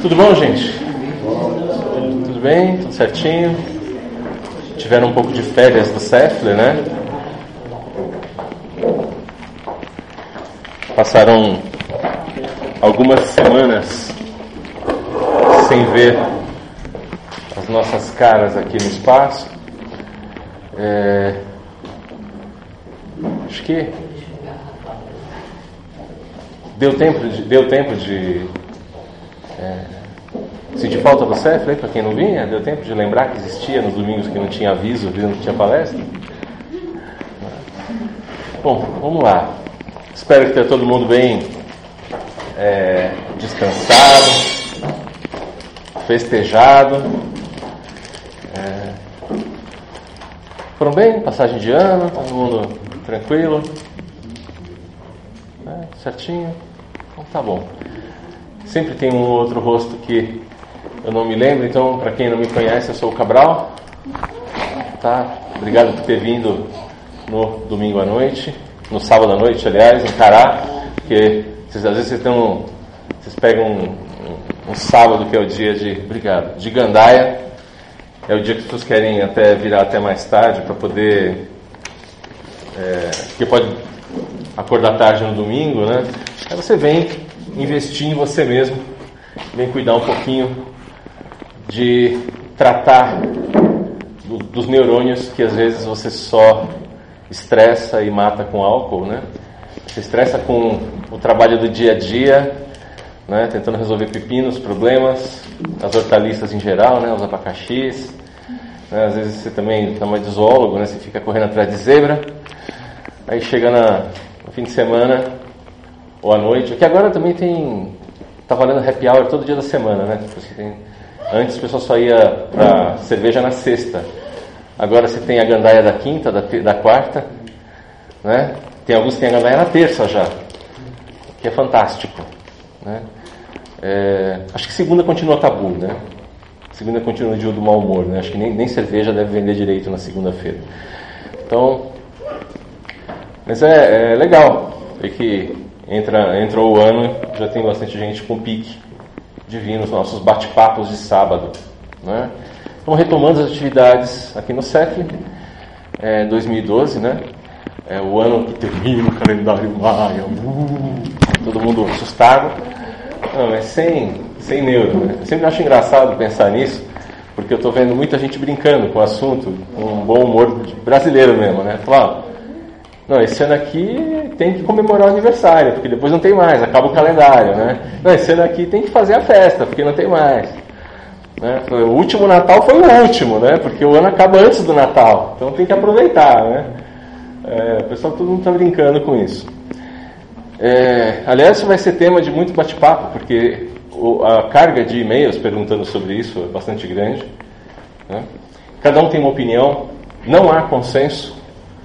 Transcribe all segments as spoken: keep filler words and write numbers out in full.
Tudo bom, gente? Tudo bem? Tudo certinho? Tiveram um pouco de férias do Cefler, né? Passaram algumas semanas sem ver as nossas caras aqui no espaço. É... Acho que deu tempo de, deu tempo de é... sentir falta do Cefler, para quem não vinha. Deu tempo de lembrar que existia nos domingos que não tinha aviso, dizendo que tinha palestra. Bom, vamos lá. Espero que esteja todo mundo bem é, descansado, festejado. É, foram bem? Passagem de ano, todo mundo tranquilo? É, certinho? Então tá bom. Sempre tem um outro rosto que eu não me lembro, então para quem não me conhece, eu sou o Cabral. Tá? Obrigado por ter vindo no domingo à noite. No sábado à noite, aliás, encarar, porque vocês, às vezes vocês, tão, vocês pegam um, um, um sábado que é o dia de, obrigado, de gandaia, é o dia que as pessoas querem até virar até mais tarde para poder, é, porque pode acordar tarde no domingo, né? Aí você vem investir em você mesmo, vem cuidar um pouquinho de tratar do, dos neurônios que às vezes você só estressa e mata com álcool, né? Se estressa com o trabalho do dia a dia, né? Tentando resolver pepinos, problemas, as hortaliças em geral, né? Os abacaxis, né? Às vezes você também está mais de zoólogo, né? Você fica correndo atrás de zebra, aí chega na, no fim de semana ou à noite, que agora também tem, tá valendo happy hour todo dia da semana, né? Você tem, antes o pessoal só ia para cerveja na sexta. Agora você tem a gandaia da quinta, da, da quarta, né? Tem alguns que tem a gandaia na terça já, que é fantástico, né? É, acho que segunda continua tabu, né? Segunda continua o dia do mau humor, né? Acho que nem, nem cerveja deve vender direito na segunda-feira. Então, mas é, é legal ver que entra, entrou o ano, já tem bastante gente com pique de vir nos nossos bate-papos de sábado, né? Então, retomando as atividades aqui no Cefler, é, dois mil e doze, né? É o ano que termina o calendário maia, uh, todo mundo assustado. Não, mas sem, sem neuro, né? Eu sempre acho engraçado pensar nisso, porque eu estou vendo muita gente brincando com o assunto, com um bom humor brasileiro mesmo, né? Falar, não, esse ano aqui tem que comemorar o aniversário, porque depois não tem mais, acaba o calendário, né? Não, esse ano aqui tem que fazer a festa, porque não tem mais. Né? O último Natal foi o último, né? Porque o ano acaba antes do Natal, então tem que aproveitar, né? É, o pessoal todo mundo está brincando com isso. É, aliás, isso vai ser tema de muito bate-papo, porque o, a carga de e-mails perguntando sobre isso é bastante grande, né? Cada um tem uma opinião, não há consenso,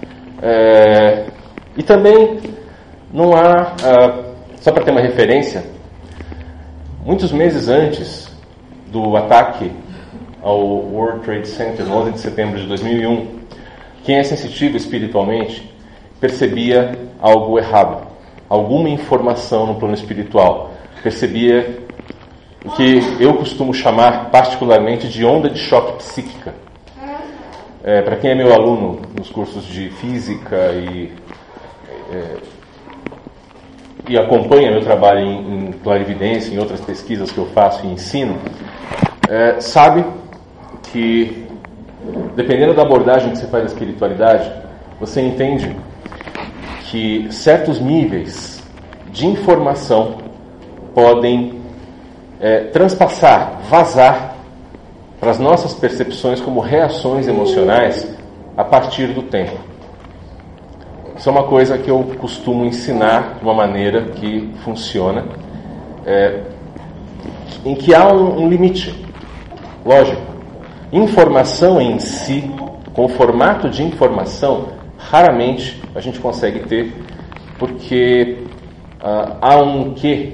é, e também não há, ah, só para ter uma referência, muitos meses antes do ataque ao World Trade Center, no onze de setembro de dois mil e um, quem é sensitivo espiritualmente percebia algo errado, alguma informação no plano espiritual, percebia o que eu costumo chamar particularmente de onda de choque psíquica. É, para quem é meu aluno nos cursos de física e, é, e acompanha meu trabalho em, em clarividência, em outras pesquisas que eu faço e ensino, É, sabe que, dependendo da abordagem que você faz da espiritualidade, você entende que certos níveis de informação podem é, transpassar, vazar para as nossas percepções como reações emocionais a partir do tempo. Isso é uma coisa que eu costumo ensinar de uma maneira que funciona, é, em que há um, um limite. Lógico, informação em si, com o formato de informação, raramente a gente consegue ter, porque uh, há um quê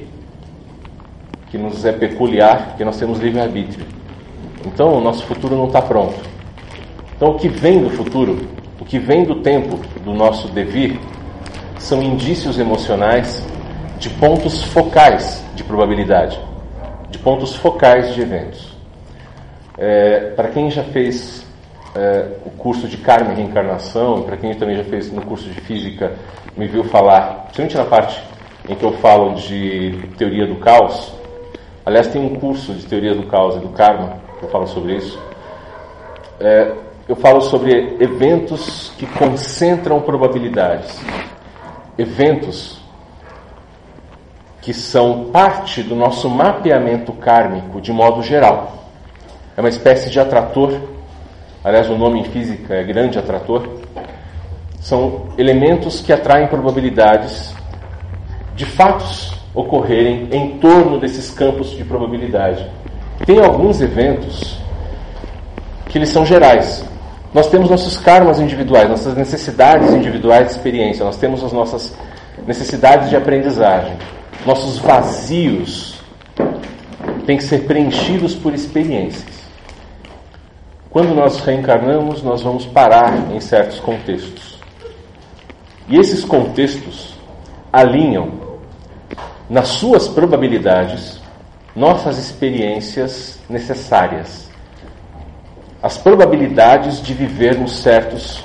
que nos é peculiar, que nós temos livre-arbítrio. Então o nosso futuro não está pronto. Então o que vem do futuro, o que vem do tempo do nosso devir, são indícios emocionais de pontos focais de probabilidade, de pontos focais de eventos. É, para quem já fez é, o curso de Karma e Reencarnação, para quem também já fez no curso de Física, me viu falar, principalmente na parte em que eu falo de Teoria do Caos. Aliás, tem um curso de Teoria do Caos e do Karma, que eu falo sobre isso. É, eu falo sobre eventos que concentram probabilidades. Eventos que são parte do nosso mapeamento kármico de modo geral. É uma espécie de atrator. Aliás, o nome em física é grande atrator. São elementos que atraem probabilidades de fatos ocorrerem em torno desses campos de probabilidade. Tem alguns eventos que eles são gerais. Nós temos nossos karmas individuais, nossas necessidades individuais de experiência, nós temos as nossas necessidades de aprendizagem. Nossos vazios têm que ser preenchidos por experiências. Quando nós reencarnamos, nós vamos parar em certos contextos. E esses contextos alinham, nas suas probabilidades, nossas experiências necessárias. As probabilidades de vivermos certos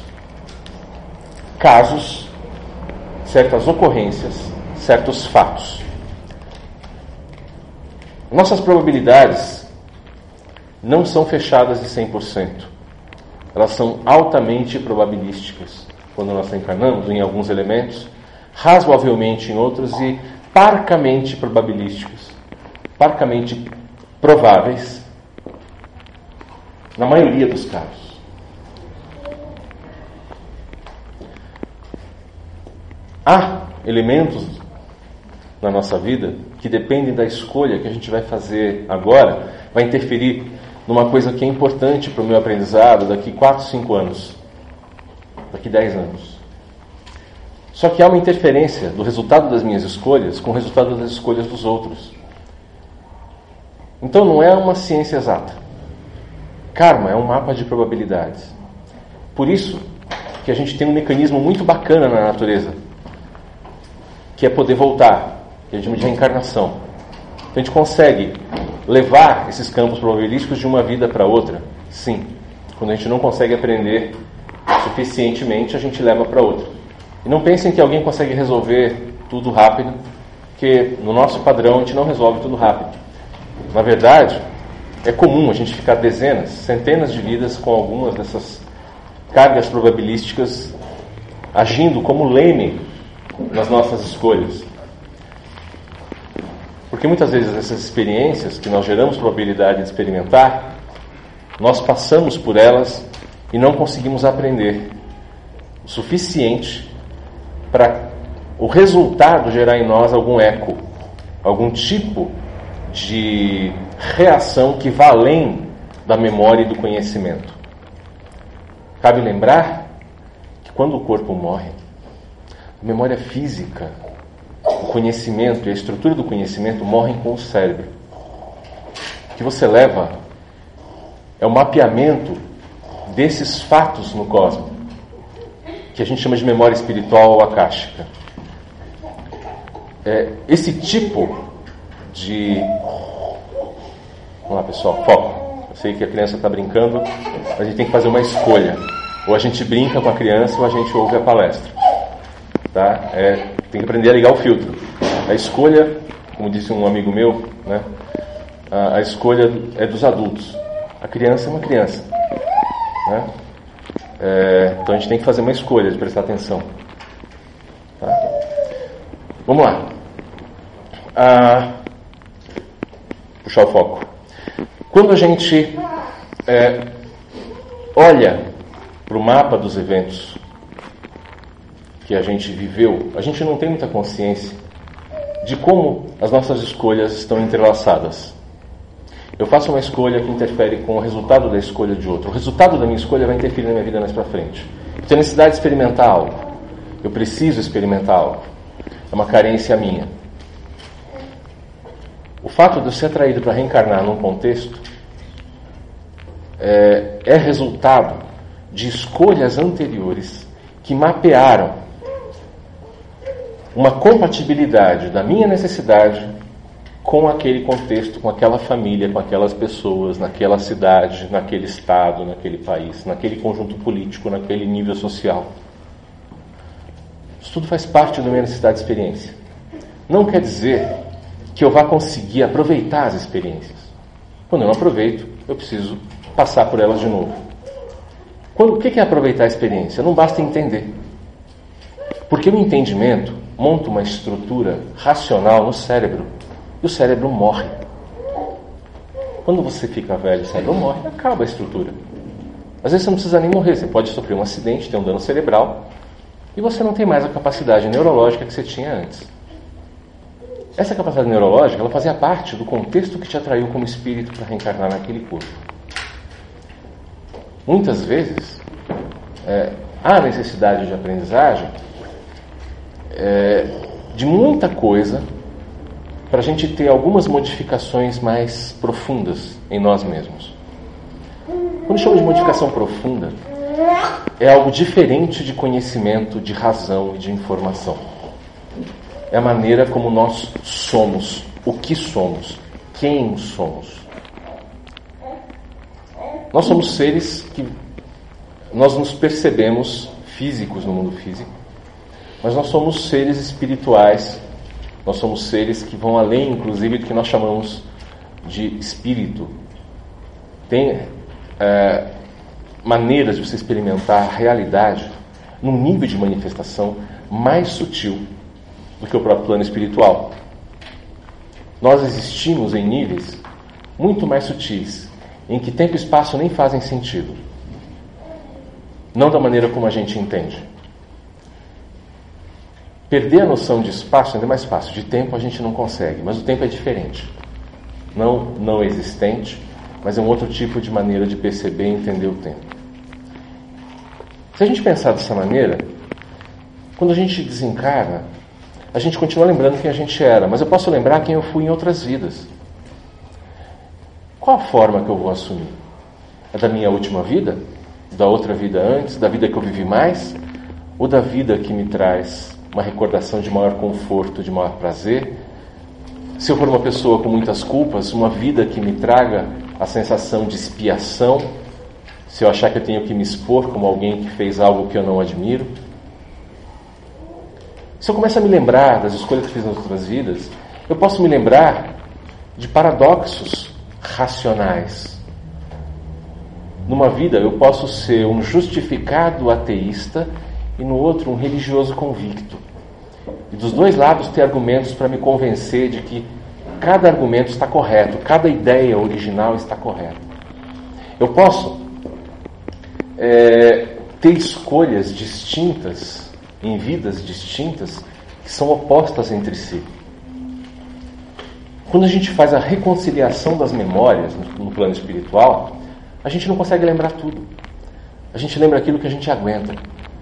casos, certas ocorrências, certos fatos. Nossas probabilidades não são fechadas de cem por cento. Elas são altamente probabilísticas quando nós reencarnamos em alguns elementos, razoavelmente em outros e parcamente probabilísticos, parcamente prováveis na maioria dos casos. Há elementos na nossa vida que dependem da escolha que a gente vai fazer agora, vai interferir numa coisa que é importante para o meu aprendizado daqui quatro, cinco anos, daqui dez anos. Só que há uma interferência do resultado das minhas escolhas com o resultado das escolhas dos outros. Então não é uma ciência exata. Karma é um mapa de probabilidades. Por isso que a gente tem um mecanismo muito bacana na natureza, que é poder voltar, que a gente chama de reencarnação. Então a gente consegue levar esses campos probabilísticos de uma vida para outra, sim. Quando a gente não consegue aprender suficientemente, a gente leva para outra. E não pensem que alguém consegue resolver tudo rápido, porque no nosso padrão a gente não resolve tudo rápido. Na verdade, é comum a gente ficar dezenas, centenas de vidas com algumas dessas cargas probabilísticas agindo como leme nas nossas escolhas. Porque muitas vezes essas experiências que nós geramos probabilidade de experimentar, nós passamos por elas e não conseguimos aprender o suficiente para o resultado gerar em nós algum eco, algum tipo de reação que vá além da memória e do conhecimento. Cabe lembrar que quando o corpo morre, a memória física, o conhecimento e a estrutura do conhecimento morrem com o cérebro. O que você leva é o mapeamento desses fatos no cosmos, que a gente chama de memória espiritual ou akáshica. É, esse tipo de... Vamos lá, pessoal, foco. Eu sei que a criança está brincando, mas a gente tem que fazer uma escolha. Ou a gente brinca com a criança ou a gente ouve a palestra. Tá? É, tem que aprender a ligar o filtro. A escolha, como disse um amigo meu, né, a, a escolha é dos adultos. A criança é uma criança. Né? É, então a gente tem que fazer uma escolha de prestar atenção. Tá? Vamos lá. Ah, puxar o foco. Quando a gente é, olha para o mapa dos eventos que a gente viveu, a gente não tem muita consciência de como as nossas escolhas estão entrelaçadas. Eu faço uma escolha que interfere com o resultado da escolha de outro. O resultado da minha escolha vai interferir na minha vida mais para frente. Eu tenho necessidade de experimentar algo. Eu preciso experimentar algo. É uma carência minha. O fato de eu ser atraído para reencarnar num contexto é, é resultado de escolhas anteriores que mapearam uma compatibilidade da minha necessidade com aquele contexto, com aquela família, com aquelas pessoas, naquela cidade, naquele estado, naquele país, naquele conjunto político, naquele nível social. Isso tudo faz parte da minha necessidade de experiência. Não quer dizer que eu vá conseguir aproveitar as experiências. Quando eu não aproveito, eu preciso passar por elas de novo. Quando, o que é aproveitar a experiência? Não basta entender. Porque o entendimento monta uma estrutura racional no cérebro. E o cérebro morre. Quando você fica velho, o cérebro morre, acaba a estrutura. Às vezes você não precisa nem morrer. Você pode sofrer um acidente, ter um dano cerebral, e você não tem mais a capacidade neurológica que você tinha antes. Essa capacidade neurológica, ela fazia parte do contexto que te atraiu como espírito para reencarnar naquele corpo. Muitas vezes, é, há necessidade de aprendizagem é, de muita coisa para a gente ter algumas modificações mais profundas em nós mesmos. Quando chamo de modificação profunda, é algo diferente de conhecimento, de razão e de informação. É a maneira como nós somos, o que somos, quem somos. Nós somos seres que nós nos percebemos físicos no mundo físico, mas nós somos seres espirituais, nós somos seres que vão além, inclusive, do que nós chamamos de espírito. Tem é, maneiras de você experimentar a realidade num nível de manifestação mais sutil do que o próprio plano espiritual. Nós existimos em níveis muito mais sutis, em que tempo e espaço nem fazem sentido. Não da maneira como a gente entende. Perder a noção de espaço ainda é mais fácil. De tempo a gente não consegue, mas o tempo é diferente. Não não existente, mas é um outro tipo de maneira de perceber e entender o tempo. Se a gente pensar dessa maneira, quando a gente desencarna, a gente continua lembrando quem a gente era, mas eu posso lembrar quem eu fui em outras vidas. Qual a forma que eu vou assumir? É da minha última vida? Da outra vida antes? Da vida que eu vivi mais? Ou da vida que me traz uma recordação de maior conforto, de maior prazer? Se eu for uma pessoa com muitas culpas, uma vida que me traga a sensação de expiação, se eu achar que eu tenho que me expor como alguém que fez algo que eu não admiro? Se eu começo a me lembrar das escolhas que fiz nas outras vidas, eu posso me lembrar de paradoxos racionais. Numa vida eu posso ser um justificado ateísta e no outro um religioso convicto. E dos dois lados ter argumentos para me convencer de que cada argumento está correto, cada ideia original está correta. Eu posso é, ter escolhas distintas em vidas distintas que são opostas entre si. Quando a gente faz a reconciliação das memórias no, no plano espiritual, a gente não consegue lembrar tudo. A gente lembra aquilo que a gente aguenta.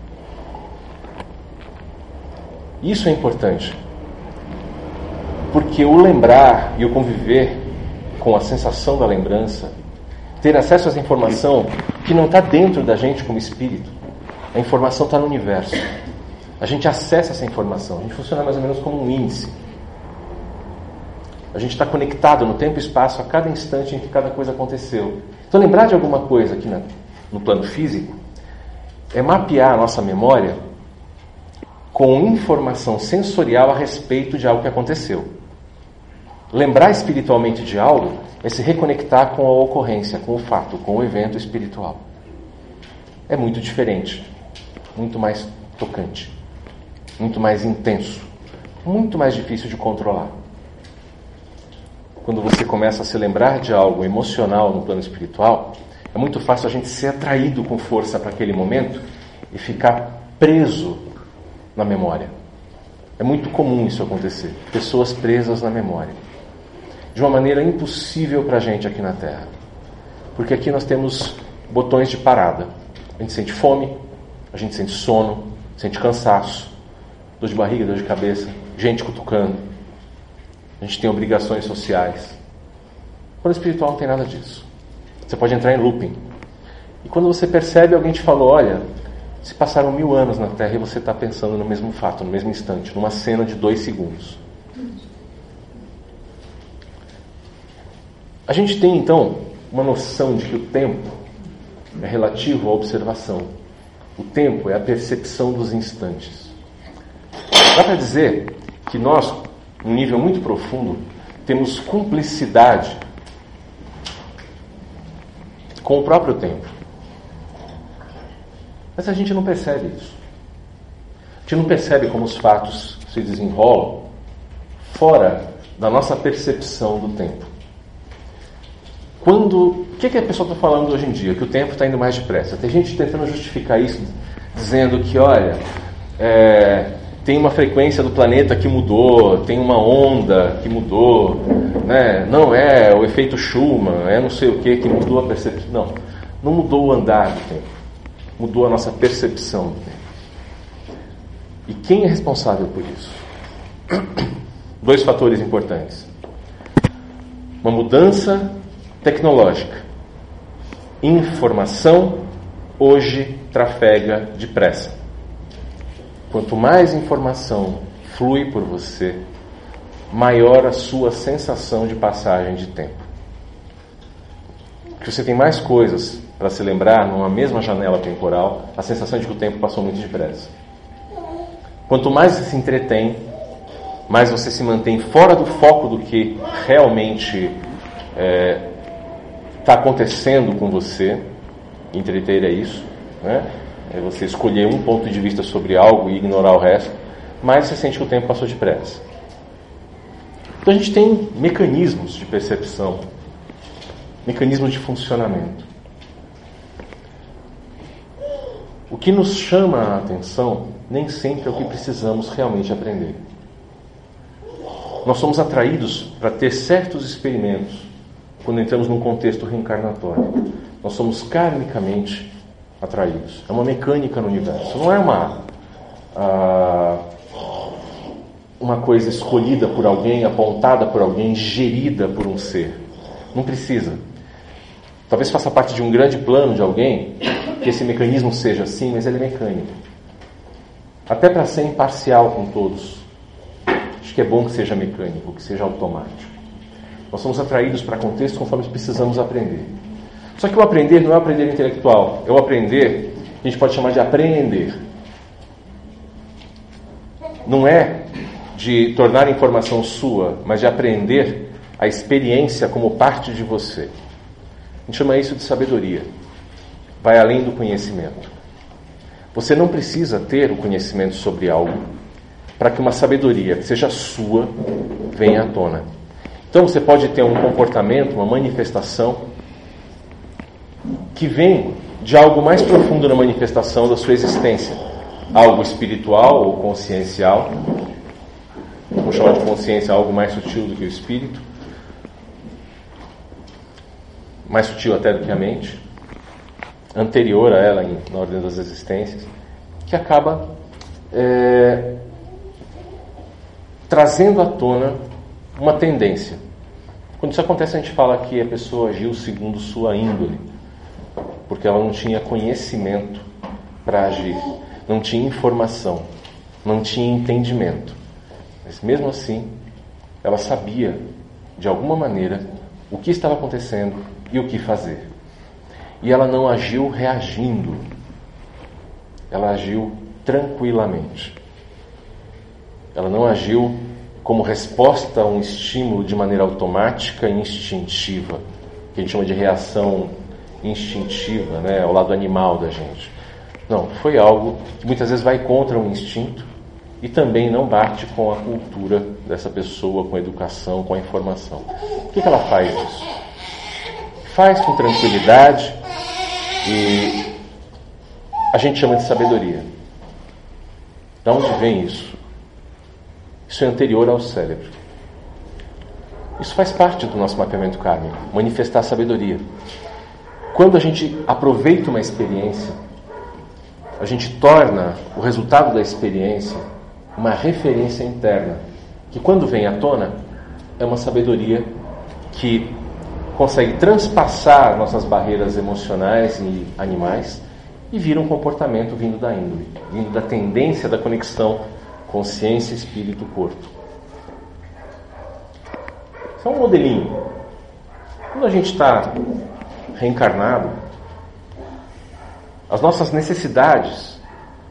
Isso é importante, porque o lembrar e o conviver com a sensação da lembrança, ter acesso a essa informação que não está dentro da gente como espírito, a informação está no universo. A gente acessa essa informação, a gente funciona mais ou menos como um índice. A gente está conectado no tempo e espaço a cada instante em que cada coisa aconteceu. Então lembrar de alguma coisa aqui na, no plano físico é mapear a nossa memória com informação sensorial a respeito de algo que aconteceu. Lembrar espiritualmente de algo é se reconectar com a ocorrência, com o fato, com o evento espiritual. É muito diferente, muito mais tocante, muito mais intenso, muito mais difícil de controlar. Quando você começa a se lembrar de algo emocional no plano espiritual, é muito fácil a gente ser atraído com força para aquele momento e ficar preso na memória. É muito comum isso acontecer. Pessoas presas na memória. De uma maneira impossível para a gente aqui na Terra. Porque aqui nós temos botões de parada. A gente sente fome, a gente sente sono, sente cansaço, dor de barriga, dor de cabeça, gente cutucando. A gente tem obrigações sociais. Quando espiritual não tem nada disso. Você pode entrar em looping. E quando você percebe, alguém te falou, olha, se passaram mil anos na Terra e você está pensando no mesmo fato, no mesmo instante, numa cena de dois segundos. A gente tem, então, uma noção de que o tempo é relativo à observação. O tempo é a percepção dos instantes. Dá para dizer que nós, num nível muito profundo, temos cumplicidade com o próprio tempo. Mas a gente não percebe isso. A gente não percebe como os fatos se desenrolam fora da nossa percepção do tempo. Quando, o que, que a pessoa está falando hoje em dia? Que o tempo está indo mais depressa. Tem gente tentando justificar isso, dizendo que, olha, é, tem uma frequência do planeta que mudou, tem uma onda que mudou, né? Não é o efeito Schumann, é não sei o que que mudou a percepção. Não, não mudou o andar do tempo, mudou a nossa percepção do tempo. E quem é responsável por isso? Dois fatores importantes. Uma mudança tecnológica. Informação hoje trafega depressa. Quanto mais informação flui por você, maior a sua sensação de passagem de tempo. Porque você tem mais coisas para se lembrar numa mesma janela temporal, a sensação de que o tempo passou muito depressa. Quanto mais você se entretém, mais você se mantém fora do foco do que realmente está é, acontecendo com você. Entreter é isso, né? É você escolher um ponto de vista sobre algo e ignorar o resto, mais você sente que o tempo passou depressa. Então a gente tem mecanismos de percepção, mecanismos de funcionamento. O que nos chama a atenção nem sempre é o que precisamos realmente aprender. Nós somos atraídos para ter certos experimentos quando entramos num contexto reencarnatório. Nós somos karmicamente atraídos. É uma mecânica no universo. Não é uma, ah, uma coisa escolhida por alguém, apontada por alguém, gerida por um ser. Não precisa. Talvez faça parte de um grande plano de alguém que esse mecanismo seja assim, mas ele é mecânico. Até para ser imparcial com todos. Acho que é bom que seja mecânico, que seja automático. Nós somos atraídos para contextos conforme precisamos aprender. Só que o aprender não é o aprender intelectual. É o aprender que a gente pode chamar de apreender. Não é de tornar a informação sua, mas de aprender a experiência como parte de você. A gente chama isso de sabedoria. Vai além do conhecimento. Você não precisa ter o conhecimento sobre algo para que uma sabedoria que seja sua venha à tona. Então você pode ter um comportamento, uma manifestação que vem de algo mais profundo na manifestação da sua existência. Algo espiritual ou consciencial. Vamos chamar de consciência algo mais sutil do que o espírito. Mais sutil até do que a mente. Anterior a ela em, na ordem das existências. Que acaba é, trazendo à tona uma tendência. Quando isso acontece, a gente fala que a pessoa agiu segundo sua índole. Porque ela não tinha conhecimento para agir, não tinha informação, não tinha entendimento. Mas mesmo assim, ela sabia, de alguma maneira, o que estava acontecendo e o que fazer. E ela não agiu reagindo, ela agiu tranquilamente. Ela não agiu como resposta a um estímulo de maneira automática e instintiva, que a gente chama de reação instintiva, né, ao lado animal da gente. Não, foi algo que muitas vezes vai contra o instinto e também não bate com a cultura dessa pessoa, com a educação, com a informação. Por que que ela faz isso? Faz com tranquilidade e a gente chama de sabedoria. De onde vem isso? Isso é anterior ao cérebro. Isso faz parte do nosso mapeamento kármico, manifestar sabedoria. Quando a gente aproveita uma experiência, a gente torna o resultado da experiência uma referência interna, que quando vem à tona, é uma sabedoria que consegue transpassar nossas barreiras emocionais e animais e vira um comportamento vindo da índole, vindo da tendência da conexão consciência, espírito, corpo. Isso é um modelinho. Quando a gente está reencarnado, as nossas necessidades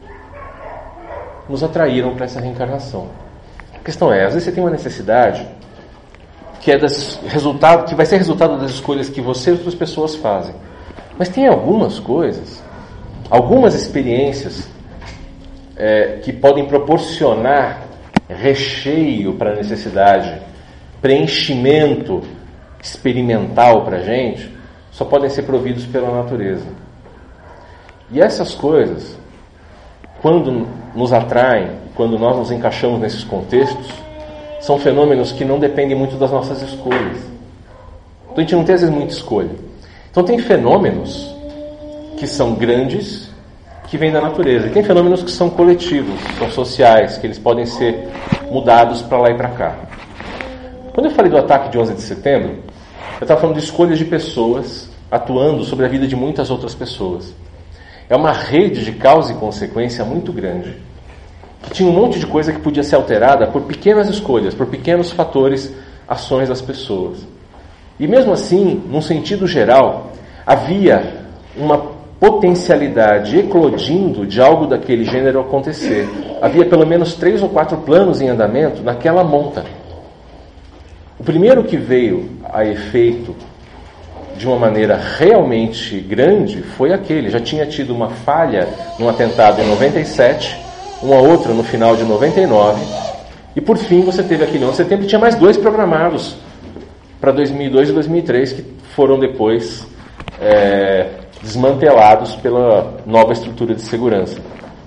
nos atraíram para essa reencarnação. A questão é, às vezes você tem uma necessidade que, é das, resultado, que vai ser resultado das escolhas que você e outras pessoas fazem. Mas tem algumas coisas, algumas experiências é, que podem proporcionar recheio para a necessidade, preenchimento experimental para a gente, só podem ser providos pela natureza. E essas coisas, quando nos atraem, quando nós nos encaixamos nesses contextos, são fenômenos que não dependem muito das nossas escolhas. Então a gente não tem às vezes muita escolha. Então tem fenômenos que são grandes, que vêm da natureza. E tem fenômenos que são coletivos, são sociais, que eles podem ser mudados para lá e para cá. Quando eu falei do ataque de onze de setembro, eu estava falando de escolhas de pessoas atuando sobre a vida de muitas outras pessoas. É uma rede de causa e consequência muito grande, que tinha um monte de coisa que podia ser alterada por pequenas escolhas, por pequenos fatores, ações das pessoas. E mesmo assim, num sentido geral, havia uma potencialidade eclodindo de algo daquele gênero acontecer. Havia pelo menos três ou quatro planos em andamento naquela monta. O primeiro que veio a efeito de uma maneira realmente grande foi aquele. Já tinha tido uma falha num atentado em noventa e sete, uma outra no final de noventa e nove, e por fim você teve aquele onze de setembro, e tinha mais dois programados para dois mil e dois e dois mil e três, que foram depois é, desmantelados pela nova estrutura de segurança.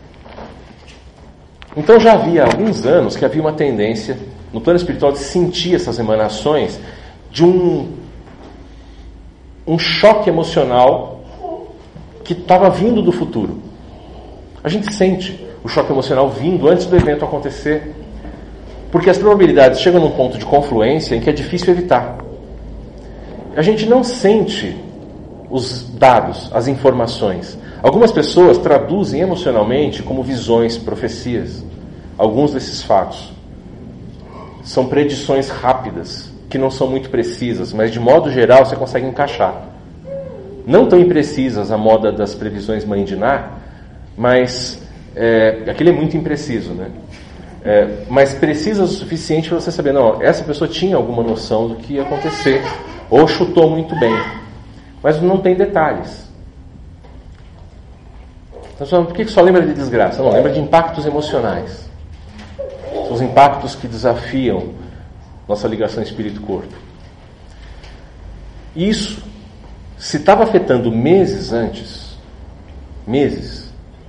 Então já havia alguns anos que havia uma tendência no plano espiritual de sentir essas emanações de um, um choque emocional que estava vindo do futuro. A gente sente o choque emocional vindo antes do evento acontecer, porque as probabilidades chegam num ponto de confluência em que é difícil evitar. A gente não sente os dados, as informações. Algumas pessoas traduzem emocionalmente como visões, profecias, alguns desses fatos. São predições rápidas, que não são muito precisas, mas de modo geral você consegue encaixar. Não tão imprecisas a moda das previsões Mãe de Ná, mas é, aquele é muito impreciso, né? É, mas precisas o suficiente para você saber, não, essa pessoa tinha alguma noção do que ia acontecer, ou chutou muito bem, mas não tem detalhes. Então, por que só lembra de desgraça? Não, lembra de impactos emocionais. São os impactos que desafiam nossa ligação espírito-corpo. Isso, se estava afetando meses antes, meses,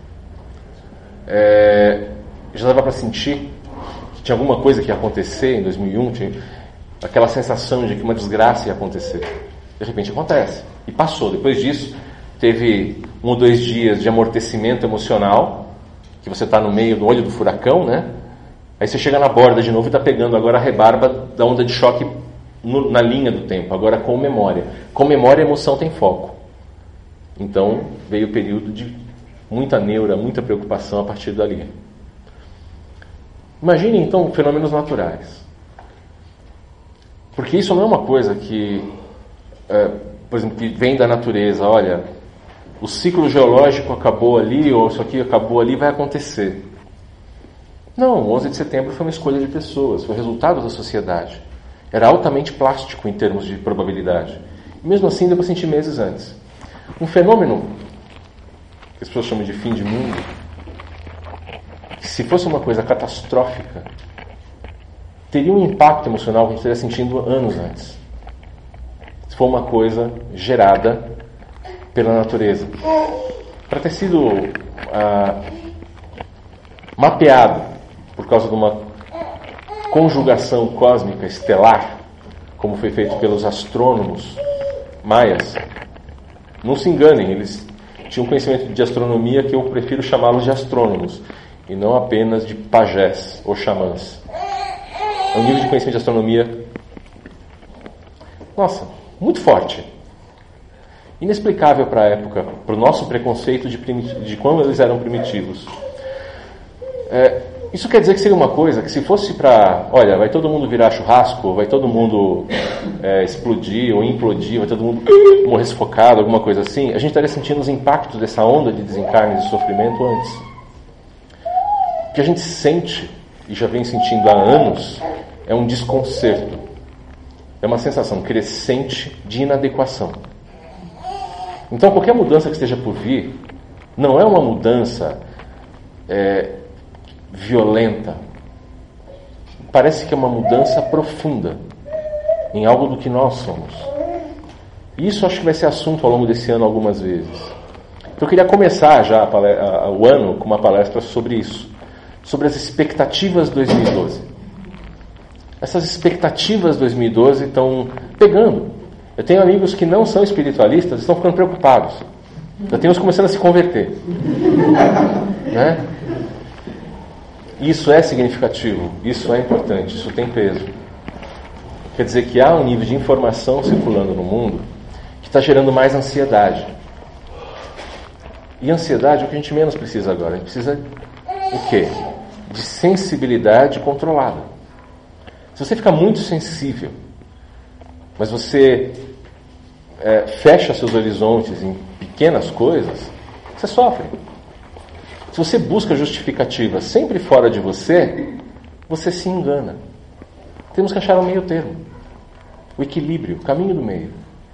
é, já dava para sentir que tinha alguma coisa que ia acontecer em dois mil e um, tinha aquela sensação de que uma desgraça ia acontecer. De repente acontece. E passou. Depois disso, teve um ou dois dias de amortecimento emocional, que você está no meio do olho do furacão, né? Aí você chega na borda de novo e está pegando agora a rebarba da onda de choque no, na linha do tempo, agora com memória. Com memória, a emoção tem foco. Então, veio o período de muita neura, muita preocupação a partir dali. Imagine, então, fenômenos naturais. Porque isso não é uma coisa que, é, por exemplo, que vem da natureza. Olha, o ciclo geológico acabou ali, ou isso aqui acabou ali, vai acontecer. Não, o onze de setembro foi uma escolha de pessoas, foi resultado da sociedade. Era altamente plástico em termos de probabilidade. E mesmo assim, deu para sentir meses antes. Um fenômeno que as pessoas chamam de fim de mundo, que se fosse uma coisa catastrófica, teria um impacto emocional que a gente estaria sentindo anos antes. Se for uma coisa gerada pela natureza. Para ter sido ah, mapeado por causa de uma conjugação cósmica estelar, como foi feito pelos astrônomos maias, não se enganem, eles tinham um conhecimento de astronomia que eu prefiro chamá-los de astrônomos, e não apenas de pajés ou xamãs. É um nível de conhecimento de astronomia, nossa, muito forte. Inexplicável para a época, para o nosso preconceito de, primit- de como eles eram primitivos. É, Isso quer dizer que seria uma coisa que se fosse para, olha, vai todo mundo virar churrasco, vai todo mundo é, explodir ou implodir, vai todo mundo morrer sufocado, alguma coisa assim, a gente estaria sentindo os impactos dessa onda de desencarne e sofrimento antes. O que a gente sente, e já vem sentindo há anos, é um desconcerto. É uma sensação crescente de inadequação. Então, qualquer mudança que esteja por vir, não é uma mudança é, violenta. Parece que é uma mudança profunda em algo do que nós somos. E isso acho que vai ser assunto ao longo desse ano algumas vezes. Então, eu queria começar já a a, a, o ano com uma palestra sobre isso. Sobre as expectativas de dois mil e doze. Essas expectativas de dois mil e doze estão pegando. Eu tenho amigos que não são espiritualistas e estão ficando preocupados. Eu tenho uns começando a se converter. Né? Isso é significativo, isso é importante, isso tem peso. Quer dizer que há um nível de informação circulando no mundo que está gerando mais ansiedade. E ansiedade é o que a gente menos precisa agora. A gente precisa o quê? De sensibilidade controlada. Se você fica muito sensível, mas você é, fecha seus horizontes em pequenas coisas, você sofre. Se você busca justificativa sempre fora de você, você se engana. Temos que achar o meio termo, o equilíbrio, o caminho do meio.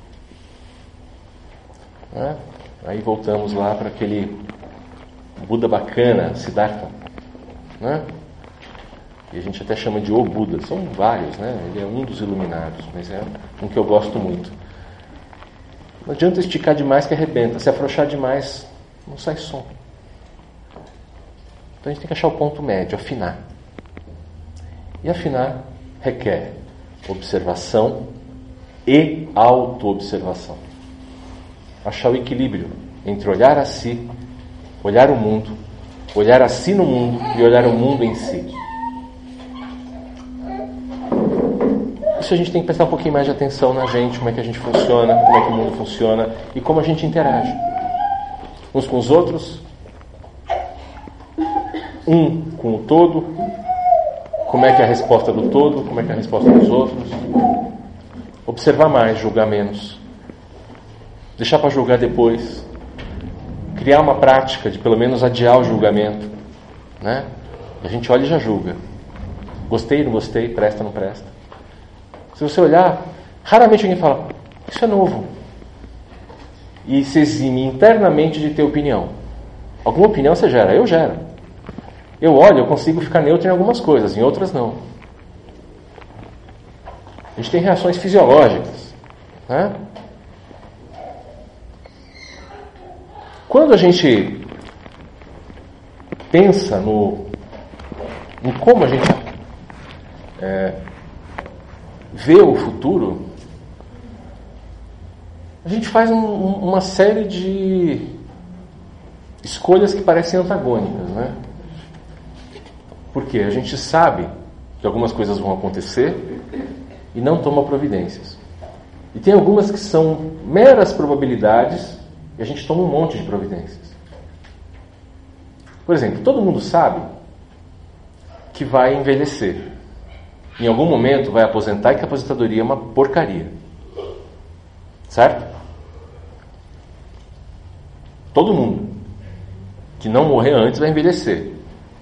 É? Aí voltamos lá para aquele Buda bacana, Siddhartha. Né? E a gente até chama de O Buda. São vários, né? Ele é um dos iluminados, mas é um que eu gosto muito. Não adianta esticar demais que arrebenta. Se afrouxar demais, não sai som. Então a gente tem que achar o ponto médio, afinar. E afinar requer observação e autoobservação. Achar o equilíbrio entre olhar a si, olhar o mundo, olhar a si no mundo e olhar o mundo em si. Isso a gente tem que prestar um pouquinho mais de atenção na gente, como é que a gente funciona, como é que o mundo funciona e como a gente interage. Uns com os outros, um com o todo, como é que é a resposta do todo, como é que é a resposta dos outros. Observar mais, julgar menos. Deixar para julgar depois. Criar uma prática de pelo menos adiar o julgamento, né? A gente olha e já julga. Gostei, não gostei, presta, não presta. Se você olhar, raramente alguém fala, isso é novo. E se exime internamente de ter opinião. Alguma opinião você gera, eu gero. Eu olho, eu consigo ficar neutro em algumas coisas, em outras não. A gente tem reações fisiológicas, né? Quando a gente pensa no, em como a gente é, vê o futuro, a gente faz um, uma série de escolhas que parecem antagônicas, né? Porque a gente sabe que algumas coisas vão acontecer e não toma providências. E tem algumas que são meras probabilidades e a gente toma um monte de providências. Por exemplo, todo mundo sabe que vai envelhecer. Em algum momento vai aposentar e que a aposentadoria é uma porcaria. Certo? Todo mundo que não morrer antes vai envelhecer.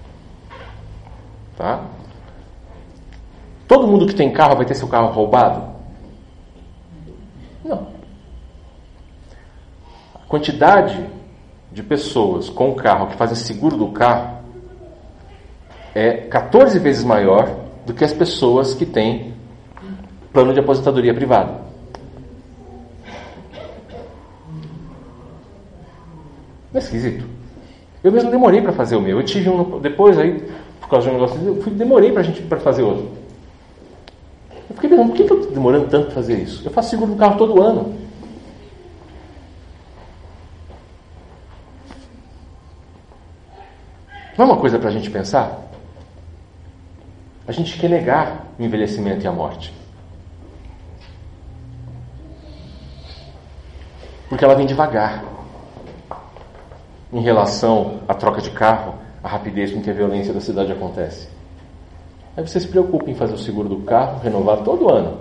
Tá? Todo mundo que tem carro vai ter seu carro roubado? Não. A quantidade de pessoas com carro que fazem seguro do carro é catorze vezes maior do que as pessoas que têm plano de aposentadoria privado. Não é esquisito? Eu mesmo demorei para fazer o meu. Eu tive um depois aí, por causa de um negócio, eu fui, demorei para gente para fazer outro. Eu fiquei pensando, por que, que eu estou demorando tanto para fazer isso? Eu faço seguro do carro todo ano. Não é uma coisa para a gente pensar? A gente quer negar o envelhecimento e a morte. Porque ela vem devagar. Em relação à troca de carro, a rapidez com que a violência da cidade acontece. Aí você se preocupa em fazer o seguro do carro, renovar todo ano.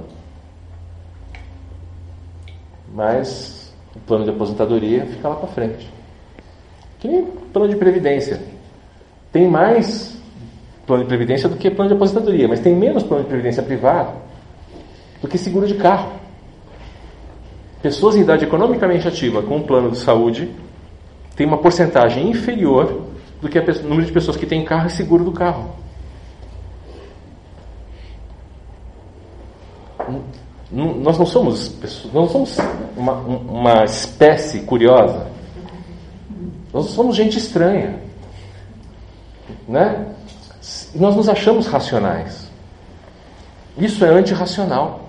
Mas o plano de aposentadoria fica lá para frente. Que nem plano de previdência. Tem mais plano de previdência do que plano de aposentadoria, mas tem menos plano de previdência privado do que seguro de carro. Pessoas em idade economicamente ativa com um plano de saúde têm uma porcentagem inferior do que o número de pessoas que têm carro e seguro do carro. Nós não somos pessoas, não somos uma, uma espécie curiosa. Nós somos gente estranha, né? Nós nos achamos racionais. Isso é antirracional,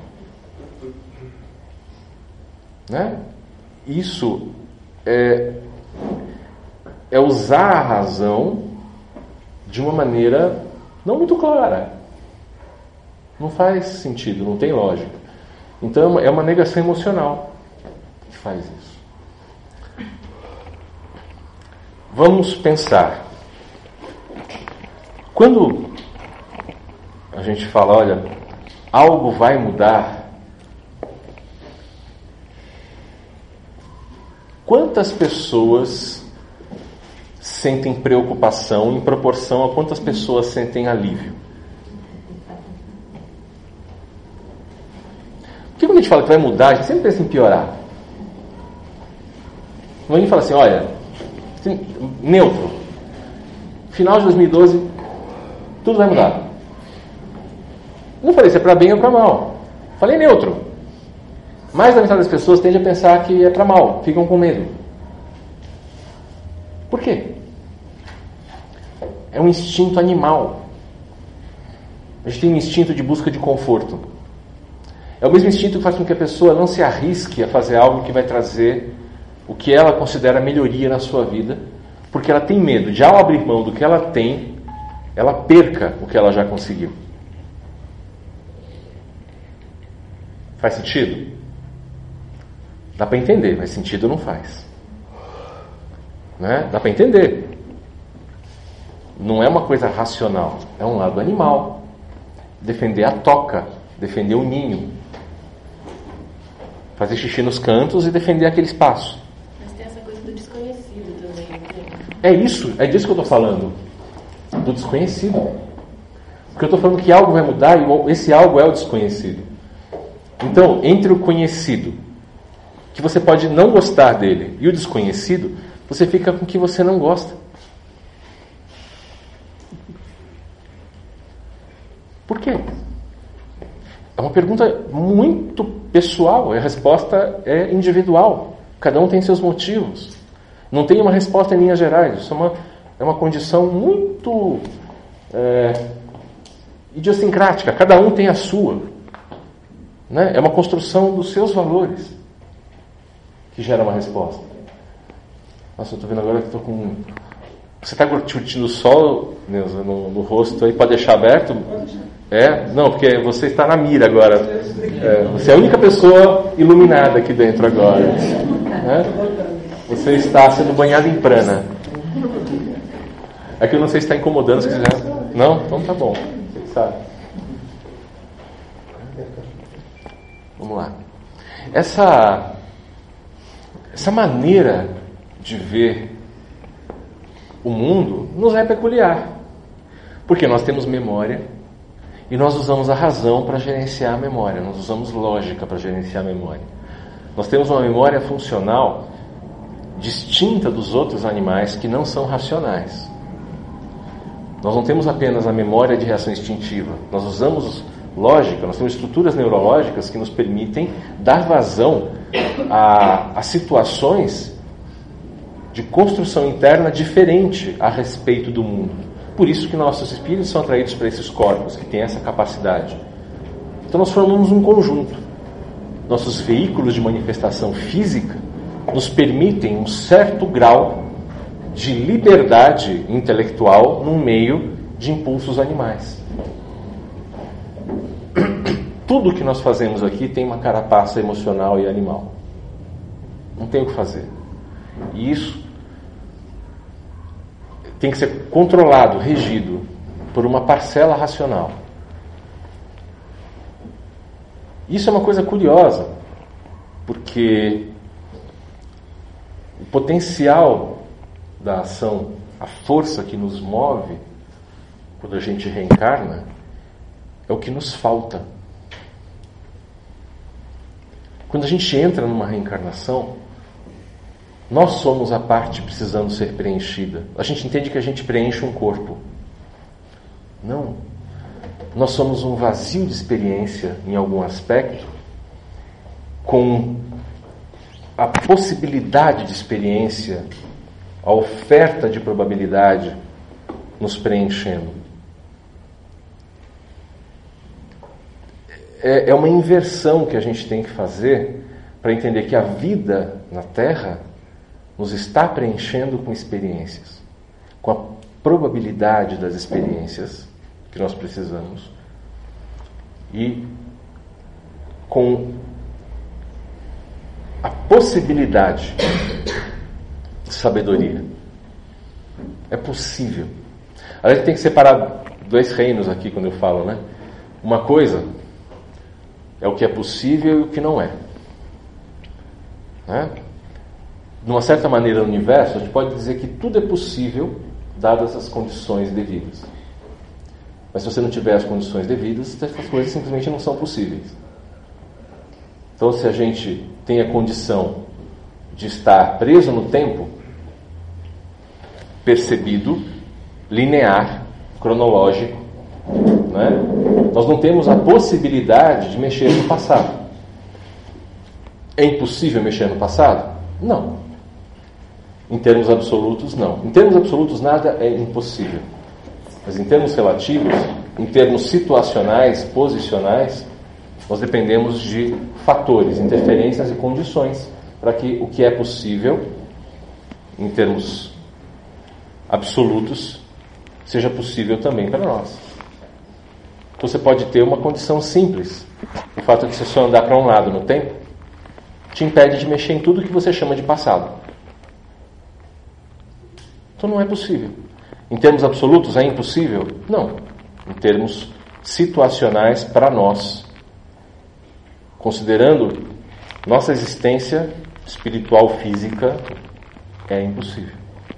né? Isso é, é usar a razão de uma maneira não muito clara. Não faz sentido, não tem lógica. Então é uma negação emocional que faz isso. Vamos pensar. Quando a gente fala, olha, algo vai mudar, quantas pessoas sentem preocupação em proporção a quantas pessoas sentem alívio? Porque quando a gente fala que vai mudar, a gente sempre pensa em piorar. Quando a gente fala assim, olha, neutro, final de dois mil e doze, tudo vai mudar. Não falei se é para bem ou para mal. Falei neutro. Mais da metade das pessoas tende a pensar que é para mal, ficam com medo. Por quê? É um instinto animal. A gente tem um instinto de busca de conforto. É o mesmo instinto que faz com que a pessoa não se arrisque a fazer algo que vai trazer o que ela considera melhoria na sua vida, porque ela tem medo de, ao abrir mão do que ela tem, ela perca o que ela já conseguiu. Faz sentido? Dá para entender, mas sentido não faz. Né? Dá para entender. Não é uma coisa racional, é um lado animal. Defender a toca, defender o ninho. Fazer xixi nos cantos e defender aquele espaço. Mas tem essa coisa do desconhecido também. Né? É isso, é disso que eu estou falando. Do desconhecido. Porque eu estou falando que algo vai mudar e esse algo é o desconhecido. Então, entre o conhecido, que você pode não gostar dele, e o desconhecido, você fica com o que você não gosta. Por quê? É uma pergunta muito pessoal, a resposta é individual. Cada um tem seus motivos. Não tem uma resposta em linhas gerais. Isso é uma, é uma condição muito é, idiosincrática. Cada um tem a sua. Né? É uma construção dos seus valores que gera uma resposta. Nossa, eu estou vendo agora que estou com... Você está curtindo o sol, Neuza, no, no rosto aí? Pode deixar aberto? É? Não, porque você está na mira agora. É, você é a única pessoa iluminada aqui dentro agora. Né? Você está sendo banhado em prana. É que eu não sei se está incomodando. Se quiser. Não? Então tá bom. Você sabe. Vamos lá. Essa, essa maneira de ver o mundo nos é peculiar. Porque nós temos memória. E nós usamos a razão para gerenciar a memória. Nós usamos lógica para gerenciar a memória. Nós temos uma memória funcional distinta dos outros animais que não são racionais. Nós não temos apenas a memória de reação instintiva. Nós usamos lógica, nós temos estruturas neurológicas que nos permitem dar vazão a, a situações de construção interna diferente a respeito do mundo. Por isso que nossos espíritos são atraídos para esses corpos, que têm essa capacidade. Então nós formamos um conjunto. Nossos veículos de manifestação física nos permitem um certo grau de liberdade intelectual no meio de impulsos animais. Tudo que nós fazemos aqui tem uma carapaça emocional e animal. Não tem o que fazer. E isso tem que ser controlado, regido por uma parcela racional. Isso é uma coisa curiosa, porque o potencial da ação, a força que nos move quando a gente reencarna, é o que nos falta. Quando a gente entra numa reencarnação, nós somos a parte precisando ser preenchida. A gente entende que a gente preenche um corpo. Não. Nós somos um vazio de experiência em algum aspecto, com a possibilidade de experiência, a oferta de probabilidade nos preenchendo. É, é uma inversão que a gente tem que fazer para entender que a vida na Terra nos está preenchendo com experiências, com a probabilidade das experiências que nós precisamos e com a possibilidade de sabedoria. É possível. A gente tem que separar dois reinos aqui quando eu falo, né? Uma coisa é o que é possível e o que não é. Né? De uma certa maneira, no universo, a gente pode dizer que tudo é possível, dadas as condições devidas. Mas se você não tiver as condições devidas, essas coisas simplesmente não são possíveis. Então, se a gente tem a condição de estar preso no tempo, percebido, linear, cronológico, né? Nós não temos a possibilidade de mexer no passado. É impossível mexer no passado? Não. Em termos absolutos, não. Em termos absolutos, nada é impossível. Mas em termos relativos, em termos situacionais, posicionais, nós dependemos de fatores, interferências e condições para que o que é possível, em termos absolutos, seja possível também para nós. Então você pode ter uma condição simples. O fato de você só andar para um lado no tempo te impede de mexer em tudo que você chama de passado. Então não é possível. Em termos absolutos, é impossível? Não. Em termos situacionais, para nós, considerando nossa existência espiritual física, é impossível.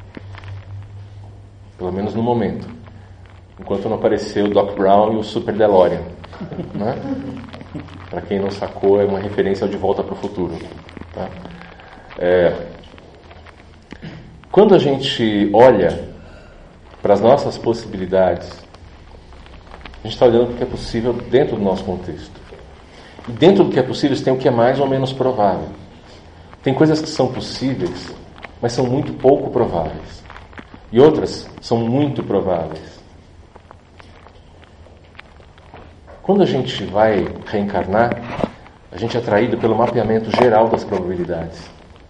Pelo menos no momento. Enquanto não apareceu o Doc Brown e o Super DeLorean. Né? Para quem não sacou, é uma referência ao De Volta para o Futuro. Tá? É... Quando a gente olha para as nossas possibilidades, a gente está olhando para o que é possível dentro do nosso contexto. E dentro do que é possível, tem o que é mais ou menos provável. Tem coisas que são possíveis, mas são muito pouco prováveis. E outras são muito prováveis. Quando a gente vai reencarnar, a gente é atraído pelo mapeamento geral das probabilidades.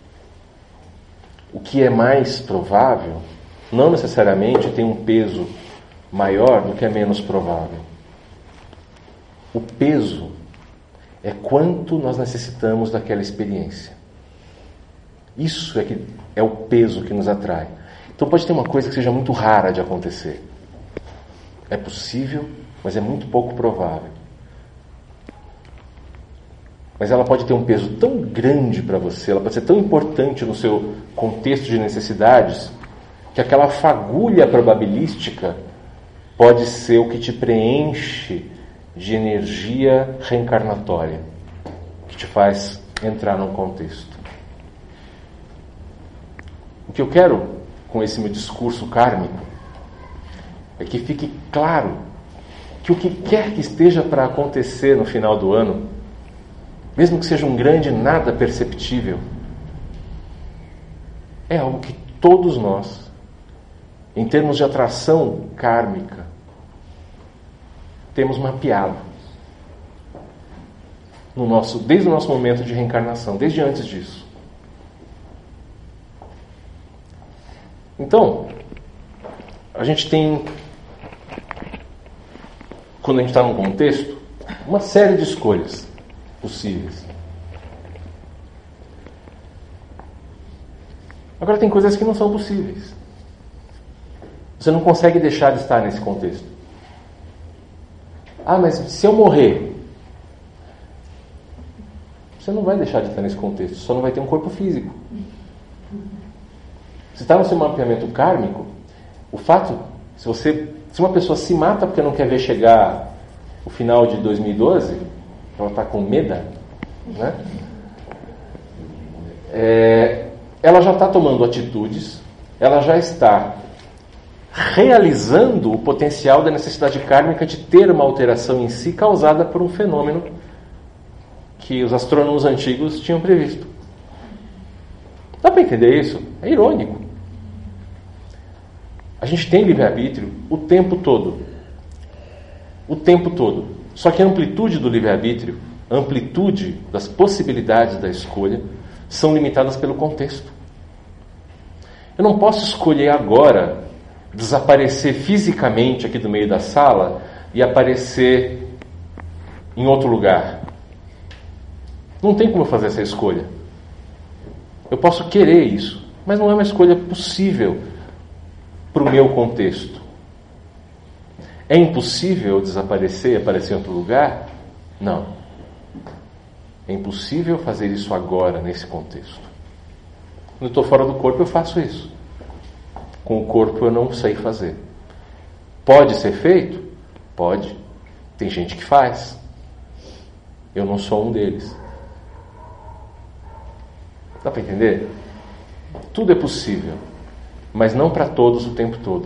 O que é mais provável não necessariamente tem um peso maior do que é menos provável. O peso é quanto nós necessitamos daquela experiência. Isso é, que é o peso que nos atrai. Então pode ter uma coisa que seja muito rara de acontecer. É possível, mas é muito pouco provável. Mas ela pode ter um peso tão grande para você, ela pode ser tão importante no seu contexto de necessidades, que aquela fagulha probabilística pode ser o que te preenche de energia reencarnatória, que te faz entrar num contexto. O que eu quero com esse meu discurso kármico é que fique claro que o que quer que esteja para acontecer no final do ano, mesmo que seja um grande nada perceptível, é algo que todos nós, em termos de atração kármica, temos mapeado no nosso, desde o nosso momento de reencarnação, desde antes disso. Então, a gente tem, quando a gente está num contexto, uma série de escolhas possíveis. Agora tem coisas que não são possíveis. Você não consegue deixar de estar nesse contexto. Ah, mas se eu morrer? Você não vai deixar de estar nesse contexto, só não vai ter um corpo físico. Se está no seu mapeamento kármico, o fato, se você, se uma pessoa se mata porque não quer ver chegar o final de dois mil e doze, ela está com medo, né? É, ela já está tomando atitudes, ela já está realizando o potencial da necessidade kármica de ter uma alteração em si causada por um fenômeno que os astrônomos antigos tinham previsto. Dá para entender isso? É irônico. A gente tem livre-arbítrio o tempo todo. O tempo todo. Só que a amplitude do livre-arbítrio, a amplitude das possibilidades da escolha, são limitadas pelo contexto. Eu não posso escolher agora desaparecer fisicamente aqui do meio da sala e aparecer em outro lugar. Não tem como eu fazer essa escolha. Eu posso querer isso, mas não é uma escolha possível para o meu contexto. É impossível eu desaparecer e aparecer em outro lugar? Não. É impossível fazer isso agora, nesse contexto. Quando eu estou fora do corpo, eu faço isso. Com o corpo eu não sei fazer. Pode ser feito? Pode. Tem gente que faz. Eu não sou um deles. Dá para entender? Tudo é possível, mas não para todos o tempo todo.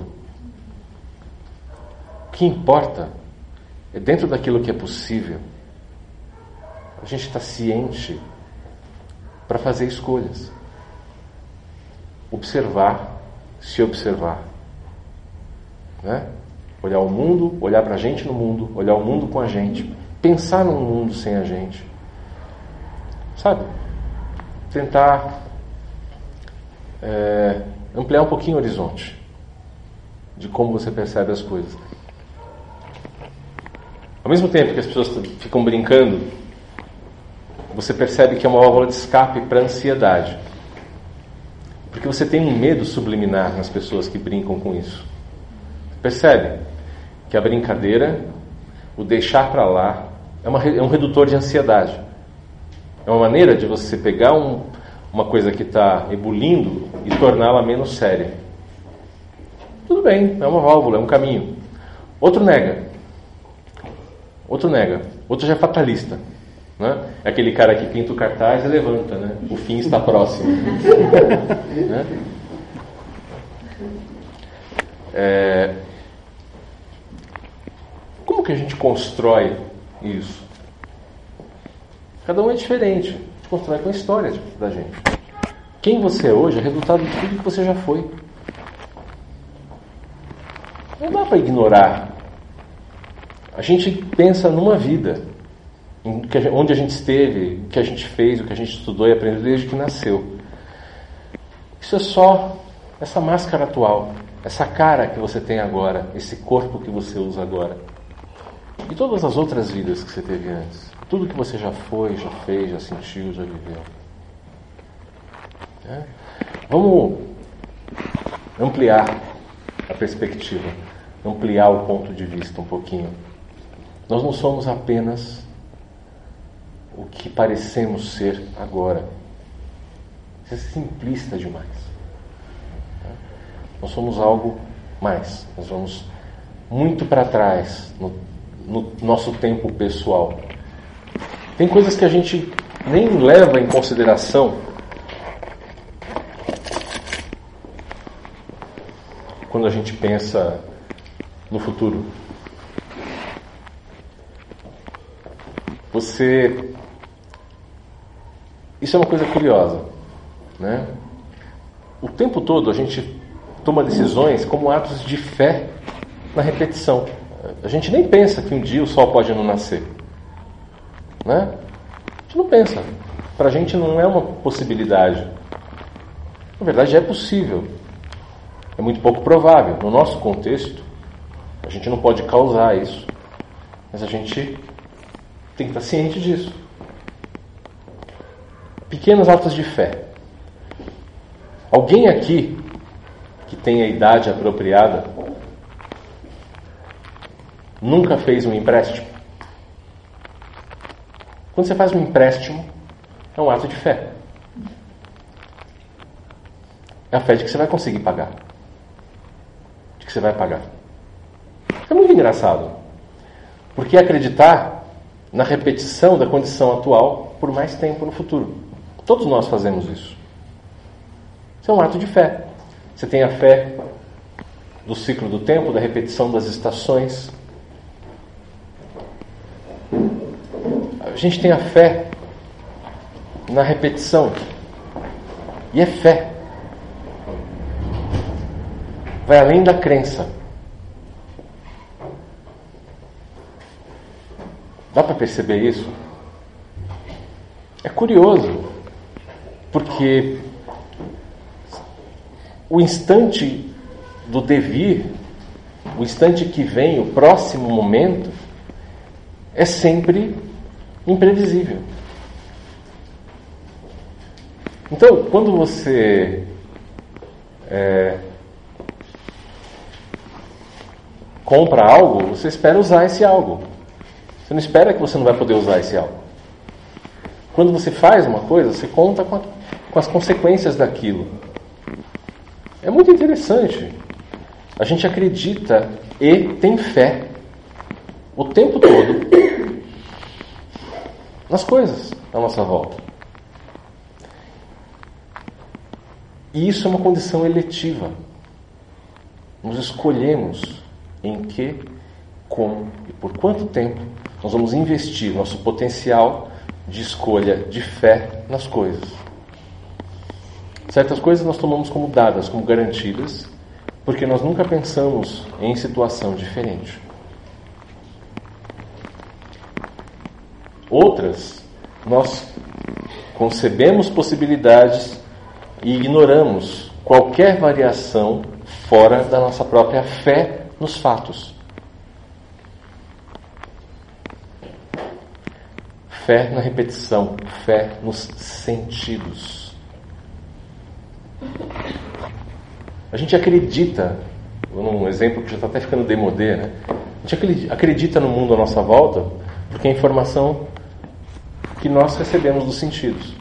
O que importa é, dentro daquilo que é possível, a gente está ciente para fazer escolhas. Observar, se observar. Né? Olhar o mundo, olhar para a gente no mundo, olhar o mundo com a gente, pensar num mundo sem a gente. Sabe? Tentar é, ampliar um pouquinho o horizonte de como você percebe as coisas. Ao mesmo tempo que as pessoas ficam brincando, você percebe que é uma válvula de escape para a ansiedade. Porque você tem um medo subliminar nas pessoas que brincam com isso. Percebe que a brincadeira, o deixar para lá, é, uma, é um redutor de ansiedade. É uma maneira de você pegar um, uma coisa que está ebulindo e torná-la menos séria. Tudo bem, é uma válvula, é um caminho. Outro nega. Outro nega. Outro já é fatalista. Né? É aquele cara que pinta o cartaz e levanta, né? O fim está próximo. Né? É... Como que a gente constrói isso? Cada um é diferente. A gente constrói com a história da gente. Quem você é hoje é resultado de tudo que você já foi. Não dá para ignorar. A gente pensa numa vida, em que a gente, onde a gente esteve, o que a gente fez, o que a gente estudou e aprendeu desde que nasceu. Isso é só essa máscara atual, essa cara que você tem agora, esse corpo que você usa agora. E todas as outras vidas que você teve antes. Tudo que você já foi, já fez, já sentiu, já viveu. É? Vamos ampliar a perspectiva, ampliar o ponto de vista um pouquinho. Nós não somos apenas o que parecemos ser agora. Isso é simplista demais. Nós somos algo mais. Nós vamos muito para trás no, no nosso tempo pessoal. Tem coisas que a gente nem leva em consideração quando a gente pensa no futuro. Você... Isso é uma coisa curiosa, né? O tempo todo a gente toma decisões como atos de fé na repetição. A gente nem pensa que um dia o sol pode não nascer. Né? A gente não pensa. Para a gente não é uma possibilidade. Na verdade, é possível. É muito pouco provável. No nosso contexto, a gente não pode causar isso. Mas a gente tem que estar ciente disso. Pequenos atos de fé. Alguém aqui que tem a idade apropriada nunca fez um empréstimo? Quando você faz um empréstimo, é um ato de fé. É a fé de que você vai conseguir pagar. De que você vai pagar. É muito engraçado. Porque é acreditar na repetição da condição atual por mais tempo no futuro. Todos nós fazemos isso. Isso é um ato de fé. Você tem a fé do ciclo do tempo, da repetição das estações. A gente tem a fé na repetição. E é fé. Vai além da crença. Dá para perceber isso? É curioso, porque o instante do devir, o instante que vem, o próximo momento, é sempre imprevisível. Então, quando você é, compra algo, você espera usar esse algo. Você não espera que você não vai poder usar esse algo. Quando você faz uma coisa, você conta com, a, com as consequências daquilo. É muito interessante. A gente acredita e tem fé o tempo todo nas coisas à nossa volta. E isso é uma condição eletiva. Nós escolhemos em que, como e por quanto tempo nós vamos investir nosso potencial de escolha de fé nas coisas. Certas coisas nós tomamos como dadas, como garantidas, porque nós nunca pensamos em situação diferente. Outras, nós concebemos possibilidades e ignoramos qualquer variação fora da nossa própria fé nos fatos. Fé na repetição, fé nos sentidos. A gente acredita, num exemplo que já está até ficando demodé, né? A gente acredita no mundo à nossa volta porque é a informação que nós recebemos dos sentidos.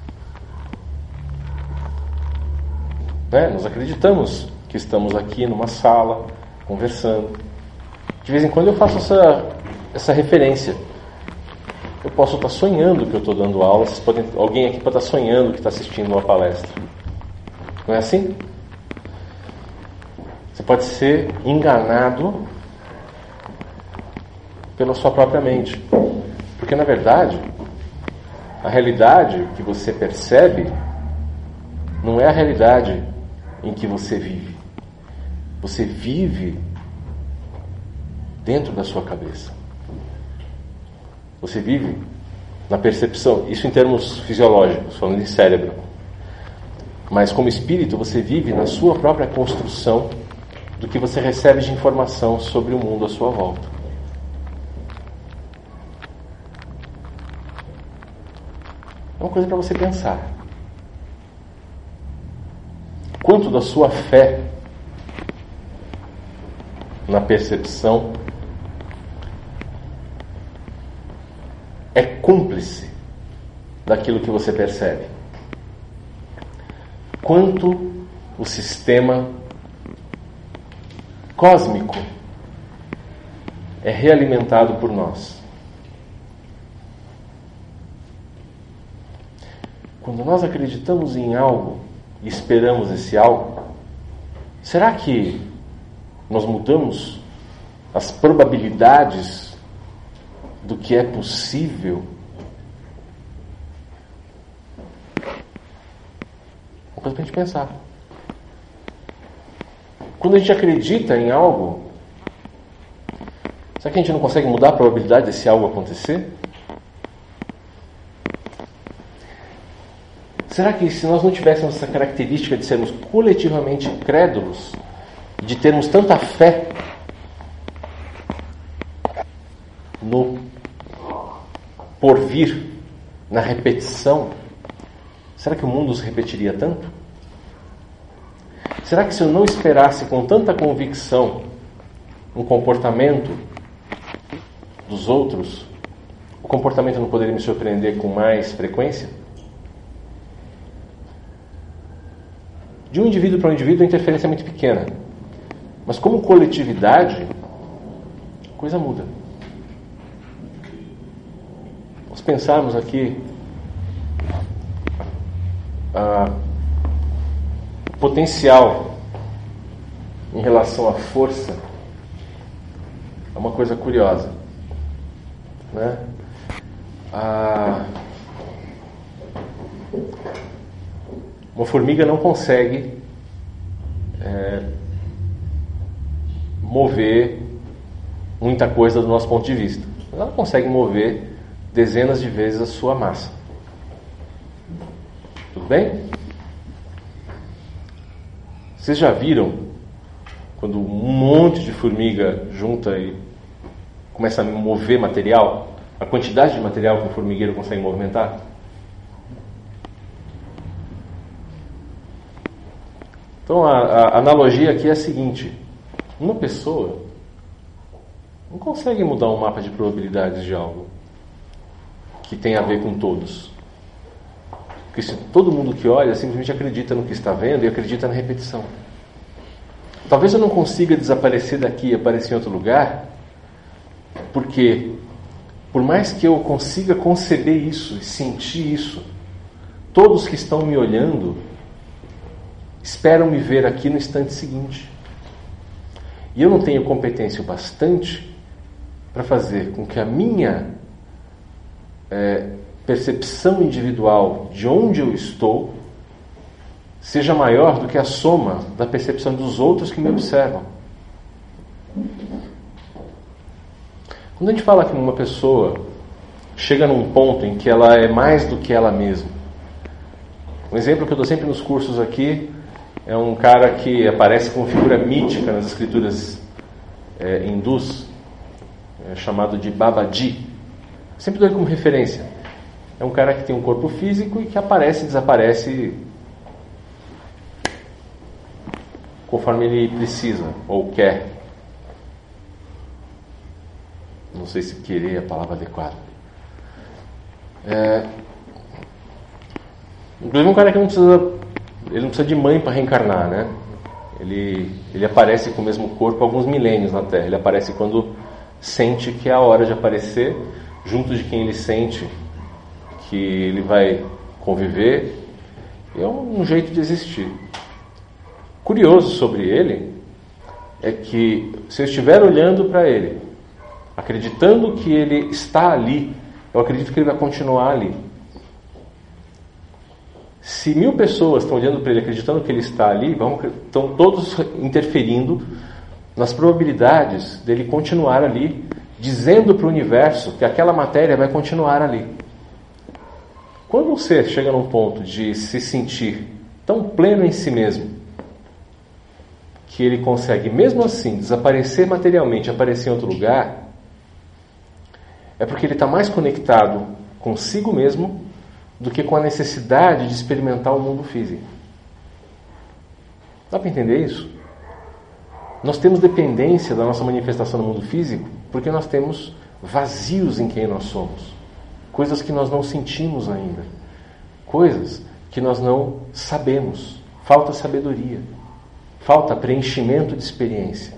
Né? Nós acreditamos que estamos aqui numa sala, conversando. De vez em quando eu faço essa, essa referência. Eu posso estar sonhando que eu estou dando aula, vocês podem, alguém aqui pode estar sonhando que está assistindo uma palestra. Não é assim? Você pode ser enganado pela sua própria mente. Porque, na verdade, a realidade que você percebe não é a realidade em que você vive. Você vive dentro da sua cabeça. Você vive na percepção, isso em termos fisiológicos, falando de cérebro. Mas como espírito, você vive na sua própria construção do que você recebe de informação sobre o mundo à sua volta. É uma coisa para você pensar. Quanto da sua fé na percepção é cúmplice daquilo que você percebe? Quanto o sistema cósmico é realimentado por nós? Quando nós acreditamos em algo e esperamos esse algo, será que nós mudamos as probabilidades do que é possível? Uma coisa para a gente pensar. Quando a gente acredita em algo, será que a gente não consegue mudar a probabilidade desse algo acontecer? Será que se nós não tivéssemos essa característica de sermos coletivamente crédulos, de termos tanta fé no porvir, na repetição, será que o mundo se repetiria tanto? Será que se eu não esperasse com tanta convicção um comportamento dos outros, o comportamento não poderia me surpreender com mais frequência? De um indivíduo para um indivíduo, a interferência é muito pequena. Mas como coletividade, a coisa muda. Nós pensarmos aqui ah, o potencial em relação à força é uma coisa curiosa, né? Ah, uma formiga não consegue é, mover muita coisa do nosso ponto de vista. Ela consegue mover dezenas de vezes a sua massa. Tudo bem? Vocês já viram quando um monte de formiga junta e começa a mover material? A quantidade de material que um formigueiro consegue movimentar? Então a, a analogia aqui é a seguinte: uma pessoa não consegue mudar um mapa de probabilidades de algo que tem a ver com todos. Porque se todo mundo que olha simplesmente acredita no que está vendo e acredita na repetição. Talvez eu não consiga desaparecer daqui e aparecer em outro lugar, porque por mais que eu consiga conceber isso e sentir isso, todos que estão me olhando esperam me ver aqui no instante seguinte. E eu não tenho competência o bastante para fazer com que a minha é, percepção individual de onde eu estou seja maior do que a soma da percepção dos outros que me observam. Quando a gente fala que uma pessoa chega num ponto em que ela é mais do que ela mesma, um exemplo que eu dou sempre nos cursos aqui é um cara que aparece como figura mítica nas escrituras é, hindus, é, chamado de Babaji. Sempre dou ele como referência. É um cara que tem um corpo físico e que aparece e desaparece conforme ele precisa ou quer. Não sei se querer é a palavra adequada. É... Inclusive um cara que não precisa, ele não precisa de mãe para reencarnar, né? Ele, ele aparece com o mesmo corpo há alguns milênios na Terra. Ele aparece quando sente que é a hora de aparecer, junto de quem ele sente que ele vai conviver. É um jeito de existir. Curioso sobre ele é que se eu estiver olhando para ele, acreditando que ele está ali, eu acredito que ele vai continuar ali. Se mil pessoas estão olhando para ele acreditando que ele está ali, vão, estão todos interferindo nas probabilidades dele continuar ali, dizendo para o universo que aquela matéria vai continuar ali. Quando um ser chega num ponto de se sentir tão pleno em si mesmo, que ele consegue, mesmo assim, desaparecer materialmente, aparecer em outro lugar, é porque ele está mais conectado consigo mesmo do que com a necessidade de experimentar o mundo físico. Dá para entender isso? Nós temos dependência da nossa manifestação no mundo físico porque nós temos vazios em quem nós somos. Coisas que nós não sentimos ainda. Coisas que nós não sabemos. Falta sabedoria. Falta preenchimento de experiência.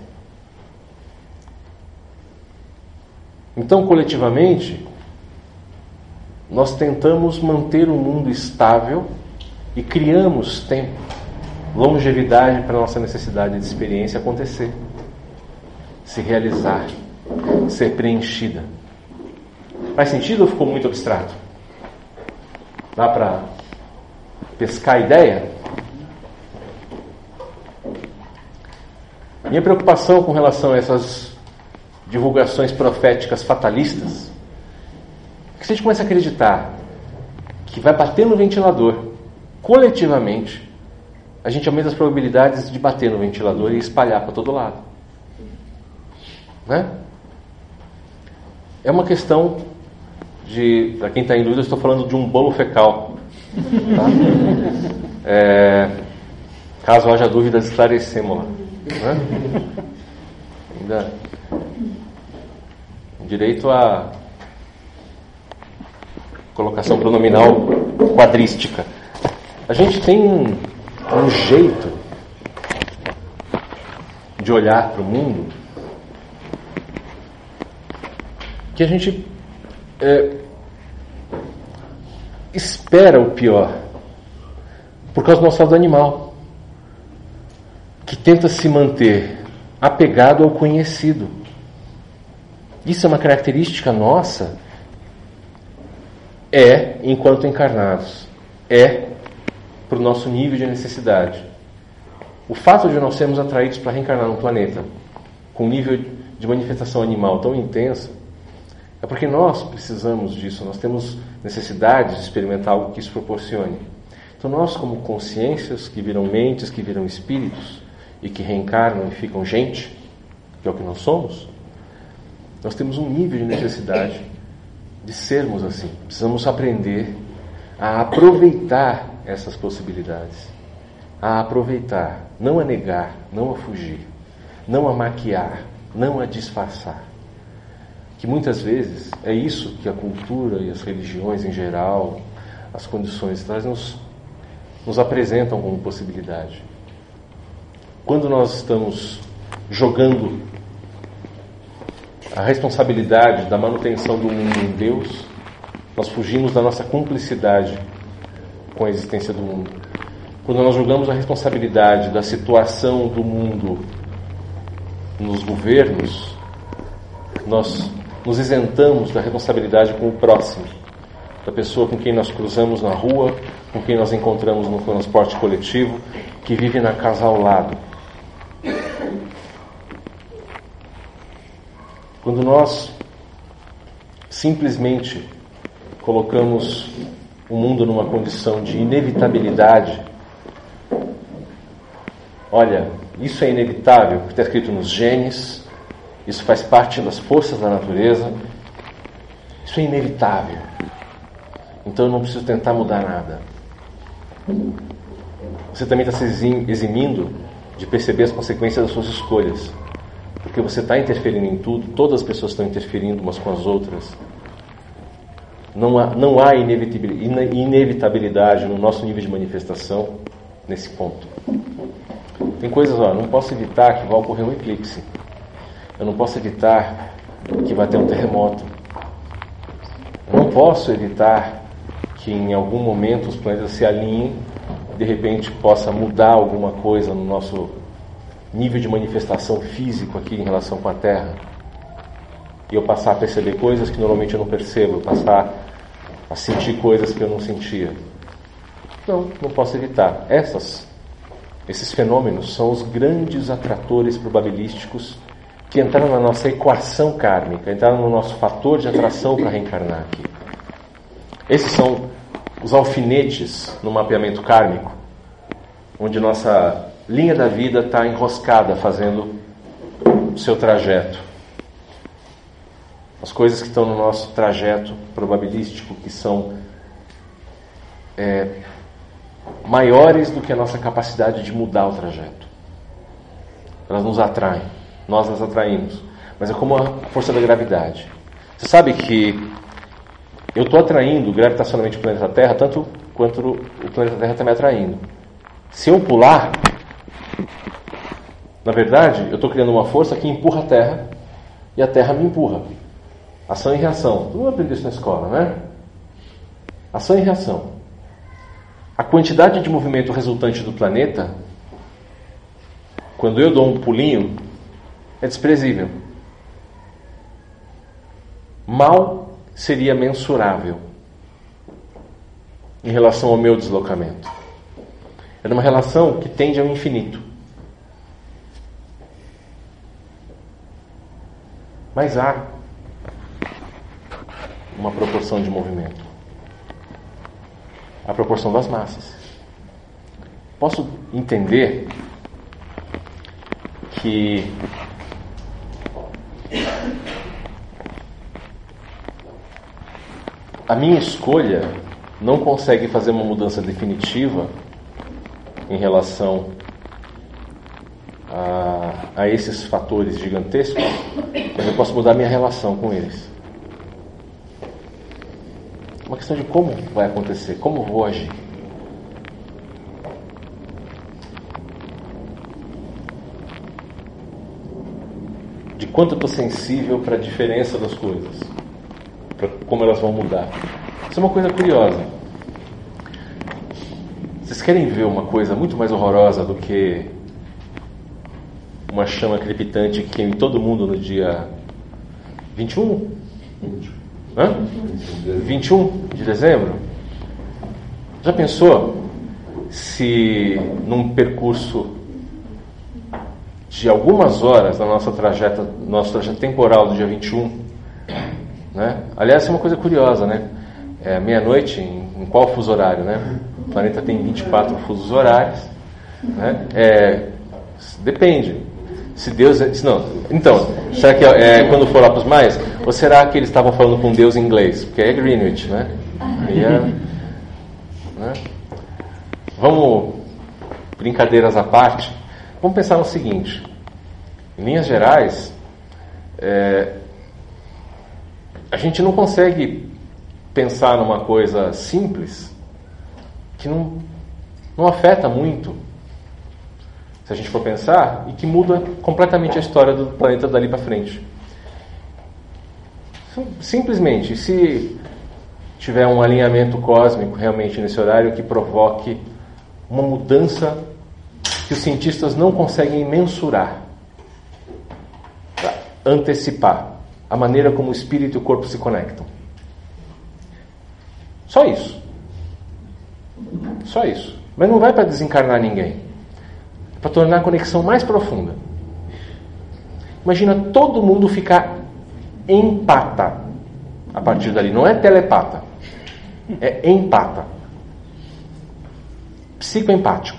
Então, coletivamente, nós tentamos manter o mundo estável e criamos tempo, longevidade para a nossa necessidade de experiência acontecer, se realizar, ser preenchida. Faz sentido ou ficou muito abstrato? Dá para pescar a ideia? Minha preocupação com relação a essas divulgações proféticas fatalistas é que se a gente começa a acreditar que vai bater no ventilador coletivamente, a gente aumenta as probabilidades de bater no ventilador e espalhar para todo lado. Né? É uma questão de, para quem está em dúvida, eu estou falando de um bolo fecal. Tá? É, caso haja dúvidas, esclarecemos lá. Né? Ainda, direito à colocação pronominal quadrística. A gente tem um, um jeito de olhar para o mundo que a gente é, espera o pior por causa do nosso lado animal, que tenta se manter apegado ao conhecido. Isso é uma característica nossa, é enquanto encarnados, é para o nosso nível de necessidade. O fato de nós sermos atraídos para reencarnar num planeta com um nível de manifestação animal tão intenso é porque nós precisamos disso, nós temos necessidade de experimentar algo que isso proporcione. Então nós, como consciências que viram mentes, que viram espíritos e que reencarnam e ficam gente, que é o que nós somos, nós temos um nível de necessidade de sermos assim. Precisamos aprender a aproveitar essas possibilidades, a aproveitar, não a negar, não a fugir, não a maquiar, não a disfarçar. Que muitas vezes é isso que a cultura e as religiões em geral, as condições trazem, nos, nos apresentam como possibilidade. Quando nós estamos jogando a responsabilidade da manutenção do mundo em Deus, nós fugimos da nossa cumplicidade com a existência do mundo. Quando nós jogamos a responsabilidade da situação do mundo nos governos, nós nos isentamos da responsabilidade com o próximo, da pessoa com quem nós cruzamos na rua, com quem nós encontramos no transporte coletivo, que vive na casa ao lado. Quando nós simplesmente colocamos o mundo numa condição de inevitabilidade, olha, isso é inevitável, porque está escrito nos genes, isso faz parte das forças da natureza, isso é inevitável, então eu não preciso tentar mudar nada. Você também está se eximindo de perceber as consequências das suas escolhas, porque você está interferindo em tudo, todas as pessoas estão interferindo umas com as outras. Não há, não há inevitabilidade no nosso nível de manifestação nesse ponto. Tem coisas, ó, não posso evitar que vai ocorrer um eclipse. Eu não posso evitar que vai ter um terremoto. Eu não posso evitar que em algum momento os planetas se alinhem e de repente possa mudar alguma coisa no nosso nível de manifestação físico aqui em relação com a Terra. E eu passar a perceber coisas que normalmente eu não percebo, eu passar a sentir coisas que eu não sentia. Não, não posso evitar. Essas, esses fenômenos são os grandes atratores probabilísticos que entraram na nossa equação kármica, entraram no nosso fator de atração para reencarnar aqui. Esses são os alfinetes no mapeamento kármico, onde nossa linha da vida está enroscada, fazendo o seu trajeto. As coisas que estão no nosso trajeto probabilístico, que são é, maiores do que a nossa capacidade de mudar o trajeto. Elas nos atraem, nós as atraímos. Mas é como a força da gravidade. Você sabe que eu estou atraindo gravitacionalmente o planeta Terra, tanto quanto o planeta Terra está me atraindo. Se eu pular, na verdade, eu estou criando uma força que empurra a Terra e a Terra me empurra. Ação e reação. Todo mundo aprendeu isso na escola, né? Ação e reação. A quantidade de movimento resultante do planeta, quando eu dou um pulinho, é desprezível. Mal seria mensurável em relação ao meu deslocamento. É uma relação que tende ao infinito. Mas há uma proporção de movimento. A proporção das massas. Posso entender que a minha escolha não consegue fazer uma mudança definitiva em relação a, a esses fatores gigantescos, mas eu posso mudar minha relação com eles. É uma questão de como vai acontecer, como vou agir. De quanto eu estou sensível para a diferença das coisas, para como elas vão mudar. Isso é uma coisa curiosa. Vocês querem ver uma coisa muito mais horrorosa do que uma chama crepitante que queima todo mundo no dia vinte e um? Hã? vinte e um de dezembro? Já pensou se num percurso de algumas horas da nossa trajeto, nosso trajeto temporal do dia vinte e um, né? Aliás, é uma coisa curiosa, né? É meia-noite, em, em qual fuso horário, né? O planeta tem vinte e quatro fusos horários, né? É, depende. Se Deus... Se não, então, será que é, é quando for lá para os mais? Ou será que eles estavam falando com Deus em inglês? Porque é Greenwich, né? E é, né? Vamos, brincadeiras à parte, vamos pensar no seguinte. Em linhas gerais, é, a gente não consegue pensar numa coisa simples que não, não afeta muito, se a gente for pensar, e que muda completamente a história do planeta dali para frente. Simplesmente, se tiver um alinhamento cósmico realmente nesse horário que provoque uma mudança que os cientistas não conseguem mensurar, para antecipar a maneira como o espírito e o corpo se conectam. Só isso. Só isso. Mas não vai para desencarnar ninguém. É para tornar a conexão mais profunda. Imagina todo mundo ficar empata a partir dali. Não é telepata. É empata. Psicoempático.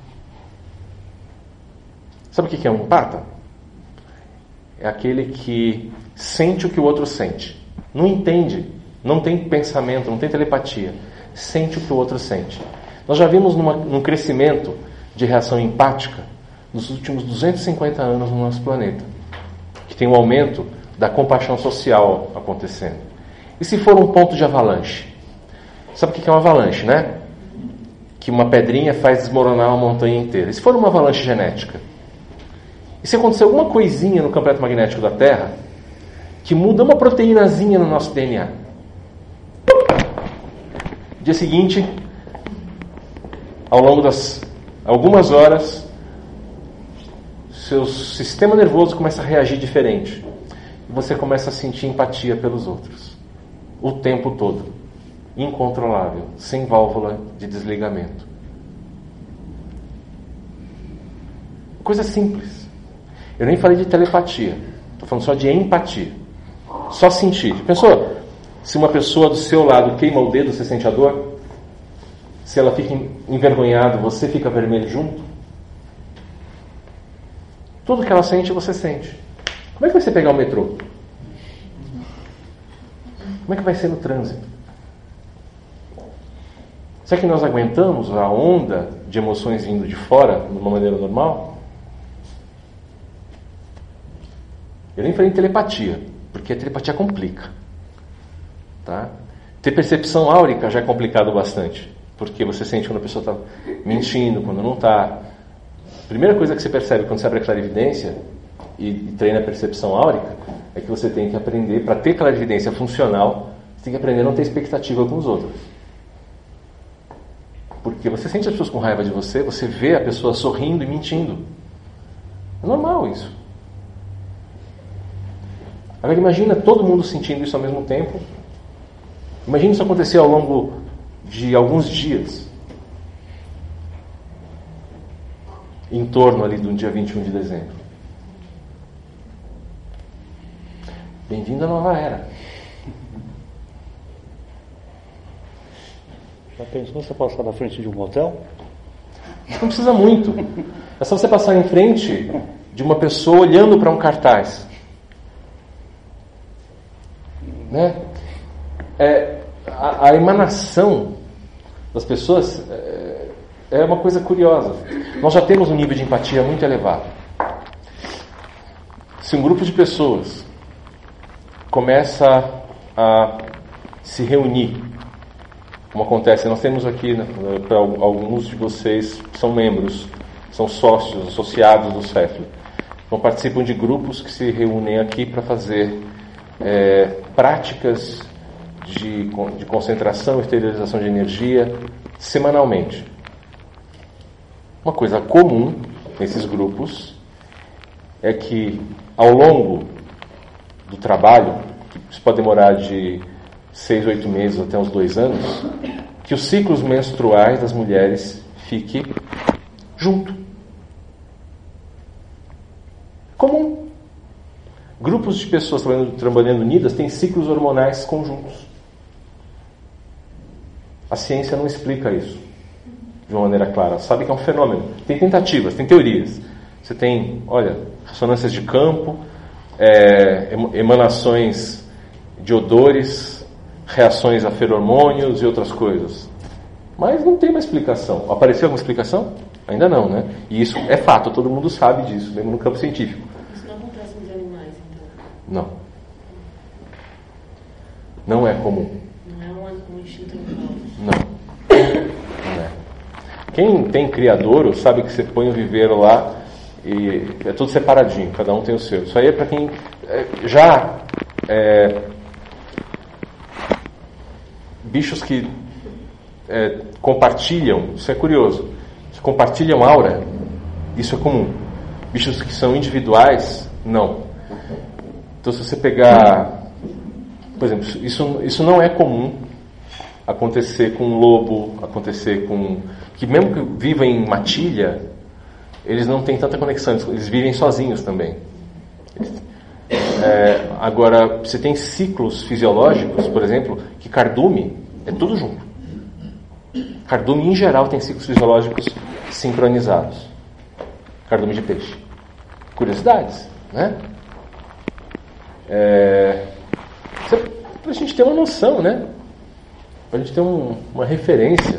Sabe o que é um empata? É aquele que sente o que o outro sente. Não entende. Não tem pensamento, não tem telepatia. Sente o que o outro sente. Nós já vimos numa, num crescimento de reação empática nos últimos duzentos e cinquenta anos no nosso planeta. Que tem um aumento da compaixão social acontecendo. E se for um ponto de avalanche? Sabe o que é uma avalanche, né? Que uma pedrinha faz desmoronar uma montanha inteira. E se for uma avalanche genética? E se acontecer alguma coisinha no campo eletromagnético da Terra que muda uma proteínazinha no nosso D N A? Dia seguinte, ao longo das algumas horas, seu sistema nervoso começa a reagir diferente. E você começa a sentir empatia pelos outros. O tempo todo. Incontrolável. Sem válvula de desligamento. Coisa simples. Eu nem falei de telepatia. Estou falando só de empatia. Só sentir. Pensou? Se uma pessoa do seu lado queima o dedo, você sente a dor? Se ela fica envergonhada, você fica vermelho junto? Tudo que ela sente, você sente. Como é que vai ser pegar o metrô? Como é que vai ser no trânsito? Será que nós aguentamos a onda de emoções vindo de fora de uma maneira normal? Eu nem falei em telepatia, porque a telepatia complica. Tá? Ter percepção áurica já é complicado bastante, porque você sente quando a pessoa está mentindo, quando não está. A primeira coisa que você percebe quando você abre a clarividência e, e treina a percepção áurica é que você tem que aprender, para ter clarividência funcional, você tem que aprender a não ter expectativa com os outros. Porque você sente as pessoas com raiva de você, você vê a pessoa sorrindo e mentindo. É normal isso. Agora imagina todo mundo sentindo isso ao mesmo tempo. Imagina isso acontecer ao longo de alguns dias. Em torno ali do dia vinte e um de dezembro. Bem-vindo à nova era. Já pensou você passar na frente de um hotel? Não precisa muito. É só você passar em frente de uma pessoa olhando para um cartaz. Né? É, a, a emanação das pessoas é, é uma coisa curiosa. Nós já temos um nível de empatia muito elevado. Se um grupo de pessoas começa a se reunir, como acontece, nós temos aqui, né, para alguns de vocês são membros, são sócios, associados do C E F L. Então participam de grupos que se reúnem aqui para fazer é, práticas de, de concentração e esterilização de energia semanalmente. Uma coisa comum nesses grupos é que ao longo do trabalho, que isso pode demorar de seis, oito meses até uns dois anos, que os ciclos menstruais das mulheres fiquem junto. Comum. Grupos de pessoas trabalhando, trabalhando unidas têm ciclos hormonais conjuntos. A ciência não explica isso de uma maneira clara. Sabe que é um fenômeno. Tem tentativas, tem teorias. Você tem, olha, ressonâncias de campo, é, emanações de odores, reações a feromônios e outras coisas. Mas não tem uma explicação. Apareceu alguma explicação? Ainda não, né? E isso é fato, todo mundo sabe disso, mesmo no campo científico. Isso não acontece nos animais, então? Não. Não é comum. Não é um, um instinto animal? Não. Não é. Quem tem criadouro sabe que você põe o viveiro lá e é tudo separadinho, cada um tem o seu. Isso aí é para quem é, já é, bichos que é, compartilham, isso é curioso, se compartilham aura, isso é comum. Bichos que são individuais, não. Então se você pegar, por exemplo, isso, isso não é comum acontecer com um lobo, acontecer com... que mesmo que vivam em matilha, eles não têm tanta conexão, eles vivem sozinhos também. É, agora, você tem ciclos fisiológicos, por exemplo, que cardume é tudo junto. Cardume, em geral, tem ciclos fisiológicos sincronizados. Cardume de peixe. Curiosidades, né? É, para a gente ter uma noção, né? Para a gente ter um, uma referência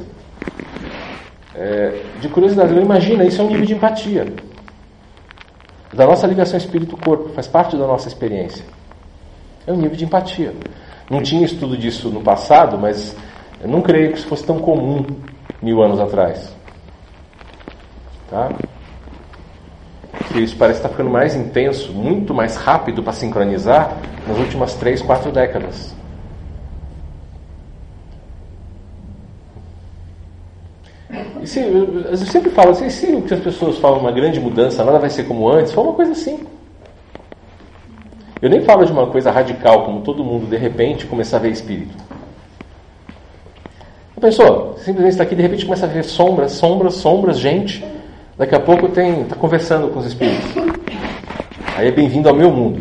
é, de curiosidade. Imagina, isso é um nível de empatia. Da nossa ligação espírito-corpo, faz parte da nossa experiência. É um nível de empatia. Não tinha estudo disso no passado, mas eu não creio que isso fosse tão comum mil anos atrás. Tá? Porque isso parece estar ficando mais intenso, muito mais rápido para sincronizar nas últimas três, quatro décadas. E se, eu, eu sempre falo assim, se o que as pessoas falam uma grande mudança, nada vai ser como antes, foi uma coisa assim. Eu nem falo de uma coisa radical, como todo mundo de repente começar a ver espírito. Já pensou? Simplesmente está aqui, de repente começa a ver sombras, sombras, sombras, gente. Daqui a pouco tem, está conversando com os espíritos. Aí é bem-vindo ao meu mundo.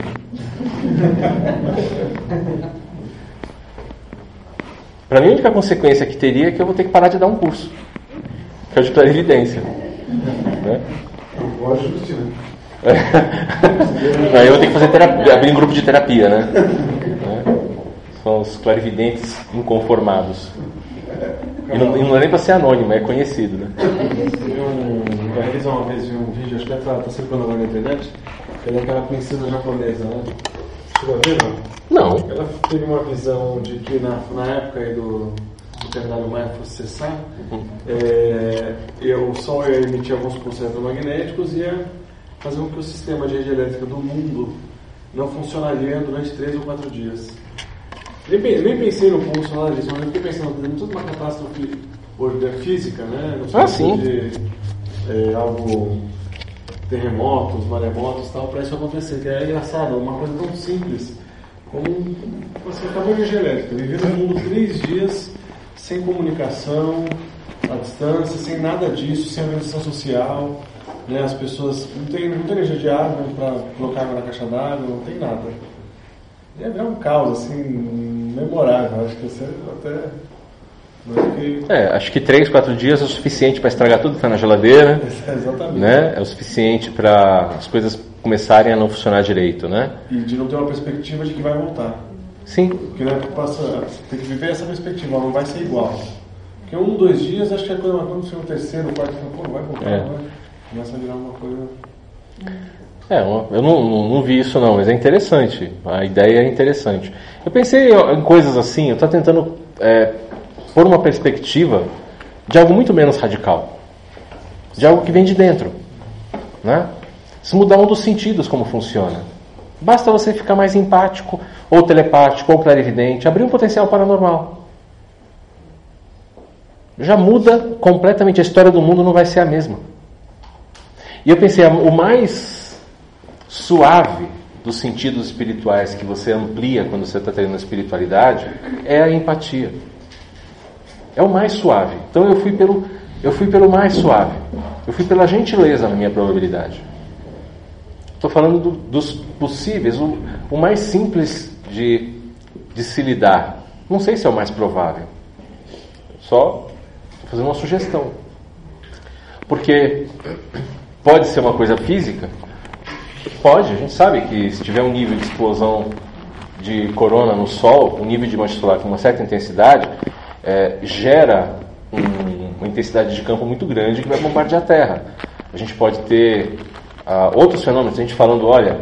Para mim, a única consequência que teria é que eu vou ter que parar de dar um curso, que é o de clarividência. Né? Eu gosto de né? Aí eu vou ter que fazer terapia, abrir um grupo de terapia, né? São os clarividentes inconformados. E não, e não é nem para ser anônimo, é conhecido, né? Eu realizei uma vez um vídeo, acho que está tá circulando agora na internet, que é daquela princesa japonesa, né? Chegou a ver, não? Não. Ela teve uma visão de que na, na época aí do, do calendário Maia fosse cessar, uhum. é, e o Sol ia emitir alguns pulsos eletromagnéticos e ia fazer com que o sistema de rede elétrica do mundo não funcionaria durante três ou quatro dias. Nem, nem pensei no pulso nada disso, mas eu fiquei pensando, tem toda uma catástrofe física, né? No ah, sim. De, é, algo, terremotos, maremotos e tal, para isso acontecer. Que é engraçado, uma coisa tão simples como você acabou de energia elétrica. Viver no mundo três dias sem comunicação, à distância, sem nada disso, sem organização social. Né? As pessoas não tem, não tem energia de água para colocar água na caixa d'água, não tem nada. É um caos, assim, memorável. Acho que você até... Acho que... É, acho que três, quatro dias é o suficiente para estragar tudo que está na geladeira. É, exatamente. Né? É o suficiente para as coisas começarem a não funcionar direito, né? E de não ter uma perspectiva de que vai voltar. Sim. Porque né, passa, tem que viver essa perspectiva, não vai ser igual. Porque um, dois dias, acho que é quando, quando você é o terceiro, o quarto, pô, não vai voltar, é. Né? Começa a virar uma coisa... É, eu não, não, não vi isso não, mas é interessante. A ideia é interessante. Eu pensei em coisas assim, eu estou tentando é, pôr uma perspectiva de algo muito menos radical. De algo que vem de dentro. Né? Se mudar um dos sentidos como funciona. Basta você ficar mais empático, ou telepático, ou clarividente, abrir um potencial paranormal. Já muda completamente, a história do mundo não vai ser a mesma. E eu pensei, o mais suave dos sentidos espirituais que você amplia quando você está treinando a espiritualidade é a empatia. É o mais suave. Então eu fui pelo, eu fui pelo mais suave. Eu fui pela gentileza na minha probabilidade. Estou falando do, dos possíveis, o, o mais simples de, de se lidar. Não sei se é o mais provável. Só estou fazendo uma sugestão. Porque pode ser uma coisa física? Pode. A gente sabe que se tiver um nível de explosão de corona no Sol, um nível de mancha solar com uma certa intensidade, é, gera um, uma intensidade de campo muito grande que vai bombardear a Terra. A gente pode ter uh, outros fenômenos. A gente falando, olha,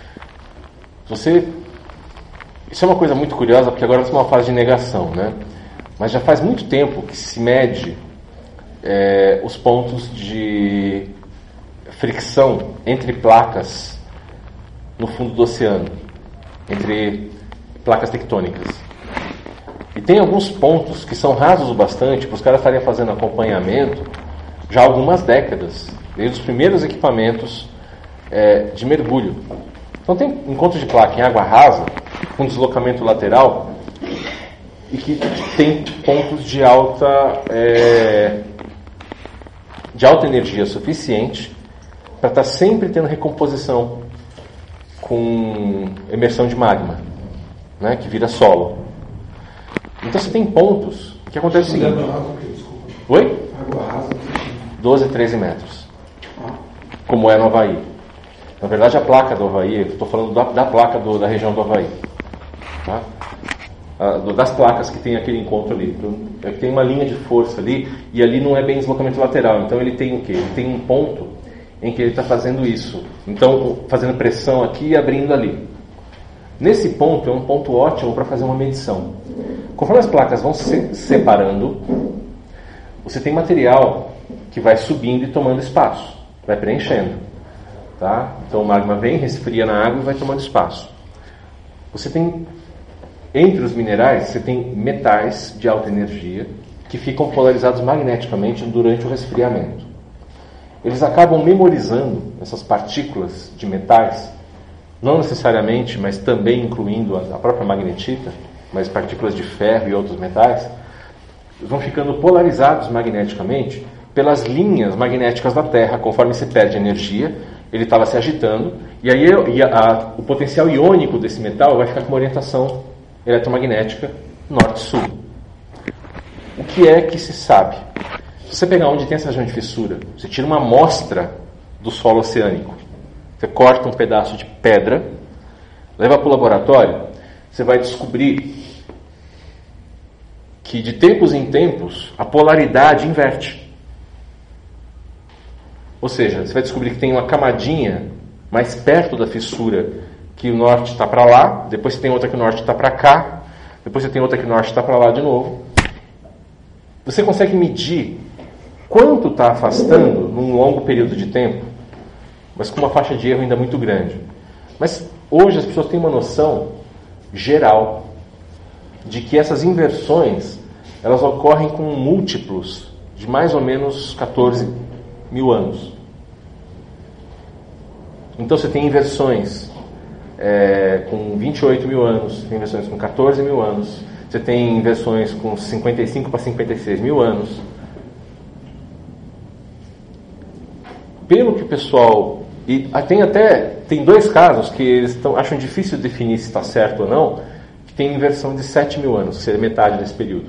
você... Isso é uma coisa muito curiosa, porque agora nós estamos numa fase de negação, né? Mas já faz muito tempo que se mede é, os pontos de fricção entre placas no fundo do oceano, entre placas tectônicas. E tem alguns pontos que são rasos o bastante para os caras estarem fazendo acompanhamento já há algumas décadas, desde os primeiros equipamentos é, de mergulho. Então tem encontros de placa em água rasa, com deslocamento lateral, e que tem pontos de alta, é, de alta energia suficiente para estar sempre tendo recomposição com emersão de magma, né, que vira solo. Então você tem pontos que acontece o seguinte. Oi? Água rasa. doze, treze metros. Como é no Havaí. Na verdade, a placa do Havaí, eu estou falando da, da placa do, da região do Havaí. Tá? A, do, das placas que tem aquele encontro ali. Então, é que tem uma linha de força ali, e ali não é bem deslocamento lateral. Então ele tem o quê? Ele tem um ponto em que ele está fazendo isso. Então, fazendo pressão aqui e abrindo ali. Nesse ponto, é um ponto ótimo para fazer uma medição. Conforme as placas vão se separando, você tem material que vai subindo e tomando espaço, vai preenchendo. Tá? Então o magma vem, resfria na água e vai tomando espaço. Você tem, entre os minerais, você tem metais de alta energia que ficam polarizados magneticamente durante o resfriamento. Eles acabam memorizando essas partículas de metais, não necessariamente, mas também incluindo a própria magnetita, mas partículas de ferro e outros metais, vão ficando polarizados magneticamente pelas linhas magnéticas da Terra. Conforme se perde energia, ele estava se agitando, e aí e a, a, o potencial iônico desse metal vai ficar com uma orientação eletromagnética norte-sul. O que é que se sabe? Se você pegar onde tem essa região de fissura, você tira uma amostra do solo oceânico, você corta um pedaço de pedra, leva para o laboratório, você vai descobrir que de tempos em tempos a polaridade inverte. Ou seja, você vai descobrir que tem uma camadinha mais perto da fissura, que o norte está para lá, depois você tem outra que o norte está para cá, depois você tem outra que o norte está para lá de novo. Você consegue medir quanto está afastando num longo período de tempo, mas com uma faixa de erro ainda muito grande. Mas hoje as pessoas têm uma noção geral de que essas inversões elas ocorrem com múltiplos de mais ou menos catorze mil anos. Então você tem inversões é, com vinte e oito mil anos, tem inversões com catorze mil anos, você tem inversões com cinquenta e cinco para cinquenta e seis mil anos. Pelo que o pessoal... E tem até tem dois casos que eles tão, acham difícil definir se está certo ou não, que tem inversão de sete mil anos, que seria metade desse período.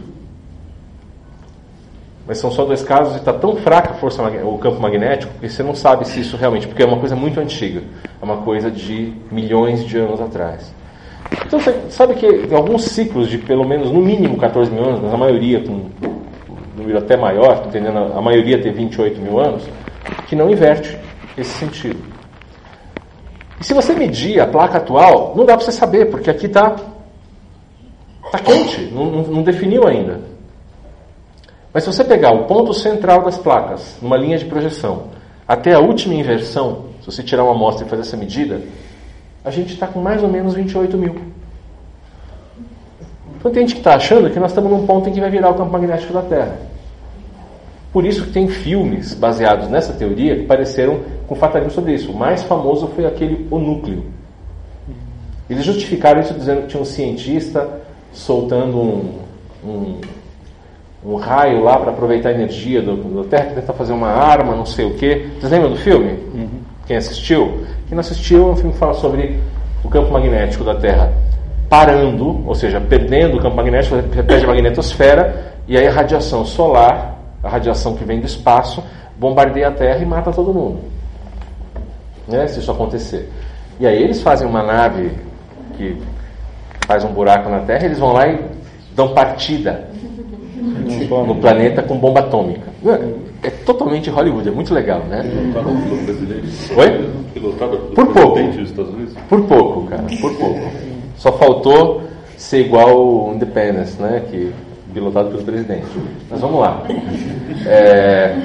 Mas são só dois casos e está tão fraca a força, o campo magnético que você não sabe se isso realmente... Porque é uma coisa muito antiga. É uma coisa de milhões de anos atrás. Então você sabe que em alguns ciclos de pelo menos, no mínimo, catorze mil anos, mas a maioria com um número até maior, entendendo? A maioria tem vinte e oito mil anos, que não inverte esse sentido. se você medir a placa atual, não dá para você saber, porque aqui está tá quente, não, não, não definiu ainda. Mas se você pegar o ponto central das placas, numa linha de projeção, até a última inversão, se você tirar uma amostra e fazer essa medida, a gente está com mais ou menos vinte e oito mil. Então tem gente que está achando que nós estamos num ponto em que vai virar o campo magnético da Terra. Por isso que tem filmes baseados nessa teoria que pareceram com fatalismo sobre isso. O mais famoso foi aquele O Núcleo. Eles justificaram isso dizendo que tinha um cientista soltando um, um, um raio lá para aproveitar a energia do, do Terra, que tentar fazer uma arma, não sei o quê. Vocês lembram do filme? Uhum. Quem assistiu? Quem não assistiu, é um filme que fala sobre o campo magnético da Terra parando, ou seja, perdendo o campo magnético, perde a magnetosfera, e aí a radiação solar, a radiação que vem do espaço, bombardeia a Terra e mata todo mundo. Né? Se isso acontecer. E aí eles fazem uma nave que faz um buraco na Terra, eles vão lá e dão partida no planeta com bomba atômica. É totalmente Hollywood, é muito legal, né? Pilotado pelo brasileiro. Oi? Pilotado pelo por pouco. presidente dos Estados Unidos? Por pouco, cara, por pouco. Só faltou ser igual o Independence, né? Que pilotado pelo presidente. Mas vamos lá. É,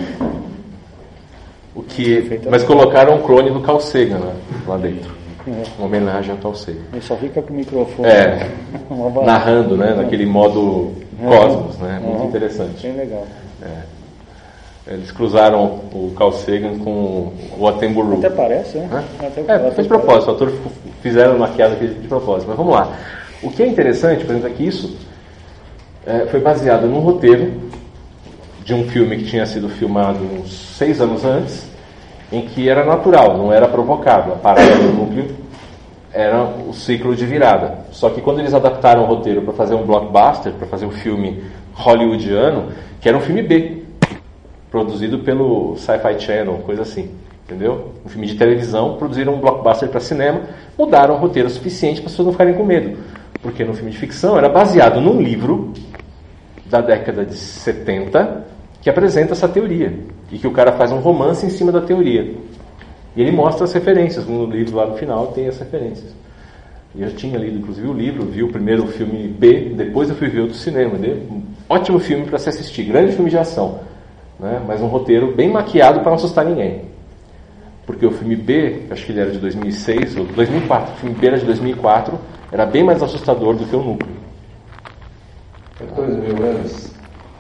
o que, mas colocaram um clone do Carl Sagan lá, lá dentro. Uma homenagem ao Carl Sagan. Ele só fica com o microfone. É, narrando, né? Naquele modo Cosmos, né? Muito interessante. Bem legal. É. Eles cruzaram o Carl Sagan com o Attenborough. Até parece, né? Até, é, até foi de propósito. Os autores fizeram maquiado aqui de propósito. Mas vamos lá. O que é interessante, por exemplo, é que isso é, foi baseado num roteiro de um filme que tinha sido filmado uns seis anos antes, em que era natural, não era provocado. A parada do núcleo era o ciclo de virada. Só que quando eles adaptaram o roteiro para fazer um blockbuster, para fazer um filme hollywoodiano, que era um filme B, produzido pelo Sci-Fi Channel, coisa assim, entendeu? Um filme de televisão, produziram um blockbuster para cinema, mudaram o roteiro suficiente para as pessoas não ficarem com medo, porque no filme de ficção era baseado num livro da década de setenta que apresenta essa teoria, e que o cara faz um romance em cima da teoria, e ele mostra as referências, no livro lá no final tem as referências. E eu tinha lido inclusive o livro, vi o primeiro filme B, depois eu fui ver outro cinema, um ótimo filme para se assistir, grande filme de ação, né? Mas um roteiro bem maquiado para não assustar ninguém, porque o filme B, acho que ele era de dois mil e seis ou dois mil e quatro, o filme B era de dois mil e quatro, era bem mais assustador do que o núcleo. quatorze mil anos,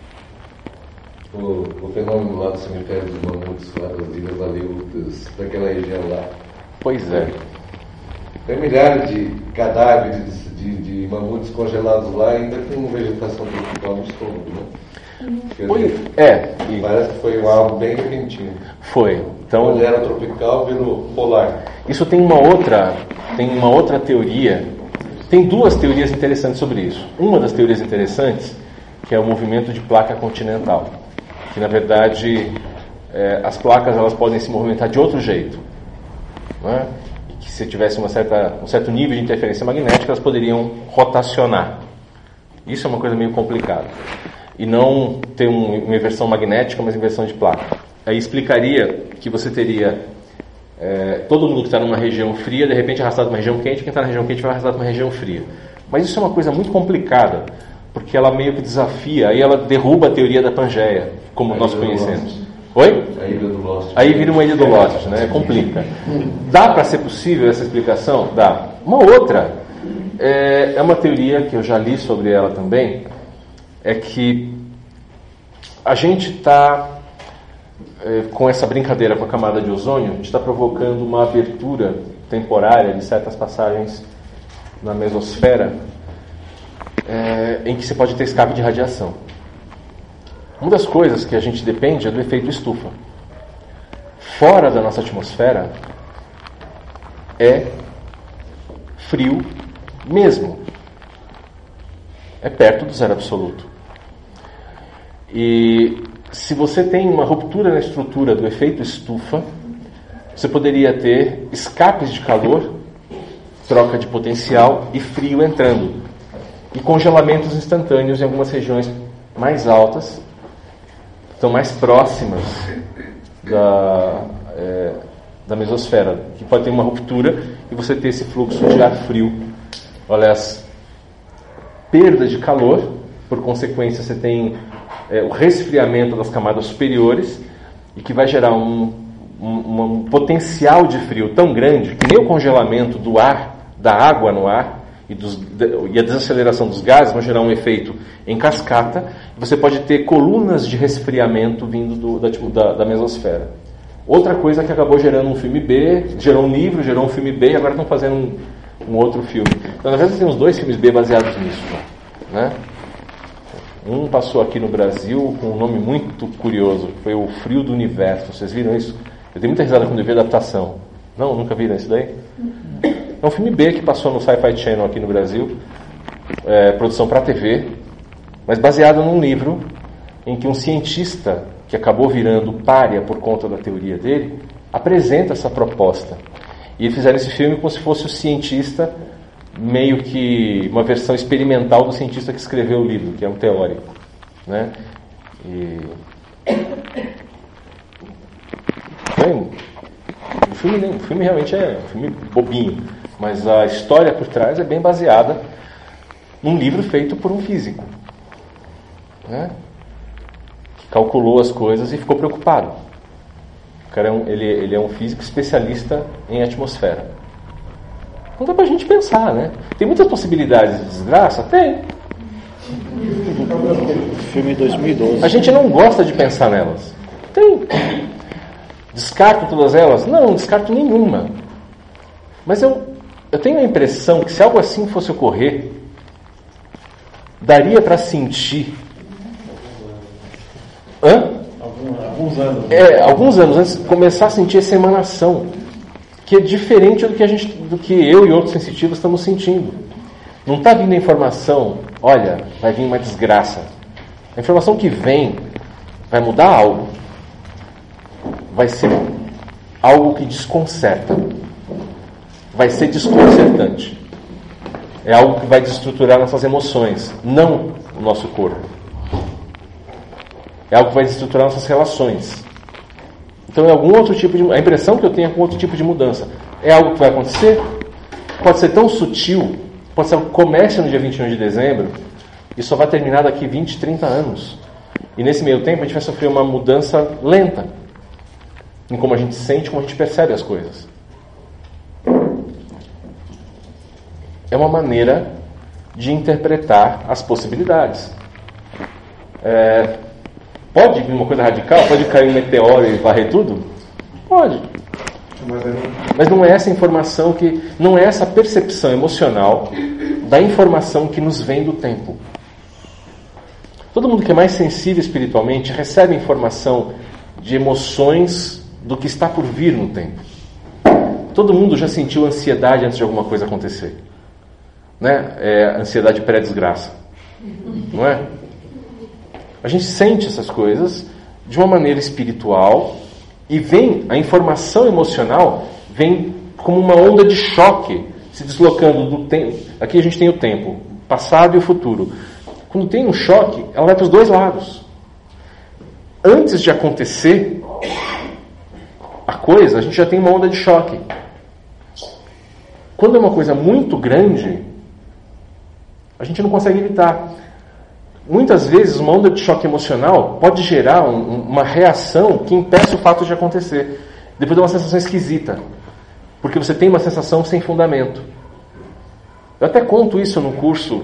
o, o fenômeno lá do cemitério dos mamutos, lá das ilhas Aleutianas, daquela região lá. Pois é. Tem milhares de cadáveres de, de mamutos congelados lá, ainda com vegetação tropical no estômago, né? Foi, é, e parece que foi algo bem repentino. Foi. Então, quando era tropical, virou polar. Isso tem uma outra, tem uma outra teoria. Tem duas teorias interessantes sobre isso. Uma das teorias interessantes, que é o movimento de placa continental, que na verdade é, as placas elas podem se movimentar de outro jeito, não é? E que se tivesse uma certa, um certo nível de interferência magnética, elas poderiam rotacionar. Isso é uma coisa meio complicada. E não ter um, uma inversão magnética, mas inversão de placa. Aí explicaria que você teria é, todo mundo que está numa região fria, de repente arrastado para uma região quente, quem está na região quente vai arrastado para uma região fria. Mas isso é uma coisa muito complicada, porque ela meio que desafia, aí ela derruba a teoria da Pangeia, como nós conhecemos. Oi? A ilha do Lost. Aí vira uma ilha do Lost, né? Complica. Dá para ser possível essa explicação? Dá. Uma outra é, é uma teoria que eu já li sobre ela também, é que a gente está, é, com essa brincadeira com a camada de ozônio, a gente está provocando uma abertura temporária de certas passagens na mesosfera, é, em que você pode ter escape de radiação. Uma das coisas que a gente depende é do efeito estufa. Fora da nossa atmosfera é frio mesmo. É perto do zero absoluto. E se você tem uma ruptura na estrutura do efeito estufa, você poderia ter escapes de calor, troca de potencial e frio entrando. E congelamentos instantâneos em algumas regiões mais altas, estão mais próximas da, é, da mesosfera, que pode ter uma ruptura e você ter esse fluxo de ar frio. Olha, as perdas de calor, por consequência você tem é, o resfriamento das camadas superiores, e que vai gerar um, um, um potencial de frio tão grande que nem o congelamento do ar, da água no ar, e, dos, e a desaceleração dos gases vão gerar um efeito em cascata. Você pode ter colunas de resfriamento vindo do, da, da, da mesosfera. Outra coisa que acabou gerando um filme B, gerou um livro, gerou um filme B, e agora estão fazendo um, um outro filme. Então, na verdade, tem uns dois filmes B baseados nisso, né? Um passou aqui no Brasil com um nome muito curioso, foi O Frio do Universo. Vocês viram isso? Eu dei muita risada quando eu vi a adaptação. Não? Nunca viram isso daí? É um filme B que passou no Sci-Fi Channel aqui no Brasil, é, produção para T V, mas baseado num livro em que um cientista, que acabou virando pária por conta da teoria dele, apresenta essa proposta. E eles fizeram esse filme como se fosse o cientista, meio que uma versão experimental do cientista que escreveu o livro, que é um teórico, né? E... Bem, o filme, o filme realmente é um filme bobinho, mas a história por trás é bem baseada num livro feito por um físico, né? Que calculou as coisas e ficou preocupado. O cara é um, ele, ele é um físico especialista em atmosfera. Não dá pra gente pensar, né? Tem muitas possibilidades de desgraça? Tem. Filme dois mil e doze. A gente não gosta de pensar nelas. Tem. Descarto todas elas? Não, não descarto nenhuma. Mas eu, eu tenho a impressão que se algo assim fosse ocorrer, daria para sentir... Hã? Alguns anos. É, alguns anos antes, começar a sentir essa emanação, que é diferente do que, a gente, do que eu e outros sensitivos estamos sentindo. Não está vindo a informação, olha, vai vir uma desgraça. A informação que vem vai mudar algo. Vai ser algo que desconcerta. Vai ser desconcertante. É algo que vai desestruturar nossas emoções, não o nosso corpo. É algo que vai desestruturar nossas relações. Então é algum outro tipo de... A impressão que eu tenho é com outro tipo de mudança. É algo que vai acontecer? Pode ser tão sutil, pode ser algo que comece no dia vinte e um de dezembro e só vai terminar daqui vinte, trinta anos. E nesse meio tempo a gente vai sofrer uma mudança lenta em como a gente sente, como a gente percebe as coisas. É uma maneira de interpretar as possibilidades. É... Pode vir uma coisa radical? Pode cair um meteoro e varrer tudo? Pode. Mas não é essa informação que... Não é essa percepção emocional da informação que nos vem do tempo. Todo mundo que é mais sensível espiritualmente recebe informação de emoções do que está por vir no tempo. Todo mundo já sentiu ansiedade antes de alguma coisa acontecer. Né? É ansiedade pré-desgraça. Não é? A gente sente essas coisas de uma maneira espiritual e vem, a informação emocional vem como uma onda de choque se deslocando do tempo. Aqui a gente tem o tempo, passado e o futuro. Quando tem um choque, ela vai para os dois lados. Antes de acontecer a coisa, a gente já tem uma onda de choque. Quando é uma coisa muito grande, a gente não consegue evitar. Muitas vezes uma onda de choque emocional pode gerar um, uma reação que impeça o fato de acontecer. Depois dá uma sensação esquisita, porque você tem uma sensação sem fundamento. Eu até conto isso no curso.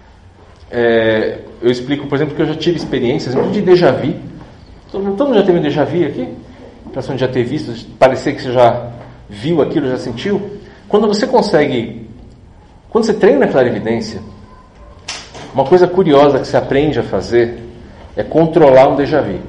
É, eu explico, por exemplo, que eu já tive experiências de déjà vu. Todo mundo já teve um déjà vu aqui? Impressão de já ter visto, de parecer que você já viu aquilo, já sentiu. Quando você consegue, quando você treina a clarividência, uma coisa curiosa que você aprende a fazer é controlar um déjà vu. O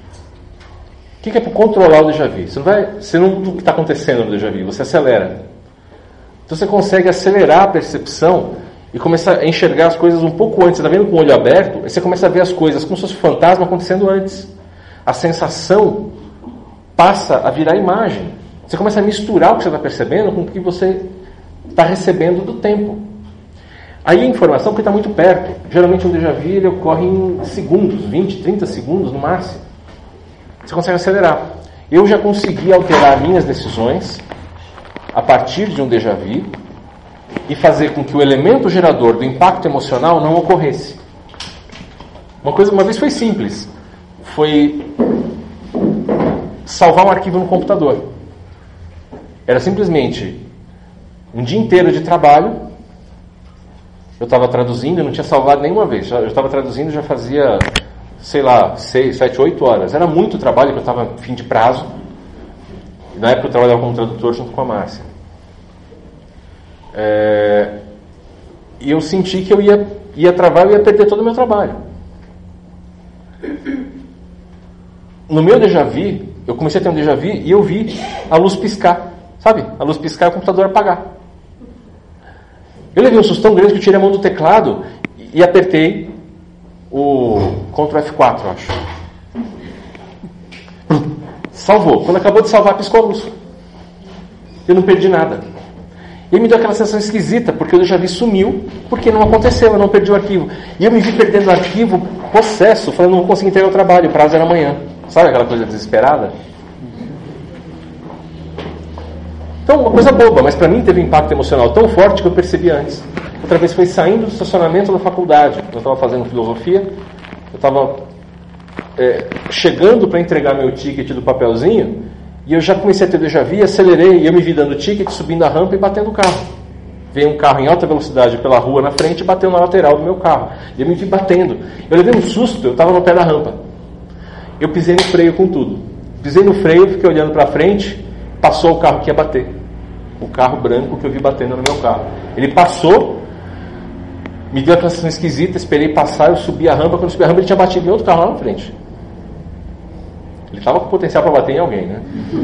que é para controlar o déjà vu? Você não vai, você não o que está acontecendo no déjà vu, você acelera. Então você consegue acelerar a percepção e começar a enxergar as coisas um pouco antes. Você está vendo com o olho aberto, aí você começa a ver as coisas como se fosse um fantasma acontecendo antes. A sensação passa a virar imagem. Você começa a misturar o que você está percebendo com o que você está recebendo do tempo. Aí a informação, porque está muito perto. Geralmente um déjà vu ele ocorre em segundos, vinte, trinta segundos no máximo. Você consegue acelerar. eu já consegui alterar minhas decisões a partir de um déjà vu e fazer com que o elemento gerador do impacto emocional não ocorresse. Uma coisa, uma vez foi simples, foi salvar um arquivo no computador. Era simplesmente um dia inteiro de trabalho. Eu estava traduzindo, eu não tinha salvado nenhuma vez. Eu estava traduzindo já fazia, sei lá, seis, sete, oito horas. Era muito trabalho, porque eu estava em fim de prazo. E na época eu trabalhava como tradutor junto com a Márcia. É... E eu senti que eu ia, ia travar, eu ia perder todo o meu trabalho. No meu déjà vu, eu comecei a ter um déjà vu e eu vi a luz piscar. Sabe? A luz piscar e o computador apagar. Eu levei um susto tão grande que eu tirei a mão do teclado e apertei o control F quatro, eu acho. Salvou. Quando acabou de salvar, piscou a luz. Eu não perdi nada. E me deu aquela sensação esquisita, porque o déjà vu sumiu, porque não aconteceu, eu não perdi o arquivo. E eu me vi perdendo o arquivo, possesso, falando, não vou conseguir entregar o trabalho, o prazo era amanhã. Sabe aquela coisa desesperada? Então, uma coisa boba, mas para mim teve um impacto emocional tão forte que eu percebi antes. Outra vez foi saindo do estacionamento da faculdade. Eu estava fazendo filosofia, eu estava é, chegando para entregar meu ticket do papelzinho, e eu já comecei a ter déjà vu, acelerei, e eu me vi dando ticket, subindo a rampa e batendo o carro. Veio um carro em alta velocidade pela rua na frente e bateu na lateral do meu carro. E eu me vi batendo. Eu levei um susto, eu estava no pé da rampa. Eu pisei no freio com tudo. Pisei no freio, fiquei olhando para frente, passou o carro que ia bater. O carro branco que eu vi batendo no meu carro. Ele passou, me deu aquela sensação esquisita, esperei passar, eu subi a rampa, quando eu subi a rampa ele tinha batido em outro carro lá na frente. Ele estava com potencial para bater em alguém, né?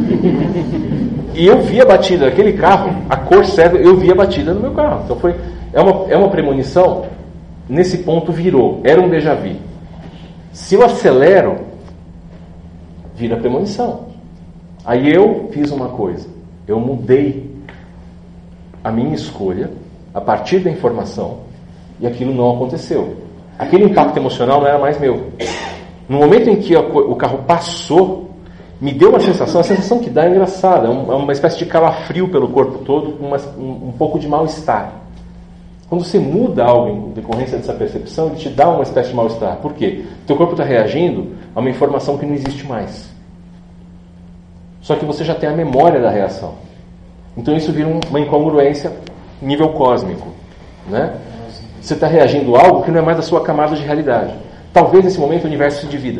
E eu vi a batida daquele carro, a cor certa, eu vi a batida no meu carro. Então foi, é uma, é uma premonição, nesse ponto virou, era um déjà vu. Se eu acelero, vira premonição. Aí eu fiz uma coisa, eu mudei a minha escolha a partir da informação e aquilo não aconteceu. Aquele impacto emocional não era mais meu. No momento em que o carro passou, me deu uma sensação, a sensação que dá é engraçada, é uma espécie de calafrio pelo corpo todo, uma, um, um pouco de mal-estar. Quando você muda algo em decorrência dessa percepção, ele te dá uma espécie de mal-estar. Por quê? O teu corpo está reagindo a uma informação que não existe mais. Só que você já tem a memória da reação. Então isso vira uma incongruência nível cósmico, né? Você está reagindo a algo que não é mais da sua camada de realidade. Talvez nesse momento o universo se divida.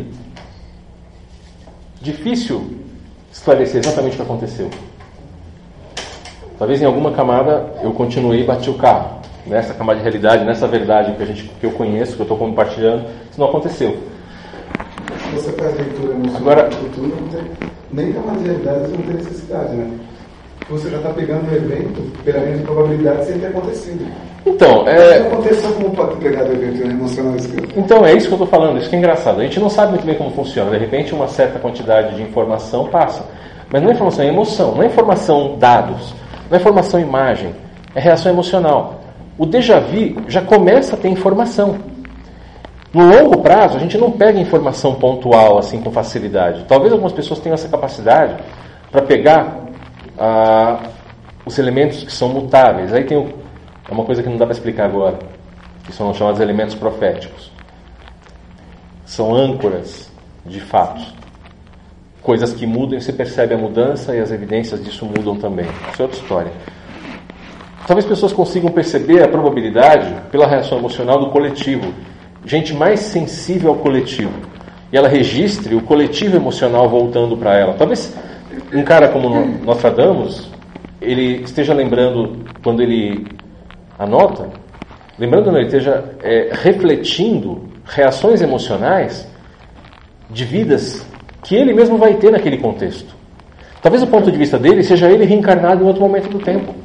Difícil esclarecer exatamente o que aconteceu. Talvez em alguma camada eu continuei e bati o carro. Nessa camada de realidade, nessa verdade que, a gente, que eu conheço, que eu estou compartilhando, isso não aconteceu. Se você faz leitura no Agora, futuro, não tem, nem camada de realidade não tem necessidade, né? Você já está pegando o evento pela mesma probabilidade sem ter acontecido. Então, é... Isso aconteceu, como pode pegar o evento emocional escrito? Então, é isso que eu estou falando, isso que é engraçado. A gente não sabe muito bem como funciona. De repente, uma certa quantidade de informação passa. Mas não é informação, é emoção. Não é informação dados. Não é informação imagem. É reação emocional. O déjà vu já começa a ter informação. No longo prazo, a gente não pega informação pontual assim com facilidade. Talvez algumas pessoas tenham essa capacidade para pegar ah, os elementos que são mutáveis. Aí tem o, é uma coisa que não dá para explicar agora, que são chamados elementos proféticos. São âncoras de fatos. Coisas que mudam e você percebe a mudança e as evidências disso mudam também. Isso é outra história. Talvez pessoas consigam perceber a probabilidade pela reação emocional do coletivo. Gente mais sensível ao coletivo. E ela registre o coletivo emocional voltando para ela. Talvez um cara como Nostradamus, ele esteja lembrando, quando ele anota, lembrando não, ele esteja é, refletindo reações emocionais de vidas que ele mesmo vai ter naquele contexto. Talvez o ponto de vista dele seja ele reencarnado em outro momento do tempo.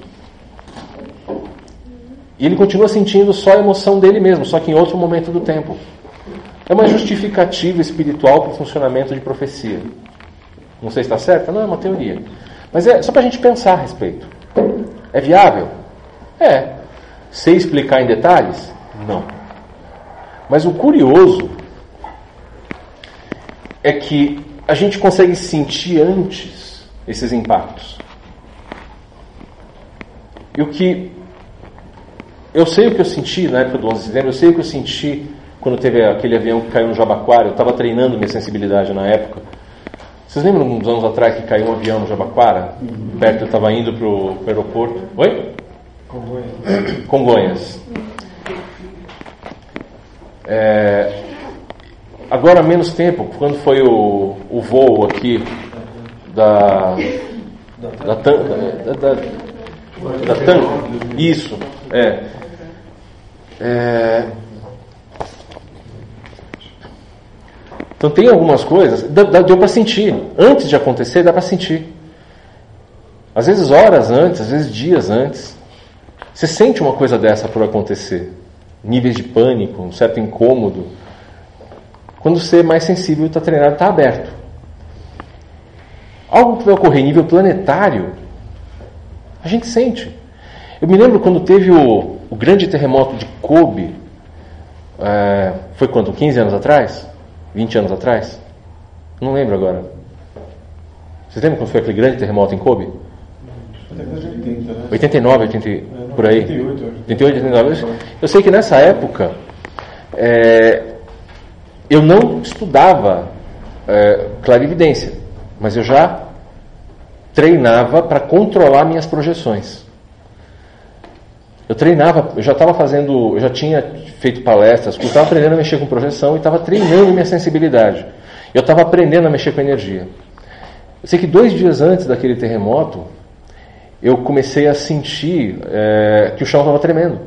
E ele continua sentindo só a emoção dele mesmo, só que em outro momento do tempo. É uma justificativa espiritual para o funcionamento de profecia. Não sei se está certa? Não, é uma teoria. Mas é só para a gente pensar a respeito. É viável? É. Sei explicar em detalhes? Não. Mas o curioso é que a gente consegue sentir antes esses impactos. E o que... Eu sei o que eu senti na época do onze de setembro, eu sei o que eu senti quando teve aquele avião que caiu no Jabaquara. Eu estava treinando minha sensibilidade na época. Vocês lembram uns anos atrás que caiu um avião no Jabaquara? Uhum. Perto, eu estava indo para o aeroporto. Oi? Congonhas. Congonhas. É, agora, há menos tempo, quando foi o, o voo aqui da... Da TAM... Da, da, da TAM? Isso, é. é. Então tem algumas coisas, deu para sentir. Antes de acontecer, dá para sentir. Às vezes horas antes, às vezes dias antes. Você sente uma coisa dessa por acontecer. Níveis de pânico, um certo incômodo. Quando você é mais sensível, está treinado, está aberto. Algo que vai ocorrer em nível planetário, a gente sente. Eu me lembro quando teve o, o grande terremoto de Kobe, é, foi quanto? quinze anos atrás? vinte anos atrás? Não lembro agora. Vocês lembram quando foi aquele grande terremoto em Kobe? oitenta e nove, oitenta, por aí. oitenta e oito, oitenta e oitenta e nove. Eu sei que nessa época é, eu não estudava é, clarividência, mas eu já treinava para controlar minhas projeções. Eu treinava, eu já estava fazendo, eu já tinha feito palestras, eu estava aprendendo a mexer com projeção e estava treinando minha sensibilidade. Eu estava aprendendo a mexer com energia. Eu sei que dois dias antes daquele terremoto, eu comecei a sentir é, que o chão estava tremendo.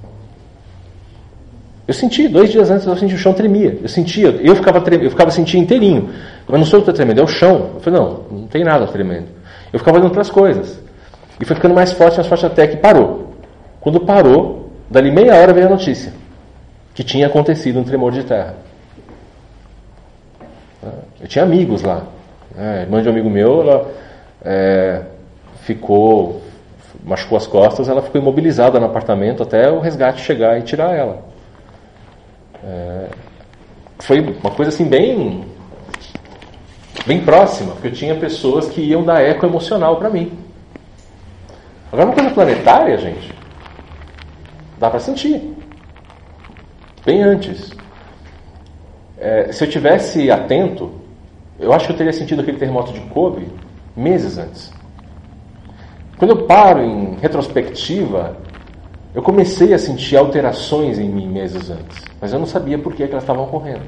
Eu senti, dois dias antes eu senti o chão tremia. Eu sentia, eu ficava, trem, eu ficava sentindo inteirinho. Mas não sou eu que estou tremendo, é o chão. Eu falei, não, não tem nada tremendo. Eu ficava olhando para as coisas. E foi ficando mais forte, mais forte até que parou. Quando parou, dali meia hora veio a notícia que tinha acontecido um tremor de terra. Eu tinha amigos lá. A irmã de um amigo meu, ela é, ficou, machucou as costas, ela ficou imobilizada no apartamento até o resgate chegar e tirar ela. É, foi uma coisa assim bem, bem próxima, porque eu tinha pessoas que iam dar eco emocional para mim. Agora, uma coisa planetária, gente, dá para sentir. Bem antes. É, se eu tivesse atento, eu acho que eu teria sentido aquele terremoto de Kobe meses antes. Quando eu paro em retrospectiva, eu comecei a sentir alterações em mim meses antes, mas eu não sabia por que, que elas estavam ocorrendo.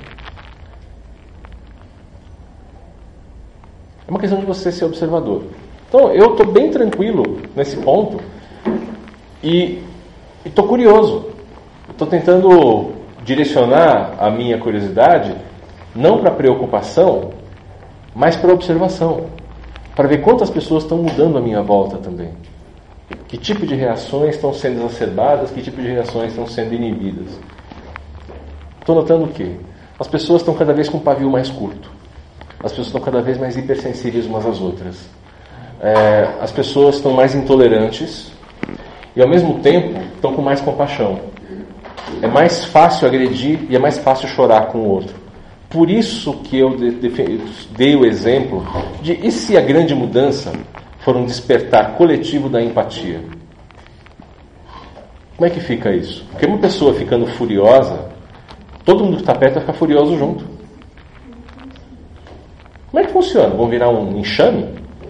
É uma questão de você ser observador. Então, eu estou bem tranquilo nesse ponto e estou curioso. Estou tentando direcionar a minha curiosidade não para preocupação, mas para observação, para ver quantas pessoas estão mudando à minha volta também. Que tipo de reações estão sendo exacerbadas, que tipo de reações estão sendo inibidas. Estou notando o quê? As pessoas estão cada vez com um pavio mais curto. As pessoas estão cada vez mais hipersensíveis umas às outras. É, as pessoas estão mais intolerantes e, ao mesmo tempo, estão com mais compaixão. É mais fácil agredir e é mais fácil chorar com o outro. Por isso que eu de, de, dei o exemplo de e se a grande mudança for um despertar coletivo da empatia? Como é que fica isso? Porque uma pessoa ficando furiosa, todo mundo que está perto vai ficar furioso junto. Como é que funciona? Vão virar um enxame?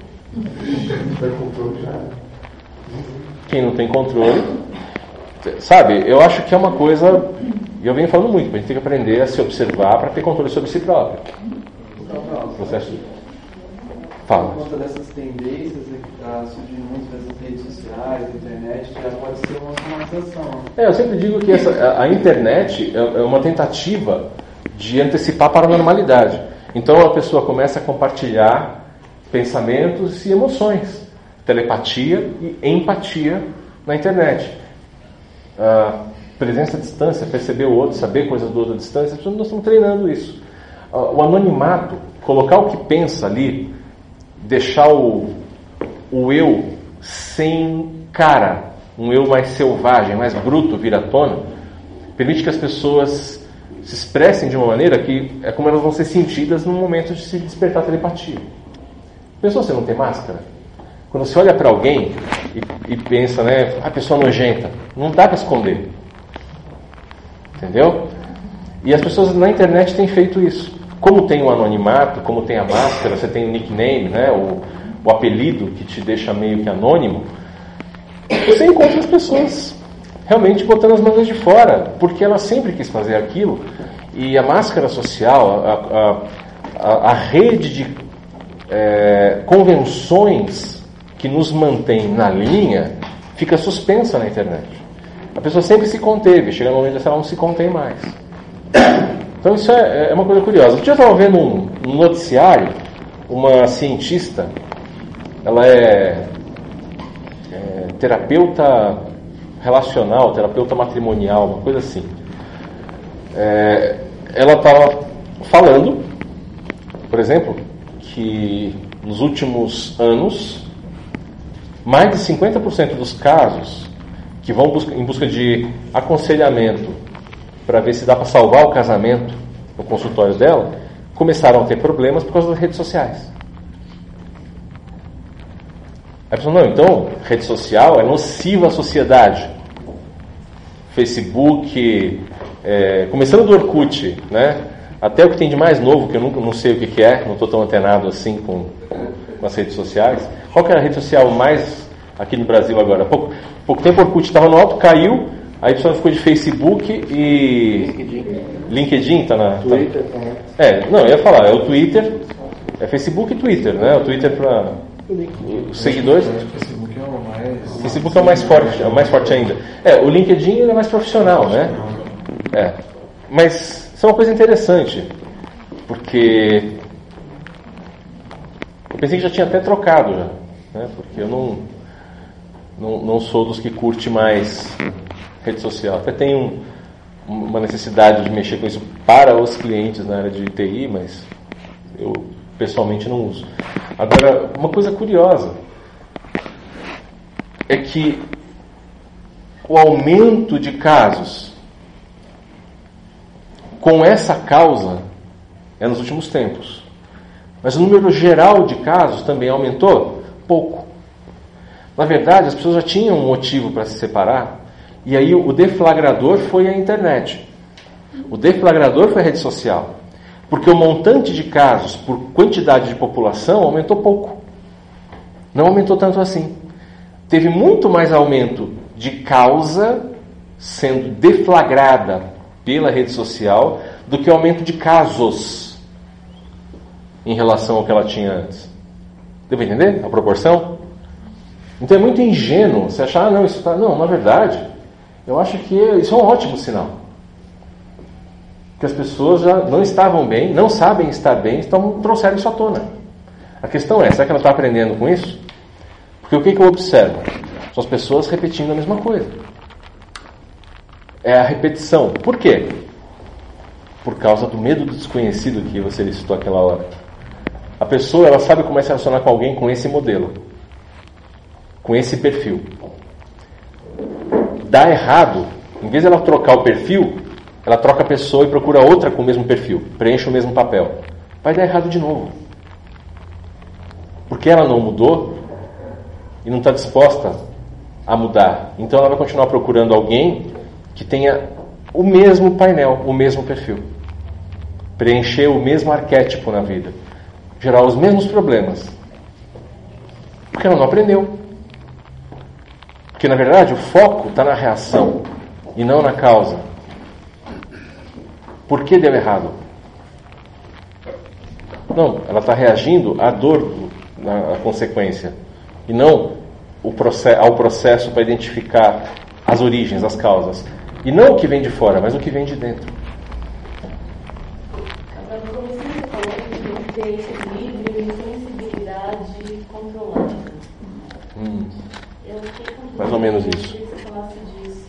Quem não tem controle, sabe, eu acho que é uma coisa, e eu venho falando muito, a gente tem que aprender a se observar para ter controle sobre si próprio. Então, processo. Fala. Por conta dessas tendências que está surgindo muito dessas redes sociais, da internet, já pode ser uma automatização. É, eu sempre digo que essa, a, a internet é uma tentativa de antecipar para a normalidade. Então a pessoa começa a compartilhar pensamentos e emoções, telepatia e empatia na internet. A presença à distância, perceber o outro, saber coisas do outro à distância, nós estamos treinando isso. O anonimato, colocar o que pensa ali, deixar o, o eu sem cara, um eu mais selvagem, mais bruto vir à tona, permite que as pessoas se expressem de uma maneira que é como elas vão ser sentidas no momento de se despertar a telepatia. Pensou você não tem máscara? Quando você olha para alguém e, e pensa, né, a pessoa nojenta, não dá para esconder. Entendeu? E as pessoas na internet têm feito isso. Como tem o anonimato, como tem a máscara, você tem o nickname, né, o, o apelido que te deixa meio que anônimo, você encontra as pessoas realmente botando as mangas de fora, porque ela sempre quis fazer aquilo, e a máscara social, a, a, a, a rede de é, convenções que nos mantém na linha, fica suspensa na internet. A pessoa sempre se conteve, chega no momento que ela não se contém mais. Então isso é, é uma coisa curiosa. Um dia eu estava vendo um, um noticiário, uma cientista, ela é, é terapeuta relacional, terapeuta matrimonial, uma coisa assim. É, ela estava falando, por exemplo, que nos últimos anos, mais de cinquenta por cento dos casos que vão busca, em busca de aconselhamento para ver se dá para salvar o casamento no consultório dela, começaram a ter problemas por causa das redes sociais. Aí a pessoa, não, então, rede social é nociva à sociedade. Facebook, é, começando do Orkut, né? Até o que tem de mais novo, que eu nunca, não sei o que, que é, não estou tão antenado assim com, com as redes sociais. Qual que é a rede social mais aqui no Brasil agora? Pouco, pouco tempo o Orkut estava no alto, caiu, aí a pessoa ficou de Facebook e... LinkedIn. LinkedIn está na... Twitter também. É, não, eu ia falar, é o Twitter, é Facebook e Twitter, né? O Twitter para os seguidores. O Facebook é o mais... O Facebook é o mais forte, é o mais forte ainda. É, o LinkedIn ele é mais profissional, né? É, mas isso é uma coisa interessante, porque eu pensei que já tinha até trocado, já, né? Porque eu não, não, não sou dos que curte mais rede social. Até tenho um, uma necessidade de mexer com isso para os clientes na área de T I, mas eu pessoalmente não uso. Agora, uma coisa curiosa é que o aumento de casos com essa causa é nos últimos tempos. Mas o número geral de casos também aumentou pouco. Na verdade, as pessoas já tinham um motivo para se separar, e aí o deflagrador foi a internet. O deflagrador foi a rede social. Porque o montante de casos por quantidade de população aumentou pouco. Não aumentou tanto assim. Teve muito mais aumento de causa sendo deflagrada pela rede social do que o aumento de casos em relação ao que ela tinha antes. Deu para entender a proporção? Então é muito ingênuo você achar, ah, não, isso tá... Não, na verdade, eu acho que isso é um ótimo sinal. Que as pessoas já não estavam bem, não sabem estar bem, então trouxeram isso à tona. A questão é, será que ela está aprendendo com isso? Porque o que, que eu observo? São as pessoas repetindo a mesma coisa. É a repetição. Por quê? Por causa do medo do desconhecido que você listou aquela hora. A pessoa, ela sabe como é se relacionar com alguém com esse modelo, com esse perfil. Dá errado, em vez de ela trocar o perfil, ela troca a pessoa e procura outra com o mesmo perfil, preenche o mesmo papel. Vai dar errado de novo. Porque ela não mudou e não está disposta a mudar. Então ela vai continuar procurando alguém que tenha o mesmo painel, o mesmo perfil. Preencher o mesmo arquétipo na vida. Gerar os mesmos problemas. Porque ela não aprendeu. Porque na verdade o foco está na reação e não na causa. Por que deu errado? Não, ela está reagindo à dor, à consequência. E não o processo, ao processo para identificar as origens, as causas. E não o que vem de fora, mas o que vem de dentro. Agora, como você falou de ter equilíbrio e sensibilidade controlada. Hum, Eu fiquei com mais ou menos isso. que você falasse disso.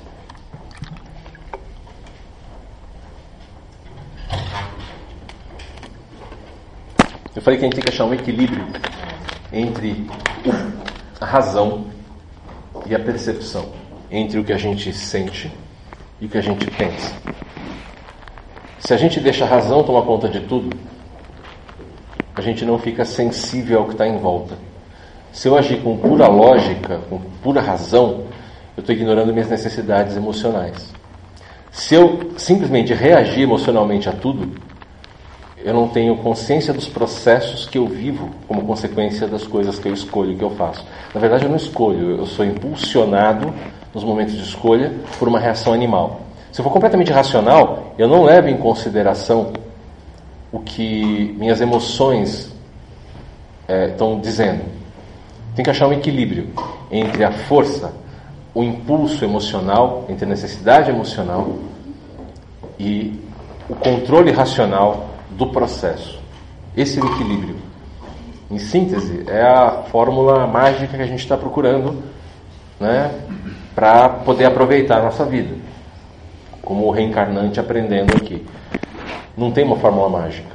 Eu falei que a gente tem que achar um equilíbrio entre a razão e a percepção, entre o que a gente sente e o que a gente pensa. Se a gente deixa a razão tomar conta de tudo, a gente não fica sensível ao que está em volta. Se eu agir com pura lógica, com pura razão, eu estou ignorando minhas necessidades emocionais. Se eu simplesmente reagir emocionalmente a tudo, eu não tenho consciência dos processos que eu vivo como consequência das coisas que eu escolho e que eu faço. Na verdade, eu não escolho, eu sou impulsionado nos momentos de escolha por uma reação animal. Se eu for completamente racional, eu não levo em consideração o que minhas emoções é, estão dizendo. Tem que achar um equilíbrio entre a força, o impulso emocional, entre a necessidade emocional e o controle racional do processo. Esse é o equilíbrio. Em síntese, é a fórmula mágica que a gente está procurando, né, para poder aproveitar a nossa vida, como o reencarnante aprendendo aqui. Não tem uma fórmula mágica.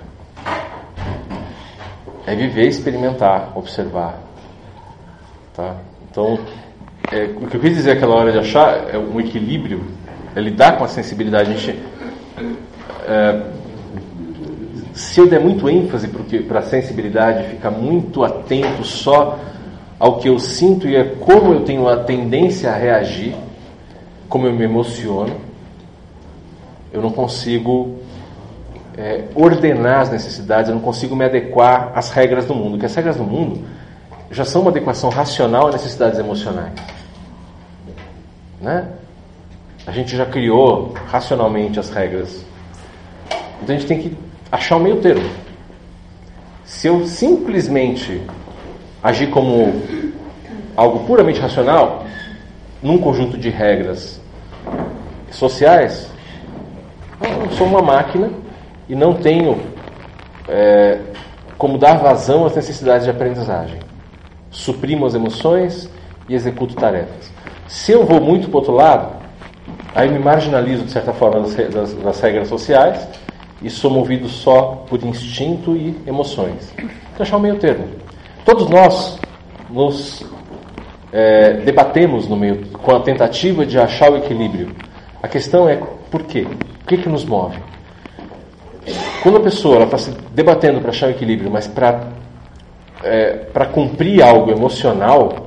É viver, experimentar, observar. Tá? Então, é, o que eu quis dizer aquela hora de achar é um equilíbrio, é lidar com a sensibilidade. A gente, é, se eu der muito ênfase para a sensibilidade, ficar muito atento só ao que eu sinto e é como eu tenho a tendência a reagir, como eu me emociono, eu não consigo é, ordenar as necessidades, eu não consigo me adequar às regras do mundo, porque as regras do mundo já são uma adequação racional a necessidades emocionais. Né? A gente já criou racionalmente as regras. Então a gente tem que achar o meio termo. Se eu simplesmente agir como algo puramente racional, num conjunto de regras sociais, eu sou uma máquina e não tenho é, como dar vazão às necessidades de aprendizagem. Suprimo as emoções e executo tarefas. Se eu vou muito para o outro lado, aí me marginalizo de certa forma das, das, das regras sociais e sou movido só por instinto e emoções. Tem que achar um meio termo. Todos nós nos é, debatemos no meio, com a tentativa de achar o equilíbrio. A questão é por quê? O que, que nos move? Quando a pessoa está se debatendo para achar o equilíbrio, mas para é, para cumprir algo emocional,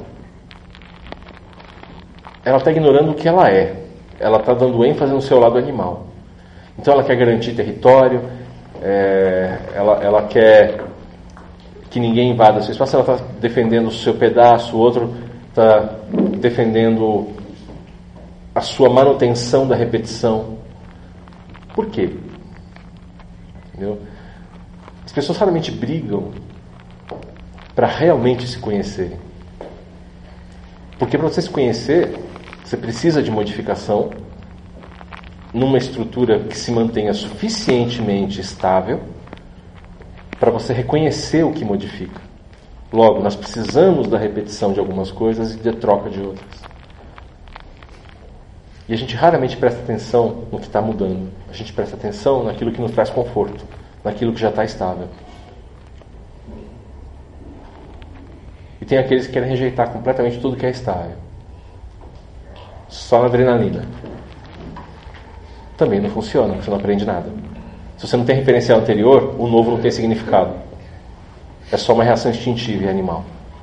ela está ignorando o que ela é. Ela está dando ênfase no seu lado animal. Então ela quer garantir território, é, ela, ela quer que ninguém invada seu espaço, ela está defendendo o seu pedaço, o outro está defendendo a sua manutenção da repetição. Por quê? Entendeu? As pessoas raramente brigam para realmente se conhecerem. Porque para você se conhecer, você precisa de modificação numa estrutura que se mantenha suficientemente estável para você reconhecer o que modifica. Logo, nós precisamos da repetição de algumas coisas e de troca de outras. E a gente raramente presta atenção no que está mudando. A gente presta atenção naquilo que nos traz conforto, naquilo que já está estável. E tem aqueles que querem rejeitar completamente tudo que é estável. Só na adrenalina. Também não funciona, você não aprende nada. Se você não tem referencial anterior, o novo não tem significado. É só uma reação instintiva e animal.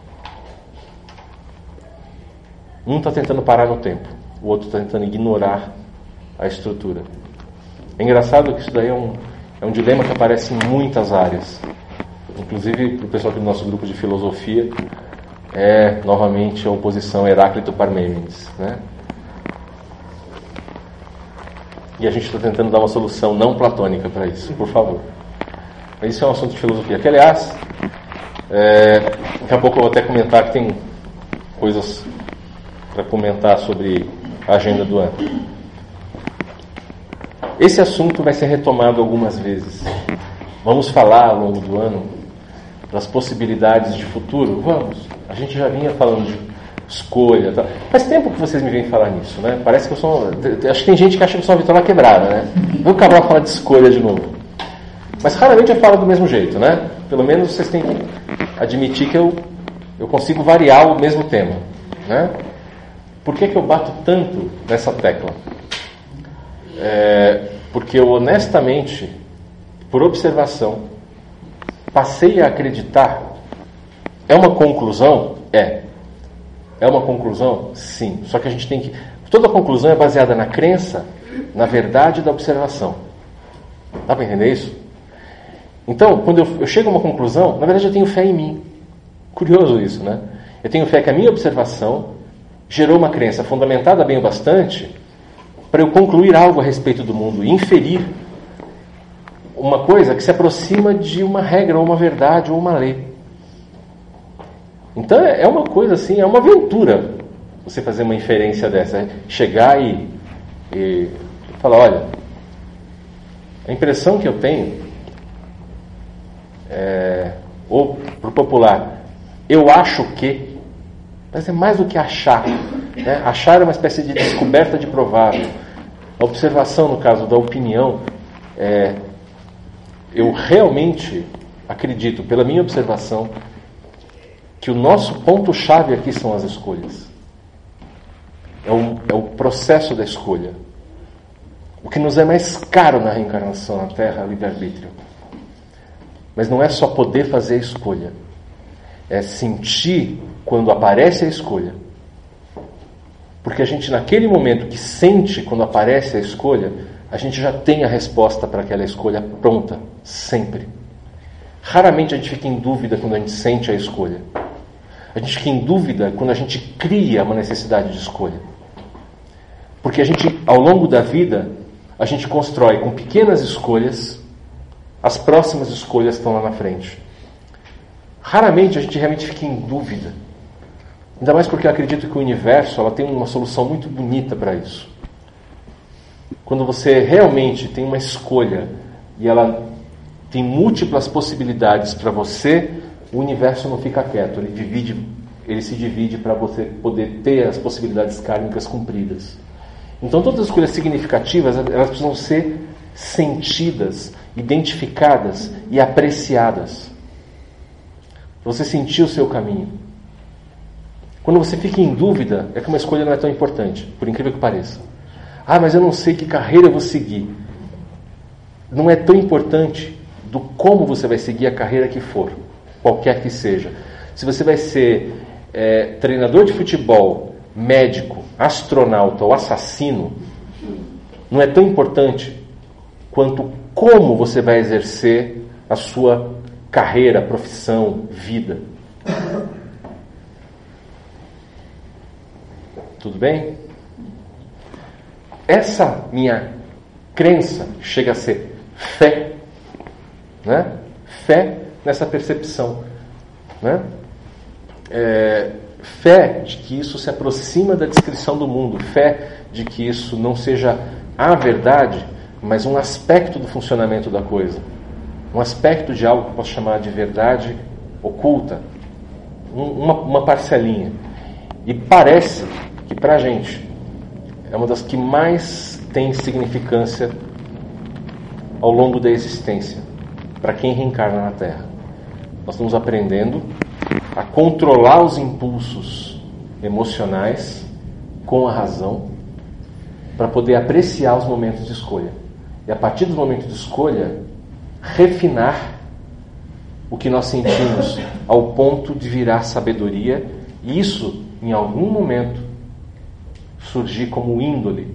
Um está tentando parar no tempo, o outro está tentando ignorar a estrutura. É engraçado que isso daí é um, é um dilema que aparece em muitas áreas. Inclusive, para o pessoal aqui do nosso grupo de filosofia, é novamente a oposição Heráclito-Parmênides, né? E a gente está tentando dar uma solução não platônica para isso, por favor. Mas isso é um assunto de filosofia. Que, aliás, é, daqui a pouco eu vou até comentar que tem coisas para comentar sobre a agenda do ano. Esse assunto vai ser retomado algumas vezes. Vamos falar ao longo do ano das possibilidades de futuro? Vamos. A gente já vinha falando de escolha. Tá? Faz tempo que vocês me vêm falar nisso, né? Parece que eu sou... Acho que tem gente que acha que eu sou uma vitória quebrada, né? Vou acabar a falar de escolha de novo. Mas raramente eu falo do mesmo jeito, né? Pelo menos vocês têm que admitir que eu, eu consigo variar o mesmo tema, né? Por que que eu bato tanto nessa tecla? É, porque eu honestamente, por observação, passei a acreditar. É uma conclusão? É. É uma conclusão? Sim. Só que a gente tem que... Toda conclusão é baseada na crença, na verdade da observação. Dá para entender isso? Então, quando eu, eu chego a uma conclusão, na verdade eu tenho fé em mim. Curioso isso, né? Eu tenho fé que a minha observação gerou uma crença fundamentada bem o bastante para eu concluir algo a respeito do mundo e inferir uma coisa que se aproxima de uma regra, ou uma verdade, ou uma lei. Então é uma coisa assim, é uma aventura você fazer uma inferência dessa, né? Chegar e, e falar, olha, a impressão que eu tenho é, ou para o popular, eu acho que, mas é mais do que achar, né? Achar é uma espécie de descoberta de provável. A observação, no caso da opinião, é, eu realmente acredito, pela minha observação, que o nosso ponto-chave aqui são as escolhas. É o, é o processo da escolha. O que nos é mais caro na reencarnação na Terra é o livre-arbítrio. Mas não é só poder fazer a escolha. É sentir quando aparece a escolha. Porque a gente, naquele momento que sente quando aparece a escolha, a gente já tem a resposta para aquela escolha pronta, sempre. Raramente a gente fica em dúvida quando a gente sente a escolha. A gente fica em dúvida quando a gente cria uma necessidade de escolha. Porque a gente, ao longo da vida, a gente constrói com pequenas escolhas as próximas escolhas que estão lá na frente. Raramente a gente realmente fica em dúvida. Ainda mais porque eu acredito que o universo ela tem uma solução muito bonita para isso. Quando você realmente tem uma escolha e ela tem múltiplas possibilidades para você, o universo não fica quieto, ele, divide, ele se divide para você poder ter as possibilidades kármicas cumpridas. Então todas as escolhas significativas, elas precisam ser sentidas, identificadas e apreciadas. Você sentir o seu caminho. Quando você fica em dúvida, é que uma escolha não é tão importante, por incrível que pareça. Ah, mas eu não sei que carreira eu vou seguir. Não é tão importante do como você vai seguir a carreira que for, qualquer que seja. Se você vai ser é, treinador de futebol, médico, astronauta ou assassino, não é tão importante quanto como você vai exercer a sua carreira, profissão, vida. Tudo bem? Essa minha crença chega a ser fé, né? Fé nessa percepção, né? É, fé de que isso se aproxima da descrição do mundo, fé de que isso não seja a verdade, mas um aspecto do funcionamento da coisa, um aspecto de algo que eu posso chamar de verdade oculta, um, uma, uma parcelinha. E parece que para a gente é uma das que mais tem significância ao longo da existência, para quem reencarna na Terra. Nós estamos aprendendo a controlar os impulsos emocionais com a razão para poder apreciar os momentos de escolha. E a partir dos momentos de escolha, refinar o que nós sentimos ao ponto de virar sabedoria, e isso, em algum momento, surgir como índole.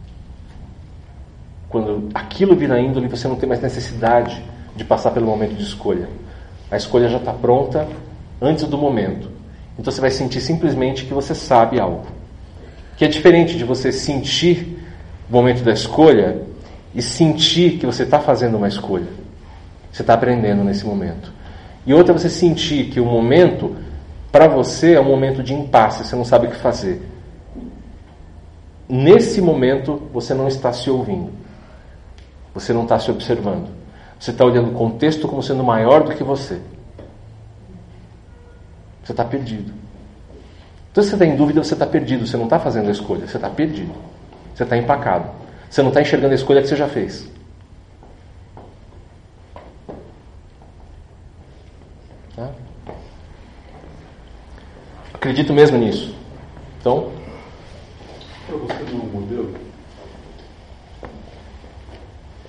Quando aquilo vira índole, você não tem mais necessidade de passar pelo momento de escolha. A escolha já está pronta antes do momento. Então você vai sentir simplesmente que você sabe algo. Que é diferente de você sentir o momento da escolha e sentir que você está fazendo uma escolha. Você está aprendendo nesse momento. E outra é você sentir que o momento, para você, é um momento de impasse, você não sabe o que fazer. Nesse momento, você não está se ouvindo. Você não está se observando. Você está olhando o contexto como sendo maior do que você. Você está perdido. Então, se você está em dúvida, você está perdido. Você não está fazendo a escolha. Você está perdido. Você está empacado. Você não está enxergando a escolha que você já fez. Tá? Acredito mesmo nisso. Então... Para você não é um modelo?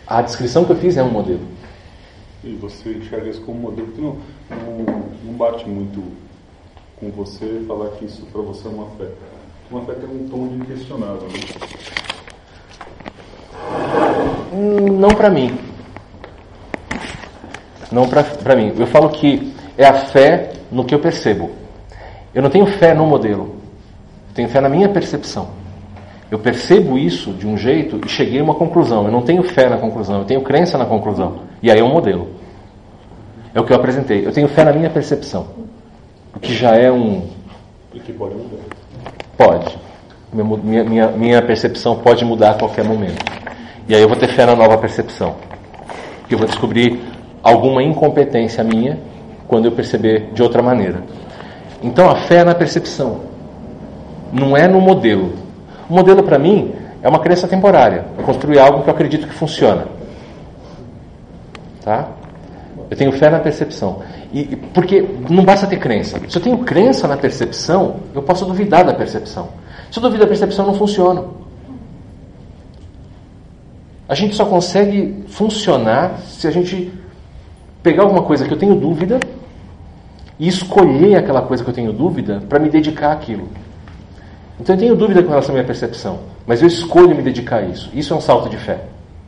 A descrição que eu fiz é um modelo. E você enxerga isso como modelo que não, não, não bate muito com você falar que isso para você é uma fé. Uma fé tem um tom de inquestionável, né? Não para mim. Não para mim. Eu falo que é a fé no que eu percebo. Eu não tenho fé no modelo. Eu tenho fé na minha percepção. Eu percebo isso de um jeito e cheguei a uma conclusão. Eu não tenho fé na conclusão, eu tenho crença na conclusão. E aí é um modelo. É o que eu apresentei. Eu tenho fé na minha percepção. O que já é um... E que pode mudar. Pode. Minha, minha, minha percepção pode mudar a qualquer momento. E aí eu vou ter fé na nova percepção. Porque eu vou descobrir alguma incompetência minha quando eu perceber de outra maneira. Então a fé é na percepção. Não é no modelo. O modelo para mim é uma crença temporária. Eu construir algo que eu acredito que funciona. Tá? Eu tenho fé na percepção. E, porque não basta ter crença. Se eu tenho crença na percepção, eu posso duvidar da percepção. Se eu duvido da percepção, não funciona. A gente só consegue funcionar se a gente pegar alguma coisa que eu tenho dúvida e escolher aquela coisa que eu tenho dúvida para me dedicar àquilo. Então eu tenho dúvida com relação à minha percepção, mas eu escolho me dedicar a isso. Isso é um salto de fé.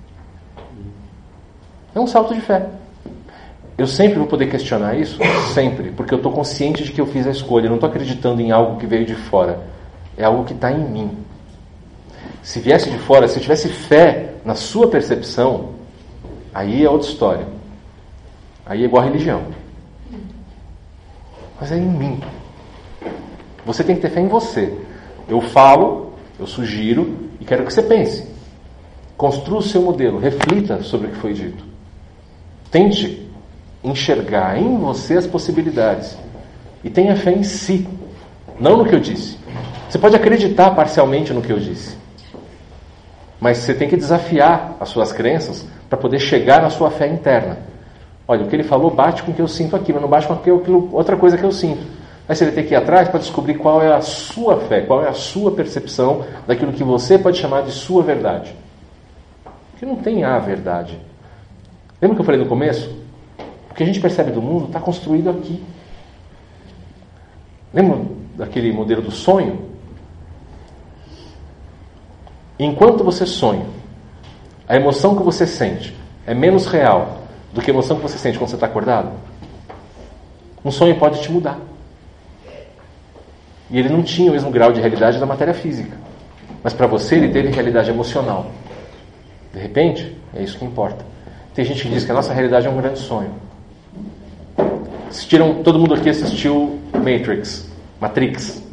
É um salto de fé. Eu sempre vou poder questionar isso? Sempre, porque eu estou consciente de que eu fiz a escolha. Eu não estou acreditando em algo que veio de fora. É algo que está em mim. Se viesse de fora, se eu tivesse fé na sua percepção, aí é outra história. Aí é igual a religião. Mas é em mim. Você tem que ter fé em você. Eu falo, eu sugiro e quero que você pense. Construa o seu modelo, reflita sobre o que foi dito. Tente enxergar em você as possibilidades. E tenha fé em si, não no que eu disse. Você pode acreditar parcialmente no que eu disse, mas você tem que desafiar as suas crenças para poder chegar na sua fé interna. Olha, o que ele falou bate com o que eu sinto aqui, mas não bate com aquilo, outra coisa que eu sinto. Aí você vai ter que ir atrás para descobrir qual é a sua fé, qual é a sua percepção daquilo que você pode chamar de sua verdade. Porque não tem a verdade. Lembra que eu falei no começo? O que a gente percebe do mundo está construído aqui. Lembra daquele modelo do sonho? Enquanto você sonha, a emoção que você sente é menos real do que a emoção que você sente quando você está acordado. Um sonho pode te mudar. E ele não tinha o mesmo grau de realidade da matéria física. Mas para você ele teve realidade emocional. De repente, é isso que importa. Tem gente que diz que a nossa realidade é um grande sonho. Assistiram, todo mundo aqui assistiu Matrix, Matrix.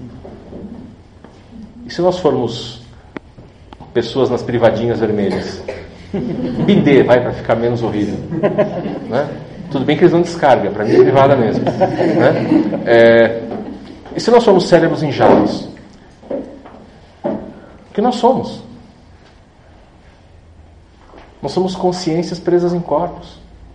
E se nós formos pessoas nas privadinhas vermelhas? Bidê, vai, para ficar menos horrível. Né? Tudo bem que eles não descarga, para mim é privada mesmo. Né? É, e se nós somos cérebros em jaulas? O que nós somos? Nós somos consciências presas em corpos.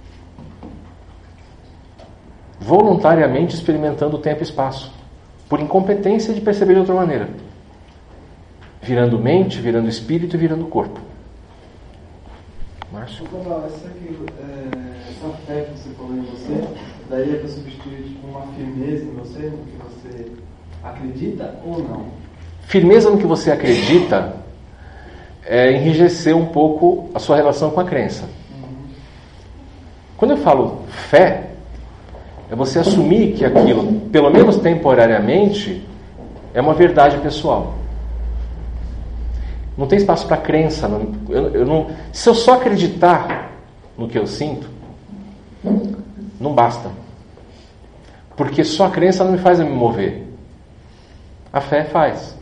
Voluntariamente experimentando o tempo e espaço. Por incompetência de perceber de outra maneira. Virando mente, virando espírito e virando corpo. Márcio? Essa, aqui, é, essa fé que você falou em você, daria para substituir tipo, uma firmeza em você, no que você acredita ou não? Firmeza no que você acredita é enrijecer um pouco a sua relação com a crença. Uhum. Quando eu falo fé, é você assumir que aquilo, pelo menos temporariamente, é uma verdade pessoal. Não tem espaço para crença. Não, eu, eu não, se eu só acreditar no que eu sinto, não basta. Porque só a crença não me faz me mover. A fé faz.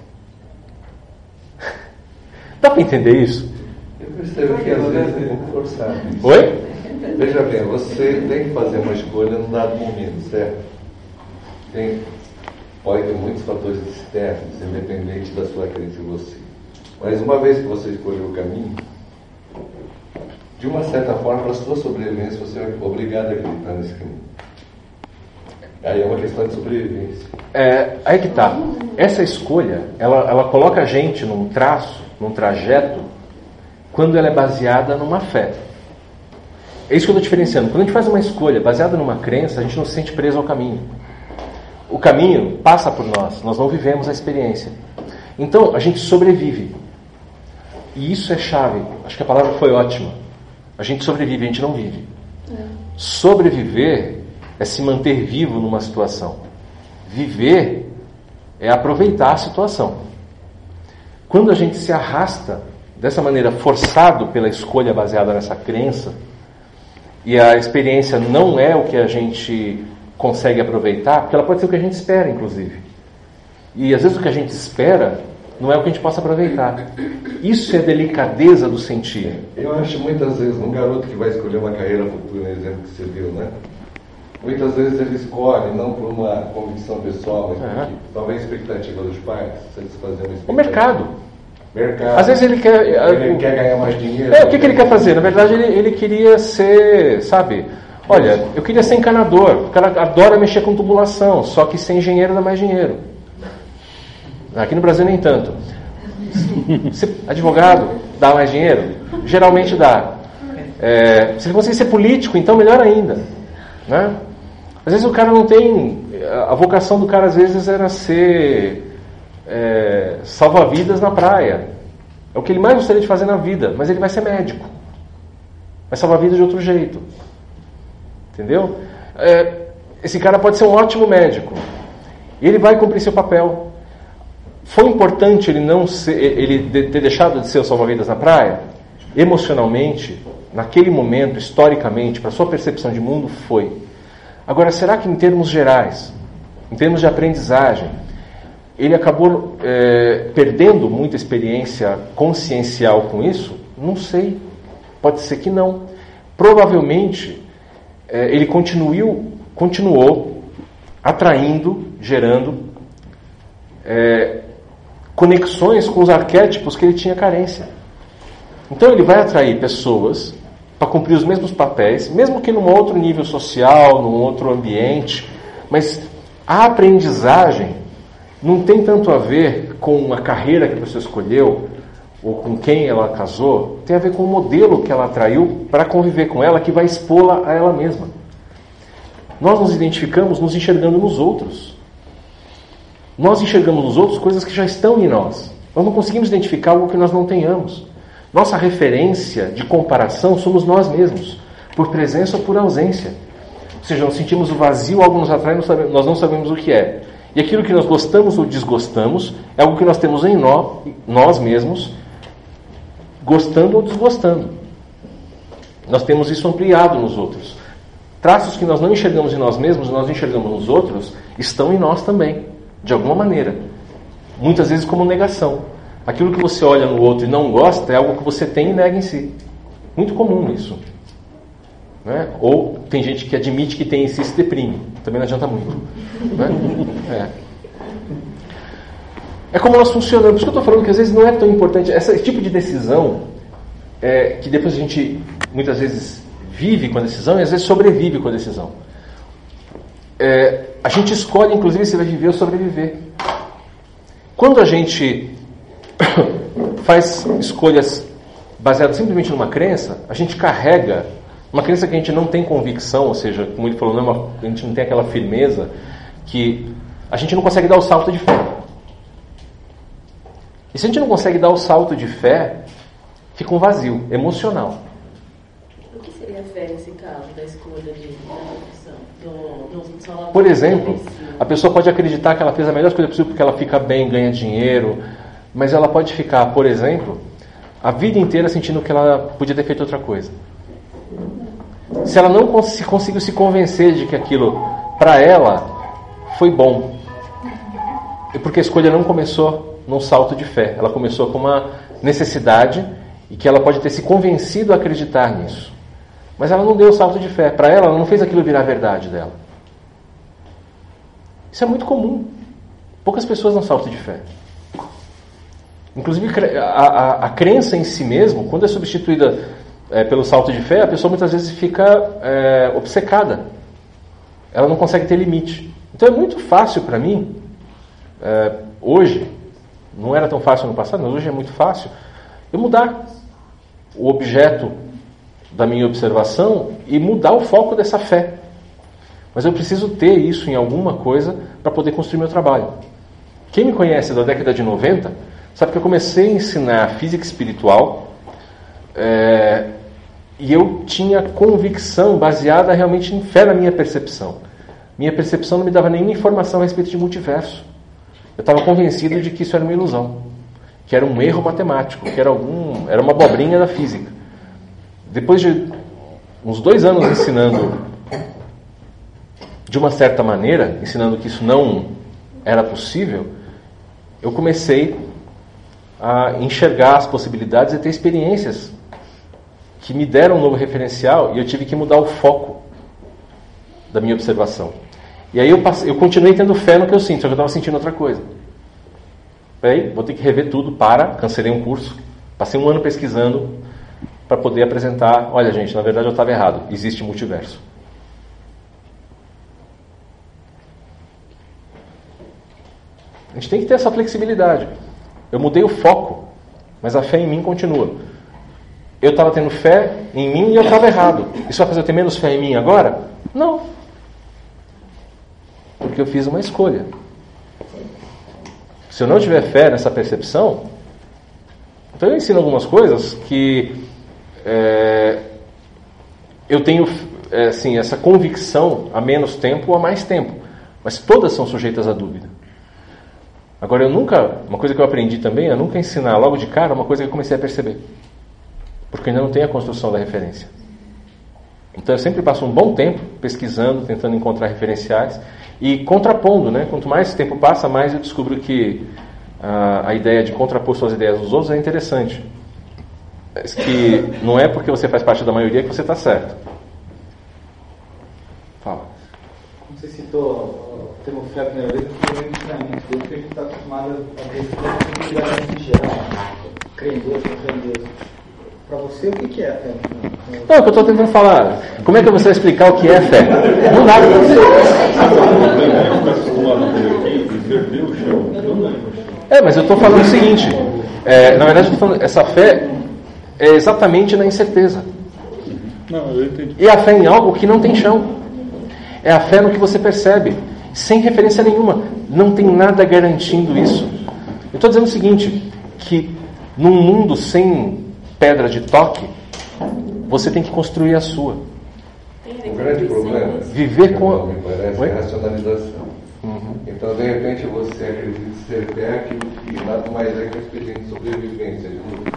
Dá para entender isso? Eu percebo que às vezes é um pouco forçado. Oi? Veja bem, você tem que fazer uma escolha num dado momento, certo? Tem, pode ter muitos fatores externos, independente da sua crença em você. Mas uma vez que você escolheu o caminho, de uma certa forma, para a sua sobrevivência, você é obrigado a acreditar nesse caminho. Aí é uma questão de sobrevivência. É, aí que tá. Essa escolha, ela, ela coloca a gente num traço, num trajeto, quando ela é baseada numa fé. é isso que eu estou diferenciando. Quando a gente faz uma escolha baseada numa crença, a gente não se sente preso ao caminho. O caminho passa por nós, nós não vivemos a experiência. Então, a gente sobrevive. E isso é chave. Acho que a palavra foi ótima. A gente sobrevive, a gente não vive. É. Sobreviver é se manter vivo numa situação. Viver é aproveitar a situação. Quando a gente se arrasta dessa maneira, forçado pela escolha baseada nessa crença, e a experiência não é o que a gente consegue aproveitar, porque ela pode ser o que a gente espera, inclusive. E às vezes o que a gente espera não é o que a gente possa aproveitar. Isso é delicadeza do sentir. Eu acho muitas vezes, um garoto que vai escolher uma carreira futura, no exemplo que você deu, né? Muitas vezes ele escolhe, não por uma convicção pessoal, mas por uhum. talvez expectativa dos pais, satisfazer uma expectativa. O mercado. Mercado. Às vezes ele quer... Ele o, quer ganhar mais dinheiro. É, o que, que ele quer fazer? Na verdade, ele, ele queria ser, sabe... Olha, eu queria ser encanador. O cara adora mexer com tubulação, só que ser engenheiro dá mais dinheiro. Aqui no Brasil nem tanto. Ser advogado dá mais dinheiro? Geralmente dá. É, se ele conseguir ser político, então melhor ainda. Né? Às vezes o cara não tem... A vocação do cara às vezes era ser é, salva-vidas na praia. É o que ele mais gostaria de fazer na vida, mas ele vai ser médico. Vai salvar vidas de outro jeito. Entendeu? É, esse cara pode ser um ótimo médico. E ele vai cumprir seu papel. Foi importante ele não ser, ele ter deixado de ser o salva-vidas na praia? Emocionalmente, naquele momento, historicamente, para sua percepção de mundo, foi. Agora, será que em termos gerais, em termos de aprendizagem, ele acabou é, perdendo muita experiência consciencial com isso? Não sei. Pode ser que não. Provavelmente, é, ele continuou, continuou atraindo, gerando é, conexões com os arquétipos que ele tinha carência. Então ele vai atrair pessoas para cumprir os mesmos papéis, mesmo que num outro nível social, num outro ambiente, mas a aprendizagem não tem tanto a ver com a carreira que a pessoa escolheu ou com quem ela casou, tem a ver com o modelo que ela atraiu para conviver com ela, que vai expô-la a ela mesma. Nós nos identificamos nos enxergando nos outros. Nós enxergamos nos outros coisas que já estão em nós. Nós não conseguimos identificar algo que nós não tenhamos. Nossa referência de comparação somos nós mesmos, por presença ou por ausência. Ou seja, nós sentimos o vazio, algo nos atrai, nós não sabemos o que é. E aquilo que nós gostamos ou desgostamos é algo que nós temos em nós, nós mesmos, gostando ou desgostando. Nós temos isso ampliado nos outros. Traços que nós não enxergamos em nós mesmos, nós enxergamos nos outros, estão em nós também, de alguma maneira. Muitas vezes como negação. Aquilo que você olha no outro e não gosta é algo que você tem e nega em si. Muito comum isso. Né? Ou tem gente que admite que tem em si e se deprime. Também não adianta muito. Né? É. É como nós funcionamos. Por isso que eu estou falando que às vezes não é tão importante. Esse tipo de decisão, é, que depois a gente muitas vezes vive com a decisão e às vezes sobrevive com a decisão. É, a gente escolhe, inclusive, se vai viver ou sobreviver. Quando a gente faz escolhas baseadas simplesmente numa crença, a gente carrega uma crença que a gente não tem convicção, ou seja, como ele falou, não é uma, a gente não tem aquela firmeza, que a gente não consegue dar o salto de fé. E se a gente não consegue dar o salto de fé, fica um vazio emocional. O que seria a fé nesse caso, da escolha de, da convicção? Do, do, do Por exemplo, a pessoa pode acreditar que ela fez a melhor coisa possível porque ela fica bem, ganha dinheiro, mas ela pode ficar, por exemplo, a vida inteira sentindo que ela podia ter feito outra coisa. Se ela não cons- conseguiu se convencer de que aquilo, para ela, foi bom. É porque a escolha não começou num salto de fé. Ela começou com uma necessidade e que ela pode ter se convencido a acreditar nisso. Mas ela não deu o salto de fé. Para ela, ela não fez aquilo virar a verdade dela. Isso é muito comum. Poucas pessoas dão salto de fé. Inclusive, a, a, a crença em si mesmo, quando é substituída é, pelo salto de fé, a pessoa muitas vezes fica é, obcecada. Ela não consegue ter limite. Então é muito fácil para mim, é, hoje, não era tão fácil no passado, mas hoje é muito fácil, eu mudar o objeto da minha observação e mudar o foco dessa fé. Mas eu preciso ter isso em alguma coisa para poder construir meu trabalho. Quem me conhece da década de noventa sabe que eu comecei a ensinar física espiritual é, e eu tinha convicção baseada realmente em fé na minha percepção. Minha percepção não me dava nenhuma informação a respeito de multiverso. Eu estava convencido de que isso era uma ilusão, que era um erro matemático, que era, algum, era uma abobrinha da física. Depois de uns dois anos ensinando de uma certa maneira, ensinando que isso não era possível, eu comecei a enxergar as possibilidades e ter experiências que me deram um novo referencial e eu tive que mudar o foco da minha observação. E aí eu, passei, eu continuei tendo fé no que eu sinto, só que eu estava sentindo outra coisa. Peraí, vou ter que rever tudo, para, cancelei um curso, passei um ano pesquisando para poder apresentar, olha gente, na verdade eu estava errado, existe multiverso. A gente tem que ter essa flexibilidade. Eu mudei o foco, mas a fé em mim continua. Eu estava tendo fé em mim e eu estava errado. Isso vai fazer eu ter menos fé em mim agora? Não. Porque eu fiz uma escolha. Se eu não tiver fé nessa percepção, então eu ensino algumas coisas que é, eu tenho é, assim, essa convicção há menos tempo ou há mais tempo. Mas todas são sujeitas à dúvida. Agora, eu nunca, uma coisa que eu aprendi também é nunca ensinar logo de cara uma coisa que eu comecei a perceber. Porque ainda não tem a construção da referência. Então eu sempre passo um bom tempo pesquisando, tentando encontrar referenciais e contrapondo, né? Quanto mais tempo passa, mais eu descubro que a, a ideia de contrapor suas ideias dos outros é interessante. Que não é porque você faz parte da maioria que você está certo. Fala. Como você citou o termo fé pneurista, foi um ensinamento dele que a gente está acostumado a ver com em geral. Crer em Deus, não crer em Deus. Para você, o que é a fé? Não, é o que eu estou tentando falar. Como é que você vai explicar o que é fé? Não dá para você. É, mas eu estou falando o seguinte. É, na verdade, eu estou falando, essa fé é exatamente na incerteza. Não, eu entendi. E a fé em algo que não tem chão. É a fé no que você percebe, sem referência nenhuma. Não tem nada garantindo isso. Eu estou dizendo o seguinte, que num mundo sem pedra de toque, você tem que construir a sua. O grande problema viver com a... me parece, é a racionalização. Uhum. Então, de repente, você acredita ser fé aquilo que nada mais é que uma experiência de sobrevivência, de luta.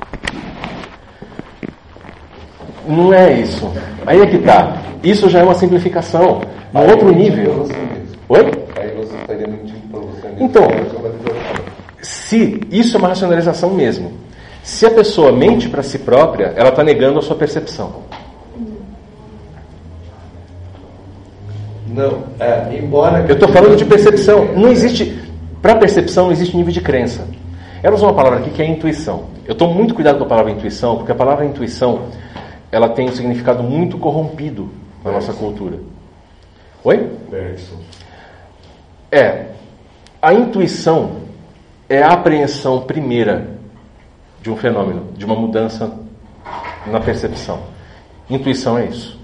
Não é isso. Aí é que tá. Isso já é uma simplificação. Um Aí outro nível. Oi? Aí você estaria mentindo para você mesmo. Então, se isso é uma racionalização mesmo. Se a pessoa mente para si própria, ela está negando a sua percepção. Não, é, embora... Eu estou falando de percepção. Não existe... Para percepção não existe nível de crença. Ela usou uma palavra aqui que é intuição. Eu estou muito cuidado com a palavra intuição, porque a palavra intuição ela tem um significado muito corrompido na nossa cultura. Oi? É. A intuição é a apreensão primeira de um fenômeno, de uma mudança na percepção. Intuição é isso.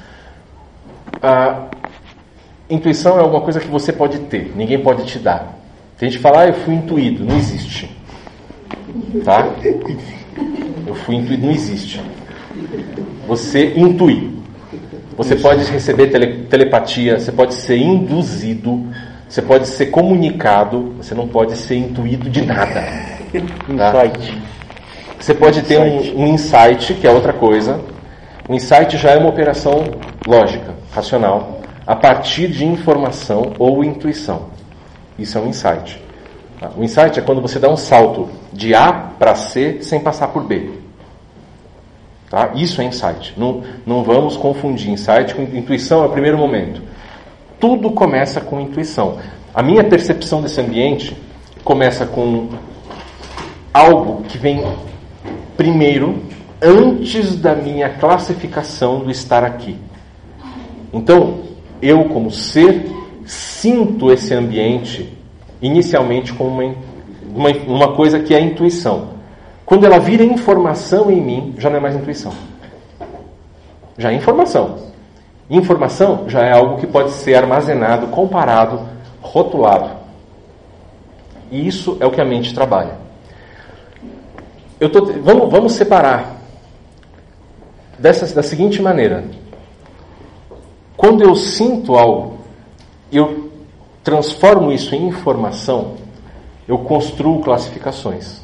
A intuição é alguma coisa que você pode ter, ninguém pode te dar. Tem gente que fala, ah, eu fui intuído. Não existe. Tá? Eu fui intuído, não existe. Você intui. Você pode receber tele, telepatia, você pode ser induzido, você pode ser comunicado, você não pode ser intuído de nada. Tá? Insight. Você pode ter um, um insight, que é outra coisa. O insight já é uma operação lógica, racional, a partir de informação ou intuição. Isso é um insight. Tá? O insight é quando você dá um salto de A para C sem passar por B. Tá? Isso é insight. Não, não vamos confundir insight com intuição, é o primeiro momento. Tudo começa com intuição. A minha percepção desse ambiente começa com algo que vem primeiro, antes da minha classificação do estar aqui. Então, eu como ser, sinto esse ambiente inicialmente como uma, uma, uma coisa que é a intuição. Quando ela vira informação em mim, já não é mais intuição. Já é informação. Informação já é algo que pode ser armazenado, comparado, rotulado. E isso é o que a mente trabalha. Eu tô, vamos, vamos separar dessa, da seguinte maneira. Quando eu sinto algo, eu transformo isso em informação, eu construo classificações.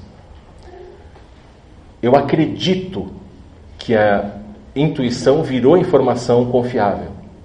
Eu acredito que a intuição virou informação confiável.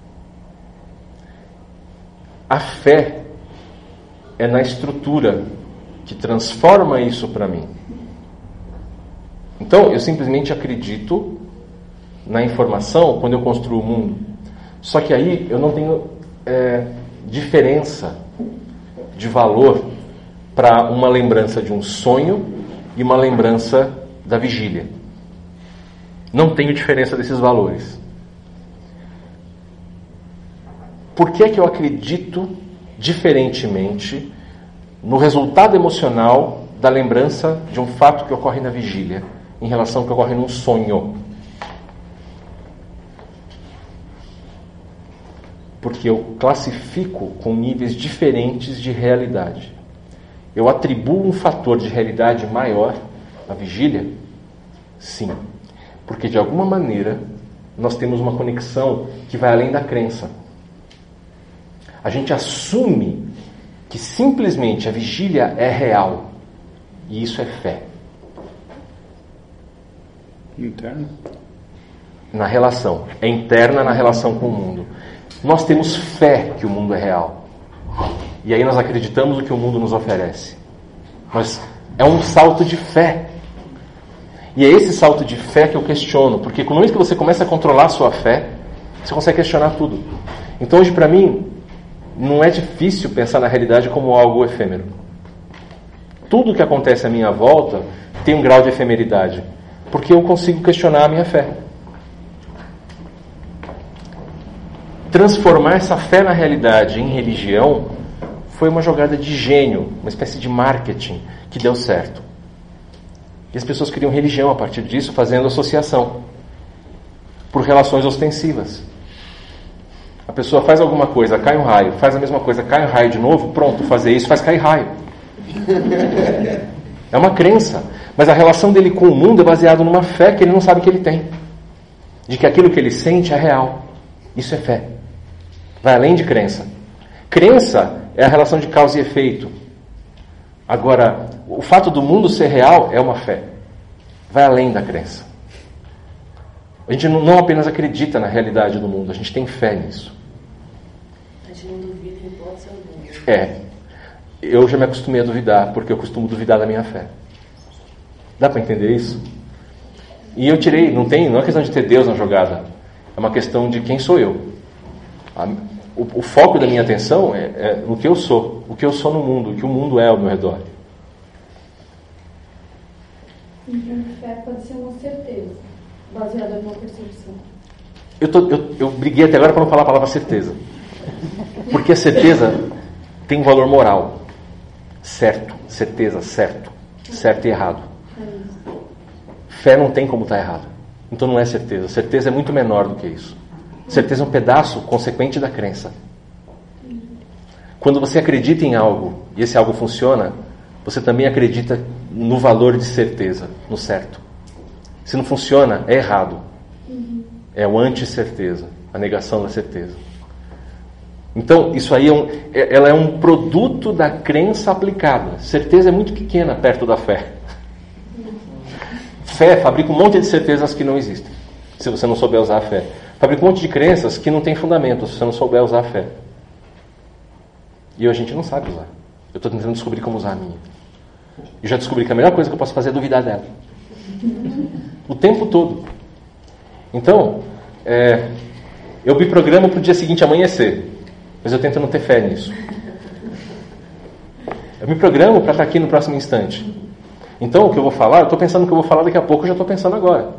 A fé é na estrutura que transforma isso para mim. Então, eu simplesmente acredito na informação quando eu construo o mundo. Só que aí eu não tenho é, diferença de valor para uma lembrança de um sonho e uma lembrança da vigília. Não tenho diferença desses valores. Por que é que eu acredito diferentemente no resultado emocional da lembrança de um fato que ocorre na vigília em relação ao que ocorre num sonho? Porque eu classifico com níveis diferentes de realidade. Eu atribuo um fator de realidade maior à vigília? Sim. Porque de alguma maneira nós temos uma conexão que vai além da crença. A gente assume que simplesmente a vigília é real. E isso é fé. Interna? Na relação. É interna na relação com o mundo. Nós temos fé que o mundo é real. E aí nós acreditamos no que o mundo nos oferece. Mas é um salto de fé. E é esse salto de fé que eu questiono. Porque no momento que você começa a controlar a sua fé, você consegue questionar tudo. Então hoje para mim, não é difícil pensar na realidade como algo efêmero. Tudo que acontece à minha volta tem um grau de efemeridade. Porque eu consigo questionar a minha fé. Transformar essa fé na realidade em religião foi uma jogada de gênio, uma espécie de marketing que deu certo. E as pessoas criam religião a partir disso, fazendo associação por relações ostensivas. A pessoa faz alguma coisa, cai um raio, faz a mesma coisa, cai um raio de novo, pronto, fazer isso faz cair raio. É uma crença, mas a relação dele com o mundo é baseada numa fé que ele não sabe que ele tem, de que aquilo que ele sente é real. Isso é fé. Vai além de crença. Crença é a relação de causa e efeito. Agora, o fato do mundo ser real é uma fé. Vai além da crença. A gente não apenas acredita na realidade do mundo, a gente tem fé nisso. A gente não duvida em hipótese alguma. É. Eu já me acostumei a duvidar, porque eu costumo duvidar da minha fé. Dá para entender isso? E eu tirei, não tem, não é questão de ter Deus na jogada. É uma questão de quem sou eu. A, o, o foco da minha atenção é, é no que eu sou, o que eu sou no mundo, o que o mundo é ao meu redor. Então, fé pode ser uma certeza, baseada numa percepção. Eu, tô, eu, eu briguei até agora para não falar a palavra certeza. Porque a certeza tem um valor moral. Certo, certeza, certo. Certo e errado. Fé não tem como estar errado. Então não é certeza. Certeza é muito menor do que isso. Certeza é um pedaço consequente da crença. Quando você acredita em algo e esse algo funciona, você também acredita no valor de certeza, no certo. Se não funciona, é errado. É o anti-certeza, a negação da certeza. Então, isso aí é um, é, ela é um produto da crença aplicada. Certeza é muito pequena perto da fé. Fé fabrica um monte de certezas que não existem, se você não souber usar a fé. Fabrica um monte de crenças que não tem fundamento, se você não souber usar a fé. E a gente não sabe usar. Eu estou tentando descobrir como usar a minha. E já descobri que a melhor coisa que eu posso fazer é duvidar dela. O tempo todo. Então, é, eu me programo para o dia seguinte amanhecer. Mas eu tento não ter fé nisso. Eu me programo para estar aqui no próximo instante. Então, o que eu vou falar, eu estou pensando no que eu vou falar daqui a pouco, eu já estou pensando agora.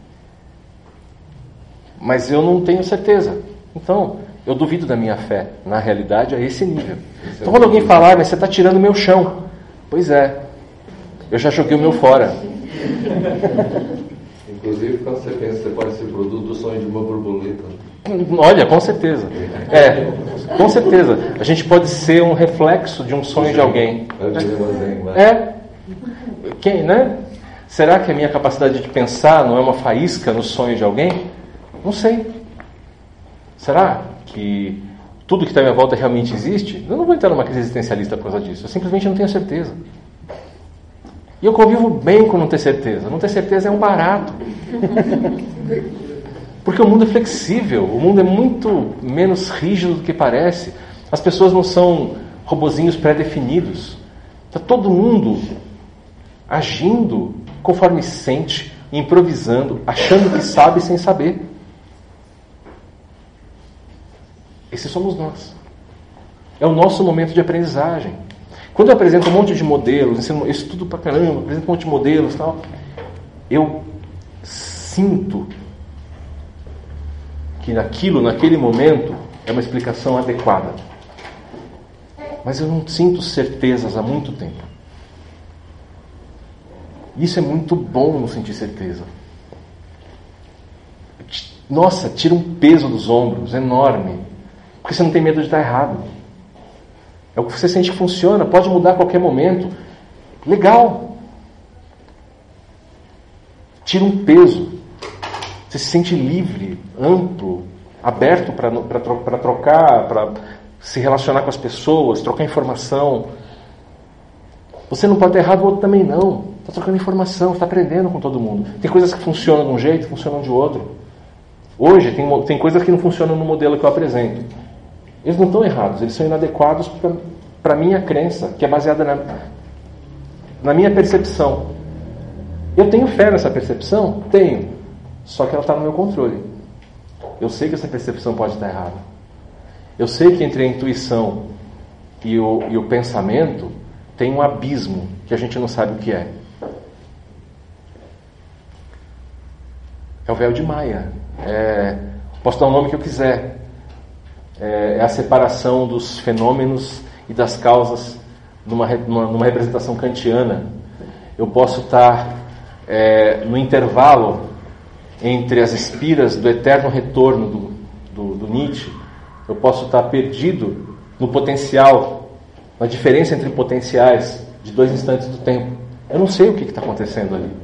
Mas eu não tenho certeza. Então, eu duvido da minha fé, na realidade, a esse nível. Então, quando alguém falar, mas você está tirando o meu chão. Pois é. Eu já joguei o meu fora. Inclusive, quando você pensa, você pode ser produto do sonho de uma borboleta. Olha, com certeza. É, com certeza. A gente pode ser um reflexo de um sonho de alguém. É. Quem, né? Será que a minha capacidade de pensar não é uma faísca no sonho de alguém? Não sei. Será que tudo que está à minha volta realmente existe? Eu não vou entrar numa crise existencialista por causa disso. Eu simplesmente não tenho certeza. E eu convivo bem com não ter certeza. Não ter certeza é um barato. Porque o mundo é flexível. O mundo é muito menos rígido do que parece. As pessoas não são robozinhos pré-definidos. Está todo mundo agindo conforme sente, improvisando, achando que sabe sem saber. Esses somos nós. É o nosso momento de aprendizagem. Quando eu apresento um monte de modelos, ensino, eu estudo pra caramba, apresento um monte de modelos e tal, eu sinto que aquilo, naquele momento, é uma explicação adequada. Mas eu não sinto certezas há muito tempo. Isso é muito bom, não sentir certeza. Nossa, tira um peso dos ombros enorme. Porque você não tem medo de estar errado. É o que você sente que funciona, pode mudar a qualquer momento. Legal. Tira um peso. Você se sente livre, amplo, aberto para trocar, para se relacionar com as pessoas, trocar informação. Você não pode estar errado, o outro também não. Está trocando informação, está aprendendo com todo mundo. Tem coisas que funcionam de um jeito, funcionam de outro. Hoje tem, tem coisas que não funcionam no modelo que eu apresento. Eles não estão errados, eles são inadequados para a minha crença, que é baseada na, na minha percepção. Eu tenho fé nessa percepção? Tenho. Só que ela está no meu controle. Eu sei que essa percepção pode estar errada. Eu sei que entre a intuição e o, e o pensamento tem um abismo que a gente não sabe o que é. É o véu de Maia. É, posso dar o nome que eu quiser. É, é a separação dos fenômenos e das causas numa, numa, numa representação kantiana. Eu posso estar é, no intervalo entre as espiras do eterno retorno do, do, do Nietzsche. Eu posso estar perdido no potencial, na diferença entre potenciais de dois instantes do tempo. Eu não sei o que está acontecendo ali.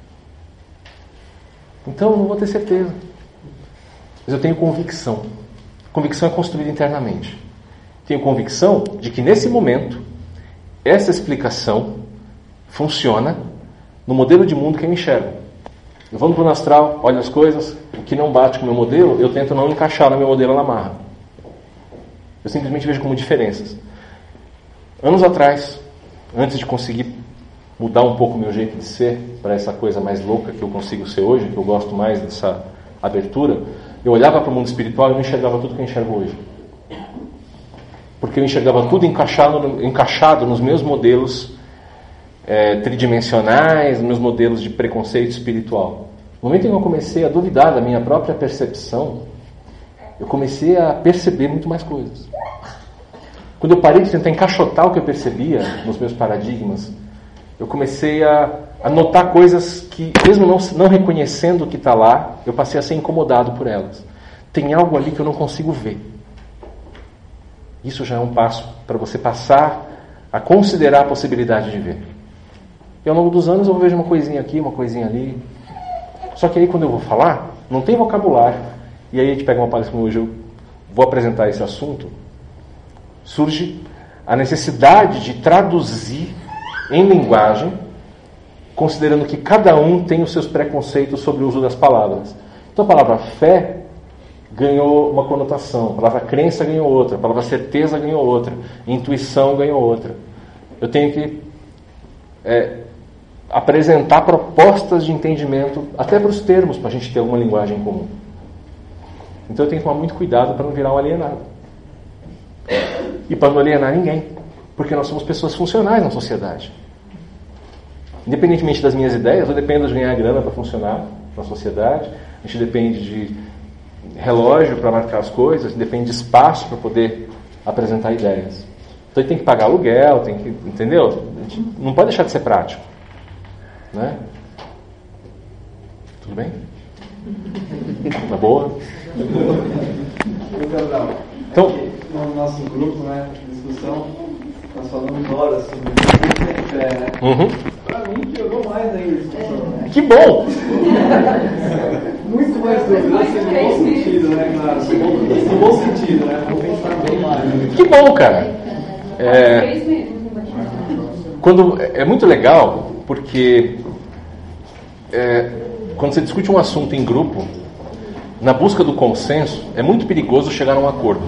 Então eu não vou ter certeza. Mas eu tenho convicção. Convicção é construída internamente. Tenho convicção de que nesse momento essa explicação funciona no modelo de mundo que eu enxergo. Eu vou no plano astral, olho as coisas, o que não bate com o meu modelo, eu tento não encaixar no meu modelo na marra. Eu simplesmente vejo como diferenças. Anos atrás, antes de conseguir mudar um pouco o meu jeito de ser para essa coisa mais louca que eu consigo ser hoje, que eu gosto mais dessa abertura, eu olhava para o mundo espiritual e não enxergava tudo que eu enxergo hoje. Porque eu enxergava tudo encaixado, encaixado nos meus modelos é, tridimensionais, nos meus modelos de preconceito espiritual. No momento em que eu comecei a duvidar da minha própria percepção, eu comecei a perceber muito mais coisas. Quando eu parei de tentar encaixotar o que eu percebia nos meus paradigmas, eu comecei a, a notar coisas que, mesmo não, não reconhecendo o que está lá, eu passei a ser incomodado por elas. Tem algo ali que eu não consigo ver. Isso já é um passo para você passar a considerar a possibilidade de ver. E ao longo dos anos eu vejo uma coisinha aqui, uma coisinha ali. Só que aí quando eu vou falar, não tem vocabulário. E aí a gente pega uma palestra como hoje, eu vou apresentar esse assunto, surge a necessidade de traduzir em linguagem, considerando que cada um tem os seus preconceitos sobre o uso das palavras. Então a palavra fé ganhou uma conotação, a palavra crença ganhou outra, a palavra certeza ganhou outra, intuição ganhou outra. Eu tenho que é, apresentar propostas de entendimento, até para os termos, para a gente ter alguma linguagem comum. Então eu tenho que tomar muito cuidado para não virar um alienado. E para não alienar ninguém. Porque nós somos pessoas funcionais na sociedade. Independentemente das minhas ideias, eu dependo de ganhar grana para funcionar na sociedade. A gente depende de relógio para marcar as coisas, depende de espaço para poder apresentar ideias. Então ele tem que pagar aluguel, tem que, entendeu? A gente não pode deixar de ser prático. Né? Tudo bem? Na boa? Então, no nosso grupo, né, discussão, nós falamos horas sobre isso, é, né? Uhum. Pra mim, jogou mais ainda a discussão, né? Que bom! Muito mais dúvidas, no bom sentido, né, claro? No bom sentido, né? Vou pensar bem mais. Que bom, cara! É, quando, é muito legal, porque é, quando você discute um assunto em grupo, na busca do consenso, é muito perigoso chegar a um acordo.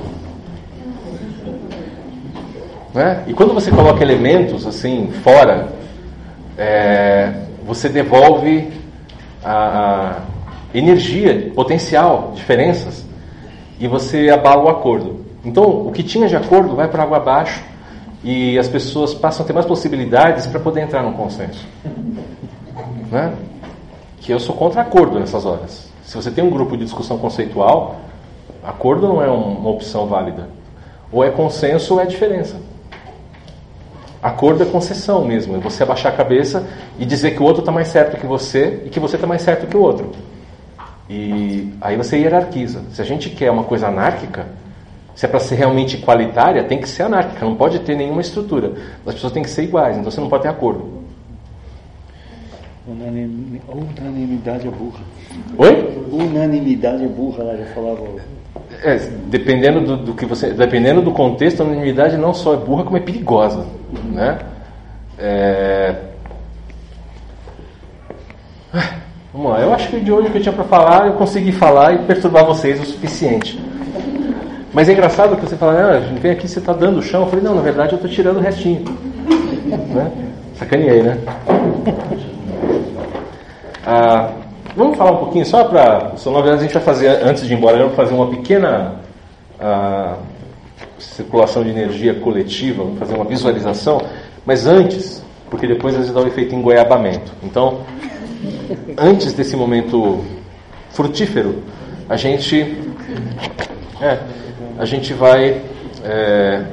Né? E quando você coloca elementos assim fora, é, você devolve a, a energia, potencial, diferenças, e você abala o acordo. Então, o que tinha de acordo vai para água abaixo e as pessoas passam a ter mais possibilidades para poder entrar num consenso. Né? Que eu sou contra acordo nessas horas. Se você tem um grupo de discussão conceitual, acordo não é uma opção válida. Ou é consenso ou é diferença. Acordo é concessão mesmo, é você abaixar a cabeça e dizer que o outro está mais certo que você e que você está mais certo que o outro. E aí você hierarquiza. Se a gente quer uma coisa anárquica, se é para ser realmente igualitária, tem que ser anárquica, não pode ter nenhuma estrutura. As pessoas têm que ser iguais, então você não pode ter acordo. Unanim... Unanimidade é burra. Oi? Unanimidade é burra, ela já falava. É, dependendo do, do que você, dependendo do contexto, a unanimidade não só é burra, como é perigosa, né? É... Vamos lá, eu acho que de hoje o que eu tinha para falar, eu consegui falar e perturbar vocês o suficiente. Mas é engraçado que você fala, ah, vem aqui, você está dando o chão. Eu falei, não, na verdade eu estou tirando o restinho. Né? Sacaneei, né? Ah, vamos falar um pouquinho só para... Só na verdade a gente vai fazer, antes de ir embora, eu vou fazer uma pequena ah, circulação de energia coletiva, vamos fazer uma visualização, mas antes, porque depois às vezes dá um efeito engoiabamento. Então, antes desse momento frutífero, a gente... É, a gente vai é,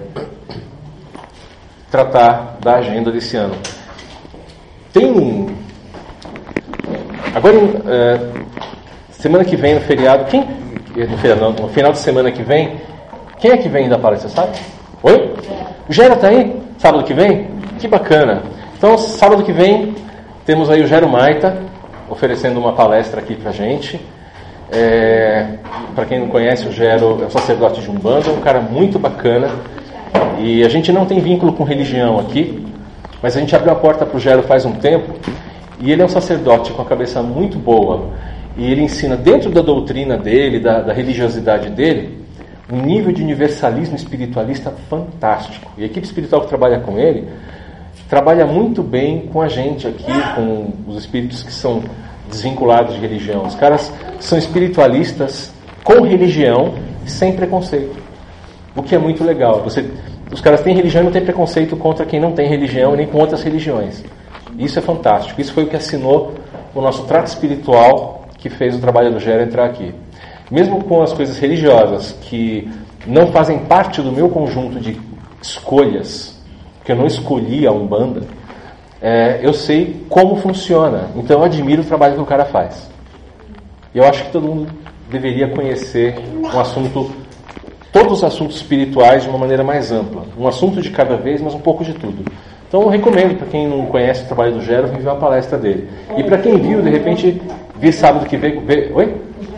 tratar da agenda desse ano. Tem... Agora, é, semana que vem, no feriado, quem... No, feriado, não, no final de semana que vem, quem é que vem da palestra, sabe? Oi? O Gera tá aí? Sábado que vem? Que bacana. Então, sábado que vem, temos aí o Gero Maita, oferecendo uma palestra aqui pra gente. É, para quem não conhece, o Gero é um sacerdote de Umbanda, um cara muito bacana. E a gente não tem vínculo com religião aqui, mas a gente abriu a porta pro Gero faz um tempo. E ele é um sacerdote com a cabeça muito boa. E ele ensina, dentro da doutrina dele, da, da religiosidade dele, um nível de universalismo espiritualista fantástico. E a equipe espiritual que trabalha com ele, trabalha muito bem com a gente aqui, com os espíritos que são desvinculados de religião. Os caras são espiritualistas com religião, sem preconceito. O que é muito legal. Você, os caras têm religião e não têm preconceito contra quem não tem religião, nem com outras religiões. Isso é fantástico. Isso foi o que assinou o nosso trato espiritual que fez o trabalho do Gero entrar aqui. Mesmo com as coisas religiosas que não fazem parte do meu conjunto de escolhas, porque eu não escolhi a Umbanda, é, eu sei como funciona. Então eu admiro o trabalho que o cara faz. E eu acho que todo mundo deveria conhecer um assunto, todos os assuntos espirituais de uma maneira mais ampla. Um assunto de cada vez, mas um pouco de tudo. Então eu recomendo para quem não conhece o trabalho do Gero, vir ver uma palestra dele. E para quem viu, de repente, vir sábado que vem... Ver, oi?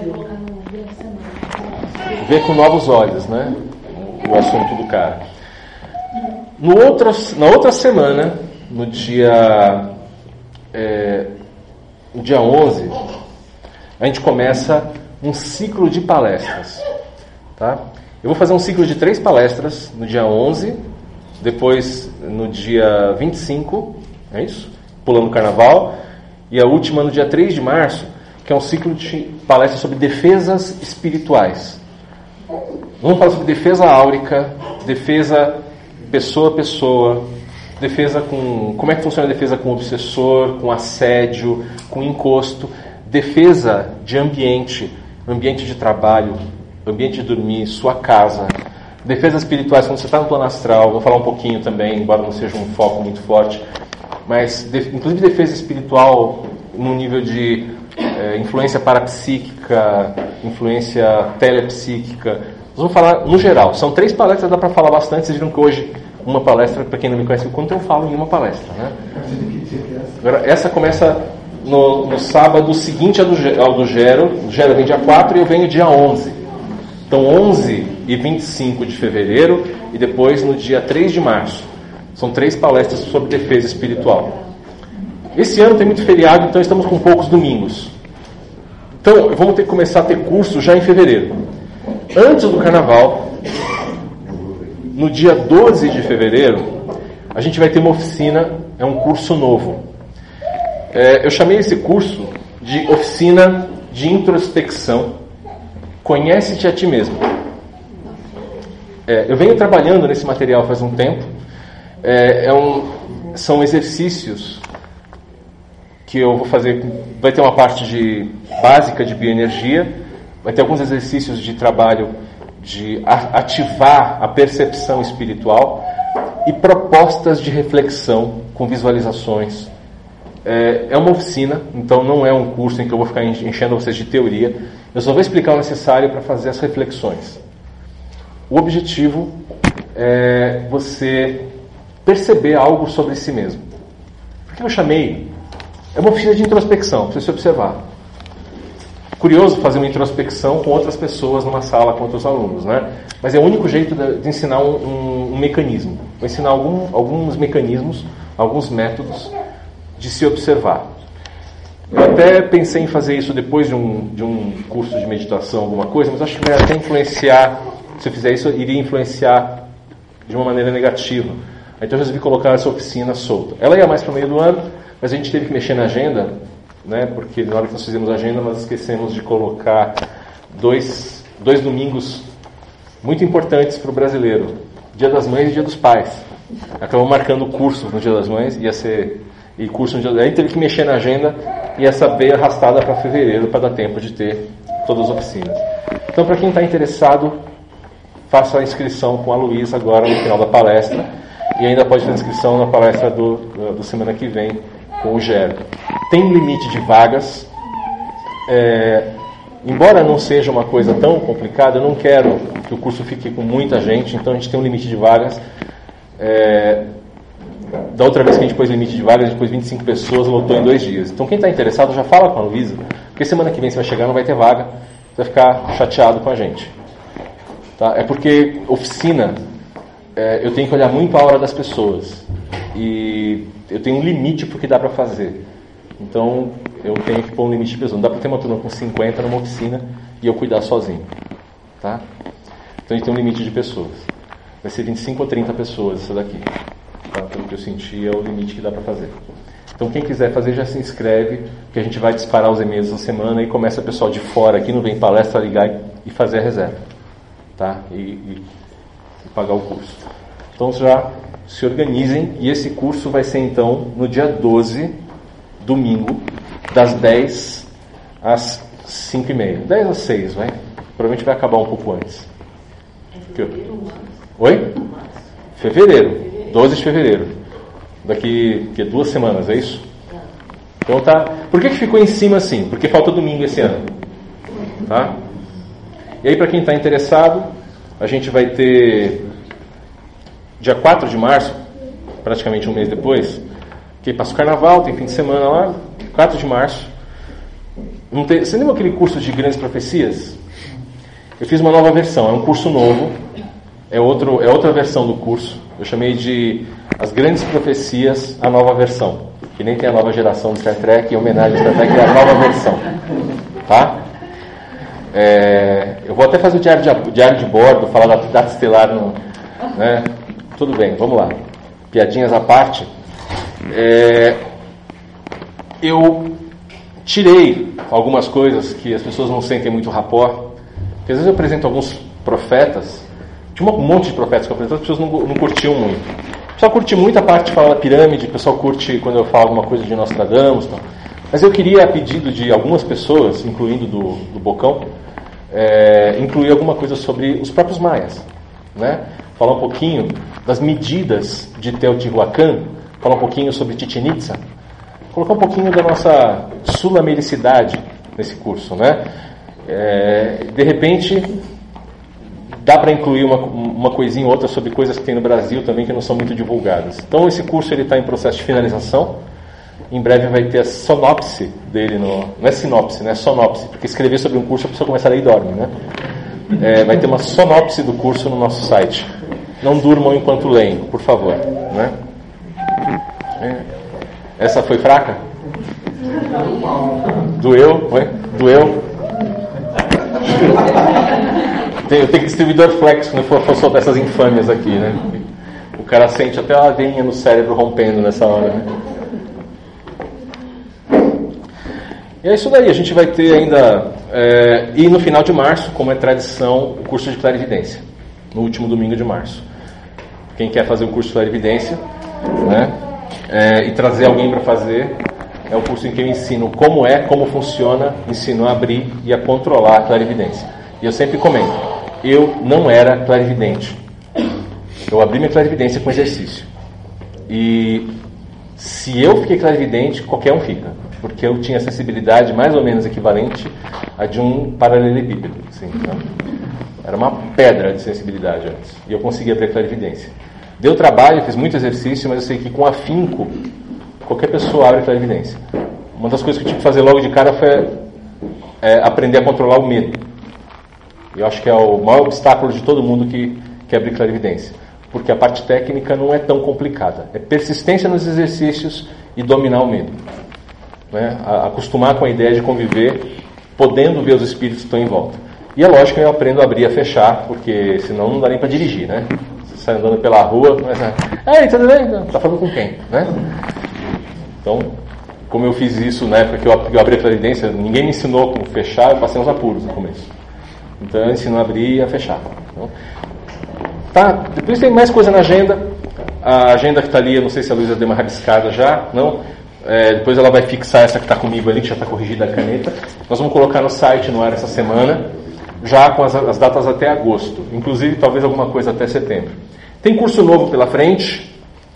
Ver com novos olhos, né? O assunto do cara. No outro, na outra semana, no dia, é, no dia onze, a gente começa um ciclo de palestras. Tá? Eu vou fazer um ciclo de três palestras no dia onze, depois no dia vinte e cinco, é isso? Pulando o carnaval, e a última no dia três de março, que é um ciclo de palestras sobre defesas espirituais. Vamos falar sobre defesa áurica, defesa pessoa a pessoa, defesa com... Como é que funciona a defesa com obsessor, com assédio, com encosto, defesa de ambiente, ambiente de trabalho, ambiente de dormir, sua casa, defesas espirituais quando você está no plano astral. Vou falar um pouquinho também, embora não seja um foco muito forte, mas de, inclusive defesa espiritual no nível de é, influência parapsíquica, influência telepsíquica. Nós vamos falar no geral. São três palestras, dá para falar bastante. Vocês viram que hoje, uma palestra, para quem não me conhece, quanto eu falo em uma palestra, né? Agora, essa começa no, no sábado seguinte ao do, ao do Gero. O Gero vem dia quatro e eu venho dia onze. Então, onze e vinte e cinco de fevereiro e depois no dia três de março. São três palestras sobre defesa espiritual. Esse ano tem muito feriado, então estamos com poucos domingos. Então, vamos ter que começar a ter curso já em fevereiro. Antes do Carnaval, no dia doze de fevereiro, a gente vai ter uma oficina, é um curso novo. É, eu chamei esse curso de Oficina de Introspecção. Conhece-te a ti mesmo. É, eu venho trabalhando nesse material faz um tempo. É, é um, são exercícios que eu vou fazer. Vai ter uma parte de básica de bioenergia, vai ter alguns exercícios de trabalho de ativar a percepção espiritual e propostas de reflexão com visualizações. É, é uma oficina, então não é um curso em que eu vou ficar enchendo vocês de teoria. Eu só vou explicar o necessário para fazer as reflexões. O objetivo é você perceber algo sobre si mesmo. Por que eu chamei? É uma oficina de introspecção, para você se observar. Curioso fazer uma introspecção com outras pessoas numa sala com outros alunos, né? Mas é o único jeito de, de ensinar um, um, um mecanismo. Vou ensinar algum, alguns mecanismos, alguns métodos de se observar. Eu até pensei em fazer isso depois de um, de um curso de meditação, alguma coisa, mas acho que vai até influenciar, se eu fizer isso, iria influenciar de uma maneira negativa. Então eu resolvi colocar essa oficina solta. Ela ia mais para o meio do ano, mas a gente teve que mexer na agenda, né, porque na hora que nós fizemos a agenda, nós esquecemos de colocar dois, dois domingos muito importantes para o brasileiro. Dia das Mães e Dia dos Pais. Acabamos marcando o curso no Dia das Mães, ia ser... E curso no dia... Aí teve que mexer na agenda e essa veio arrastada para fevereiro para dar tempo de ter todas as oficinas. Então, para quem está interessado, faça a inscrição com a Luísa agora no final da palestra e ainda pode fazer a inscrição na palestra do, do, do semana que vem com o Gero. Tem um limite de vagas. É, embora não seja uma coisa tão complicada, eu não quero que o curso fique com muita gente, então a gente tem um limite de vagas. É, Da outra vez que a gente pôs limite de vagas, a gente pôs vinte e cinco pessoas, lotou em dois dias. Então quem está interessado já fala com a Luísa, porque semana que vem você vai chegar, não vai ter vaga, você vai ficar chateado com a gente. Tá? É porque oficina, é, eu tenho que olhar muito a hora das pessoas. E eu tenho um limite para o que dá para fazer. Então eu tenho que pôr um limite de pessoas. Não dá para ter uma turma com cinquenta numa oficina e eu cuidar sozinho. Tá? Então a gente tem um limite de pessoas. Vai ser vinte e cinco ou trinta pessoas essa daqui. Tá? Pelo que eu senti, é o limite que dá para fazer. Então quem quiser fazer já se inscreve, que a gente vai disparar os e-mails na semana e começa o pessoal de fora aqui, não vem palestra, ligar e fazer a reserva, tá? E, e, e pagar o curso. Então já se organizem e esse curso vai ser então no dia doze, domingo, das dez às cinco e meia. dez às seis, vai? Provavelmente vai acabar um pouco antes. É fevereiro, Oi? Fevereiro. doze de fevereiro. Daqui que, duas semanas, é isso? Então tá. Por que, que ficou em cima assim? Porque falta domingo esse ano. Tá? E aí, para quem está interessado, a gente vai ter dia quatro de março, praticamente um mês depois, que passa o carnaval, tem fim de semana lá, quatro de março. Não tem, você lembra aquele curso de grandes profecias? Eu fiz uma nova versão, é um curso novo, é, outro, é outra versão do curso. Eu chamei de As Grandes Profecias, a nova versão. Que nem tem a nova geração do Star Trek, em homenagem ao Star Trek, é a nova versão. Tá? É, eu vou até fazer o diário de, diário de bordo, falar da data estelar. No, né? Tudo bem, vamos lá. Piadinhas à parte. É, eu tirei algumas coisas que as pessoas não sentem muito rapport. Porque às vezes eu apresento alguns profetas. Tinha um monte de profetas que eu apresentei, as pessoas não, não curtiam muito. O pessoal curte muito a parte de falar da pirâmide, o pessoal curte quando eu falo alguma coisa de Nostradamus. Tal. Mas eu queria, a pedido de algumas pessoas, incluindo do, do Bocão, é, incluir alguma coisa sobre os próprios maias. Né? Falar um pouquinho das medidas de Teotihuacan, falar um pouquinho sobre Chichen Itza, colocar um pouquinho da nossa sulamericidade, nesse curso, né? É, de repente, dá para incluir uma, uma coisinha ou outra sobre coisas que tem no Brasil também que não são muito divulgadas. Então, esse curso está em processo de finalização. Em breve vai ter a sonopse dele, no, não é sinopse, né? É sonopse, porque escrever sobre um curso a pessoa começa a ler e dorme, né? É, vai ter uma sonopse do curso no nosso site. Não durmam enquanto leem, por favor, né? É. Essa foi fraca? Doeu? Foi? Doeu? Eu tenho distribuidor flex quando for, for soltar essas infâmias aqui, né? O cara sente até a veinha no cérebro rompendo nessa hora, né? E é isso daí, a gente vai ter ainda, é, e no final de março, como é tradição, o curso de clarividência, no último domingo de março. Quem quer fazer o curso de clarividência, né, é, e trazer alguém para fazer, é o curso em que eu ensino como é, como funciona, ensino a abrir e a controlar a clarividência. E eu sempre comento, eu não era clarividente, eu abri minha clarividência com exercício. E se eu fiquei clarividente, qualquer um fica. Porque eu tinha sensibilidade mais ou menos equivalente a de um paralelepípedo. Assim, né? Era uma pedra de sensibilidade antes. E eu conseguia ter clarividência. Deu trabalho, fiz muito exercício, mas eu sei que com afinco, qualquer pessoa abre clarividência. Uma das coisas que eu tive que fazer logo de cara foi é, aprender a controlar o medo. E eu acho que é o maior obstáculo de todo mundo que quer abrir clarividência. Porque a parte técnica não é tão complicada. É persistência nos exercícios e dominar o medo. Né, a acostumar com a ideia de conviver, podendo ver os espíritos que estão em volta. E é lógico que eu aprendo a abrir e a fechar, porque senão não dá nem para dirigir, né? Você sai andando pela rua, começa, ei, tudo bem? Tá falando com quem? Né? Então, como eu fiz isso na época que eu, que eu abri a clarividência, ninguém me ensinou como fechar, eu passei uns apuros no começo. Então eu ensino a abrir e a fechar. Então, tá, depois tem mais coisa na agenda. A agenda que está ali, eu não sei se a Luísa deu uma rabiscada já, não? É, depois ela vai fixar essa que está comigo ali, que já está corrigida a caneta. Nós vamos colocar no site no ar essa semana, já com as, as datas até agosto, inclusive talvez alguma coisa até setembro. Tem curso novo pela frente.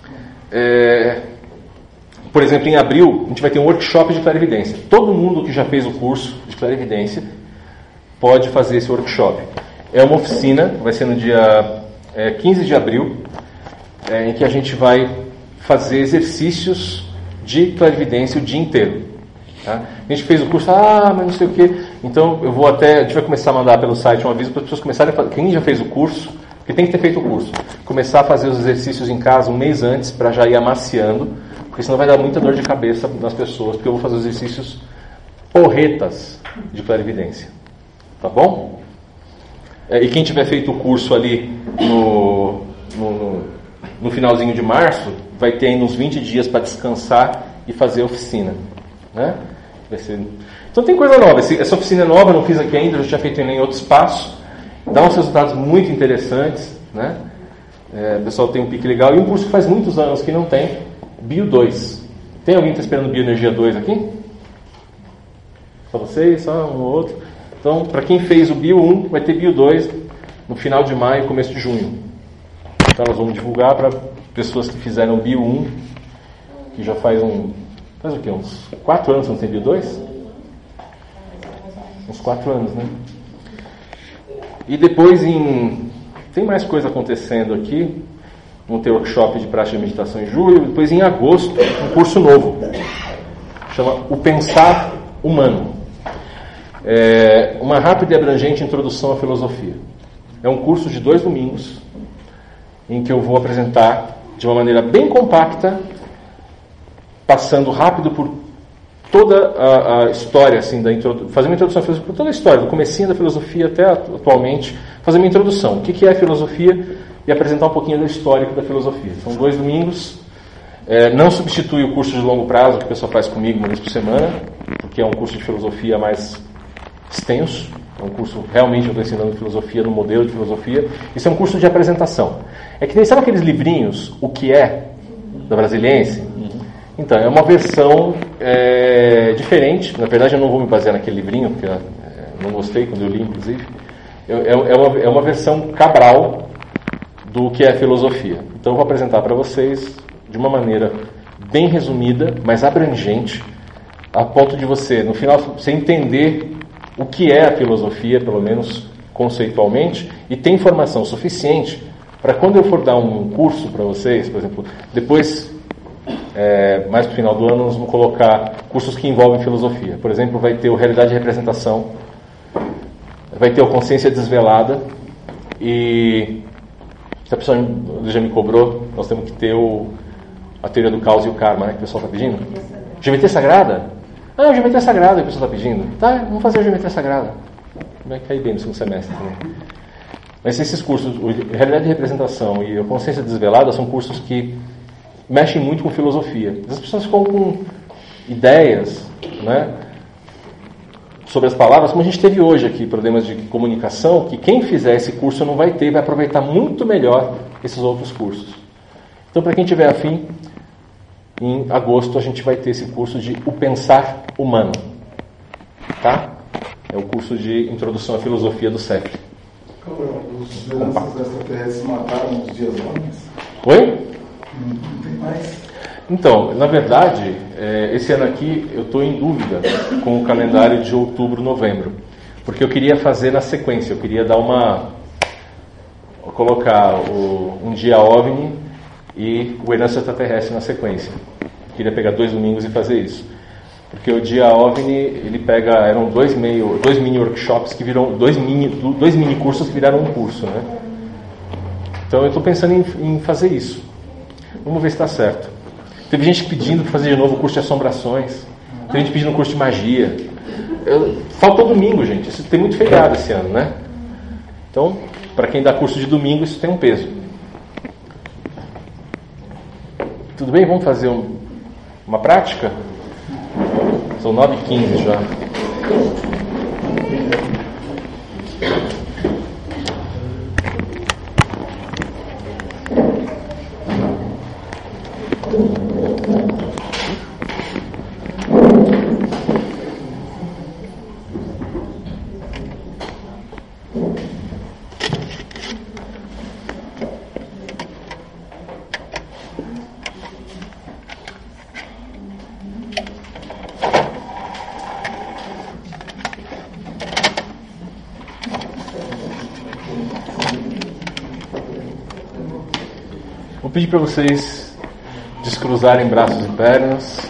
É, por exemplo, em abril a gente vai ter um workshop de clarividência. Todo mundo que já fez o curso de clarividência pode fazer esse workshop. É uma oficina, vai ser no dia é, quinze de abril, é, em que a gente vai fazer exercícios de clarividência o dia inteiro. Tá? A gente fez o curso, ah, mas não sei o quê. Então eu vou até, a gente vai começar a mandar pelo site um aviso para as pessoas começarem a fazer. Quem já fez o curso, que tem que ter feito o curso, começar a fazer os exercícios em casa um mês antes para já ir amaciando, porque senão vai dar muita dor de cabeça nas pessoas, porque eu vou fazer os exercícios porretas de clarividência. Tá bom? É, e quem tiver feito o curso ali no, no, no finalzinho de março, vai ter ainda uns vinte dias para descansar e fazer a oficina. Né? Vai ser... Então tem coisa nova. Essa oficina é nova, não fiz aqui ainda, eu já tinha feito em outro espaço. Dá uns resultados muito interessantes. Né? É, o pessoal tem um pique legal. E um curso que faz muitos anos que não tem, Bio dois. Tem alguém que está esperando Bioenergia dois aqui? Só vocês? Só um ou outro? Então, para quem fez o Bio um, vai ter Bio dois no final de maio, começo de junho. Então nós vamos divulgar para pessoas que fizeram Bio um, que já faz um... Faz o quê? Uns quatro anos que não tem Bio dois? Uns quatro anos, né? E depois em... Tem mais coisa acontecendo aqui. Vamos ter workshop de prática de meditação em julho. Depois em agosto, um curso novo. Chama O Pensar Humano. É uma rápida e abrangente introdução à filosofia. É um curso de dois domingos, em que eu vou apresentar de uma maneira bem compacta, passando rápido por toda a, a história, assim, da introdu... fazer uma introdução à filosofia, por toda a história, do comecinho da filosofia até atualmente, fazer uma introdução, o que, que é a filosofia e apresentar um pouquinho do histórico da filosofia. São dois domingos, é, não substitui o curso de longo prazo que o pessoal faz comigo uma vez por semana, porque é um curso de filosofia mais extenso, é um curso realmente eu estou ensinando filosofia no modelo de filosofia. Isso é um curso de apresentação. É que nem, sabe aqueles livrinhos, O Que É, da Brasiliense? Então, é uma versão é, diferente. Na verdade, eu não vou me basear naquele livrinho, porque é, não gostei quando eu li, inclusive. É, é, uma, é uma versão Cabral do que é filosofia. Então, eu vou apresentar para vocês, de uma maneira bem resumida, mas abrangente, a ponto de você, no final, você entender o que é a filosofia, pelo menos conceitualmente, e ter informação suficiente para quando eu for dar um curso para vocês, por exemplo, depois, é, mais para o final do ano, nós vamos colocar cursos que envolvem filosofia. Por exemplo, vai ter o Realidade e Representação, vai ter o Consciência Desvelada, e se a pessoa já me cobrou, nós temos que ter o, a teoria do caos e o karma, né, que o pessoal está pedindo. Geometria Sagrada? Ah, Geometria Sagrada, que o pessoal está pedindo. Tá, vamos fazer a Geometria Sagrada. Vai cair bem no segundo semestre também. Mas esses cursos, o Realidade de Representação e a Consciência Desvelada, são cursos que mexem muito com filosofia. As pessoas ficam com ideias, né, sobre as palavras, como a gente teve hoje aqui, problemas de comunicação, que quem fizer esse curso não vai ter, vai aproveitar muito melhor esses outros cursos. Então, para quem tiver afim, em agosto a gente vai ter esse curso de O Pensar Humano. Tá? É o curso de Introdução à Filosofia do C E P. Os lanças extraterrestres mataram os dias homens? Oi? Não, não tem mais. Então, na verdade, é, esse ano aqui eu estou em dúvida com o calendário de outubro, novembro. Porque eu queria fazer na sequência, eu queria dar uma... colocar o, um dia OVNI e o Herança Extraterrestre na sequência. Eu queria pegar dois domingos e fazer isso. Porque o dia OVNI, ele pega... eram dois, meio, dois mini workshops que viram... Dois mini, dois mini cursos que viraram um curso, né? Então eu estou pensando em, em fazer isso. Vamos ver se está certo. Teve gente pedindo para fazer de novo o curso de assombrações. Teve gente pedindo um curso de magia. Eu, faltou domingo, gente. Isso tem muito feriado esse ano, né? Então, para quem dá curso de domingo, isso tem um peso. Tudo bem? Vamos fazer um, uma prática? São nove e quinze já. Vou pedir para vocês descruzarem braços e pernas.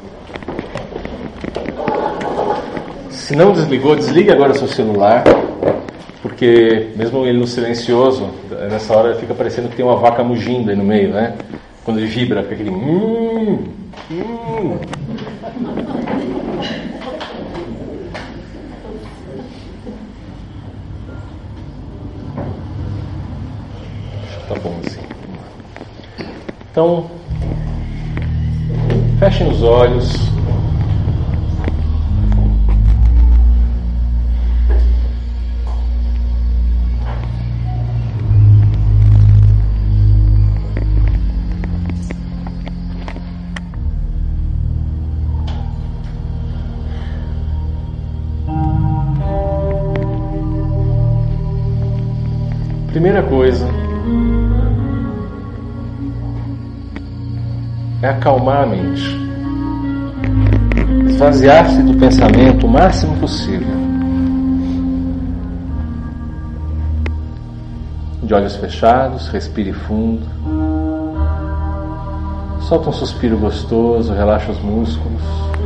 Se não desligou, desligue agora o seu celular, porque mesmo ele no silencioso, nessa hora fica parecendo que tem uma vaca mugindo aí no meio, né? Quando ele vibra, fica aquele hum, hum. Tá bom assim. Então, fechem os olhos. Primeira coisa é acalmar a mente, esvaziar-se do pensamento o máximo possível. De olhos fechados, respire fundo, solta um suspiro gostoso, relaxa os músculos.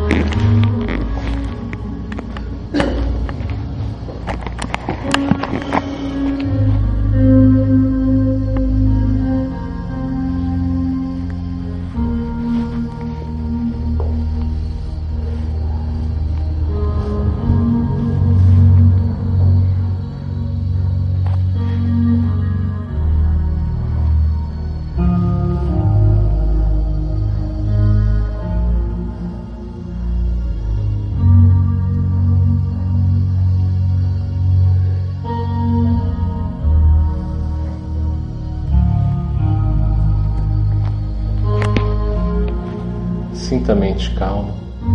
Sinta a mente calma.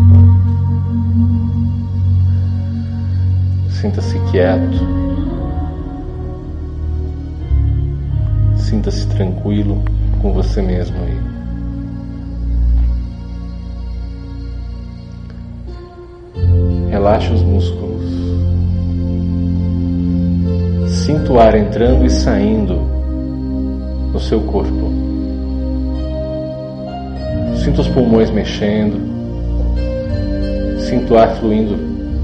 Sinta-se quieto. Sinta-se tranquilo com você mesmo aí. Relaxe os músculos. Sinta o ar entrando e saindo no seu corpo. Sinta os pulmões mexendo. Sinta o ar fluindo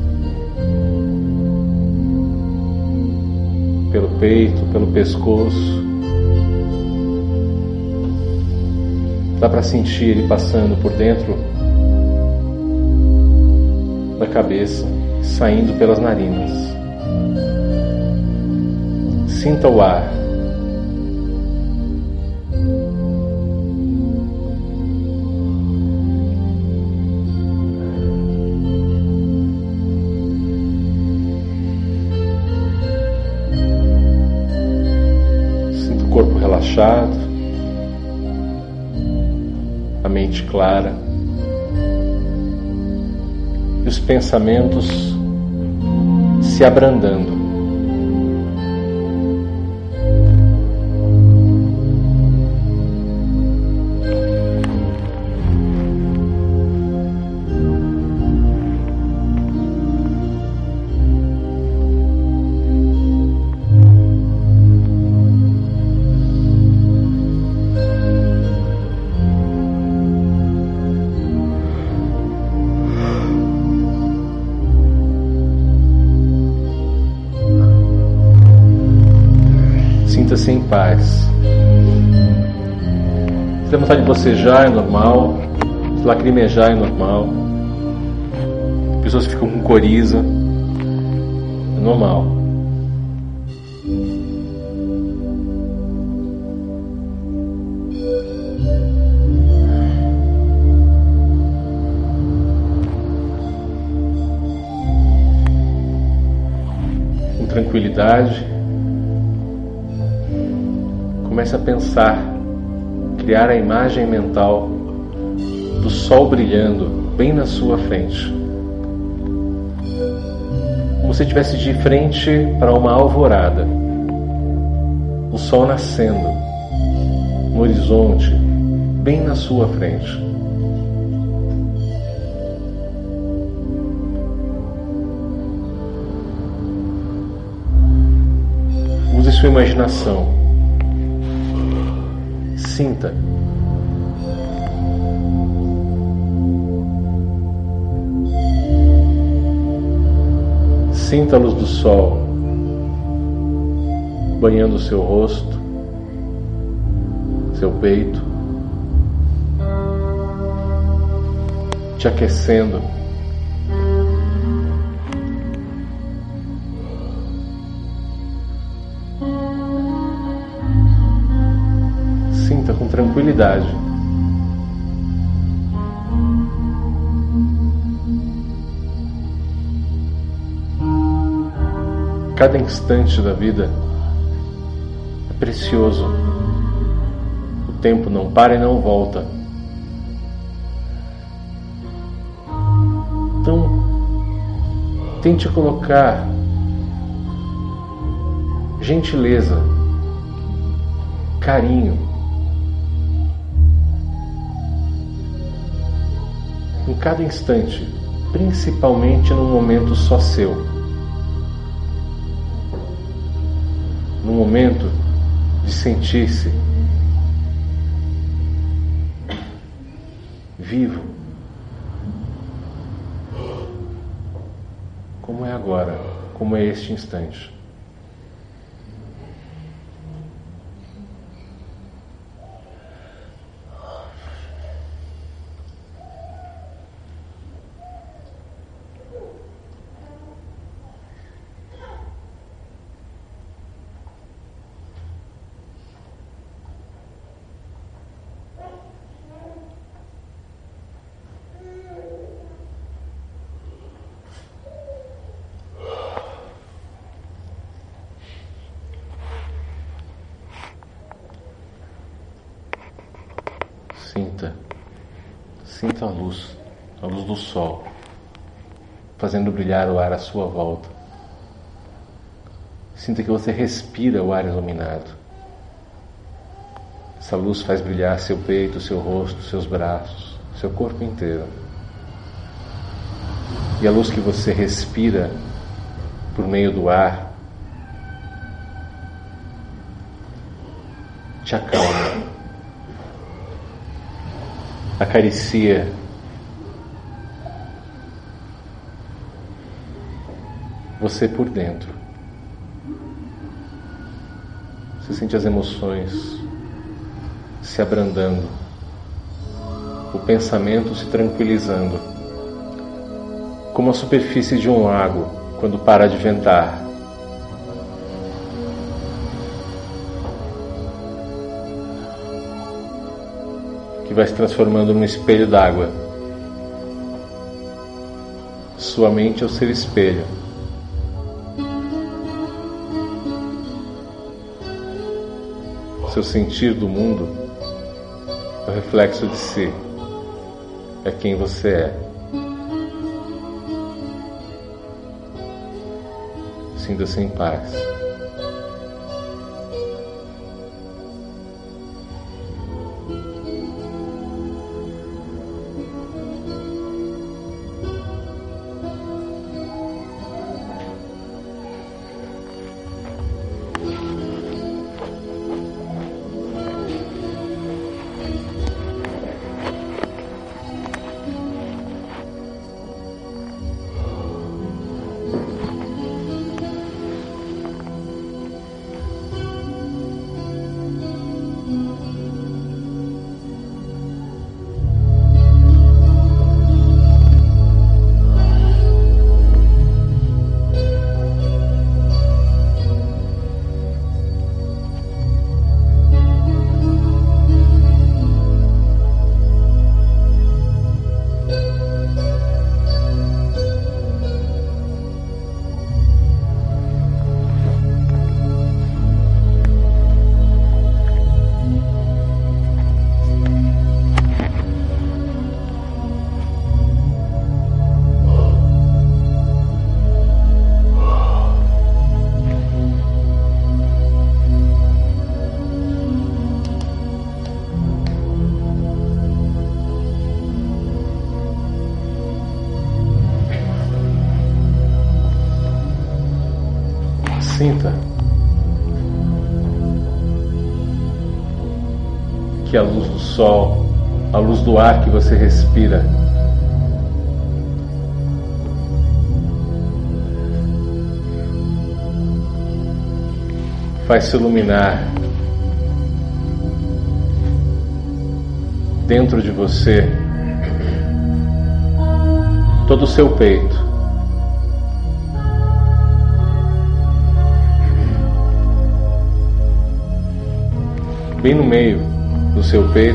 pelo peito, pelo pescoço. Dá para sentir ele passando por dentro da cabeça, saindo pelas narinas. Sinta o ar. Sinta o corpo relaxado, a mente clara e os pensamentos se abrandando. Sinta-se em paz. Se der vontade de bocejar é normal, se lacrimejar é normal, pessoas que ficam com coriza é normal. Com tranquilidade, comece a pensar, criar a imagem mental do sol brilhando bem na sua frente. Como se estivesse de frente para uma alvorada. O sol nascendo no horizonte, bem na sua frente. Use sua imaginação. Sinta. Sinta a luz do sol banhando o seu rosto, seu peito, te aquecendo. Sinta com tranquilidade. Cada instante da vida é precioso. O tempo não para e não volta. Então, tente colocar gentileza, carinho em cada instante, principalmente num momento só seu. No momento de sentir-se vivo, como é agora, como é este instante. Sinta, sinta a luz, a luz do sol, fazendo brilhar o ar à sua volta. Sinta que você respira o ar iluminado. Essa luz faz brilhar seu peito, seu rosto, seus braços, seu corpo inteiro. E a luz que você respira por meio do ar te acalma, acaricia você por dentro. Você sente as emoções se abrandando, o pensamento se tranquilizando, como a superfície de um lago quando para de ventar. Que vai se transformando num espelho d'água. Sua mente é o seu espelho. Seu sentir do mundo é o reflexo de si. É quem você é. Sinta-se em paz. Sinta que a luz do sol, a luz do ar que você respira, faz se iluminar dentro de você todo o seu peito. Bem no meio do seu peito,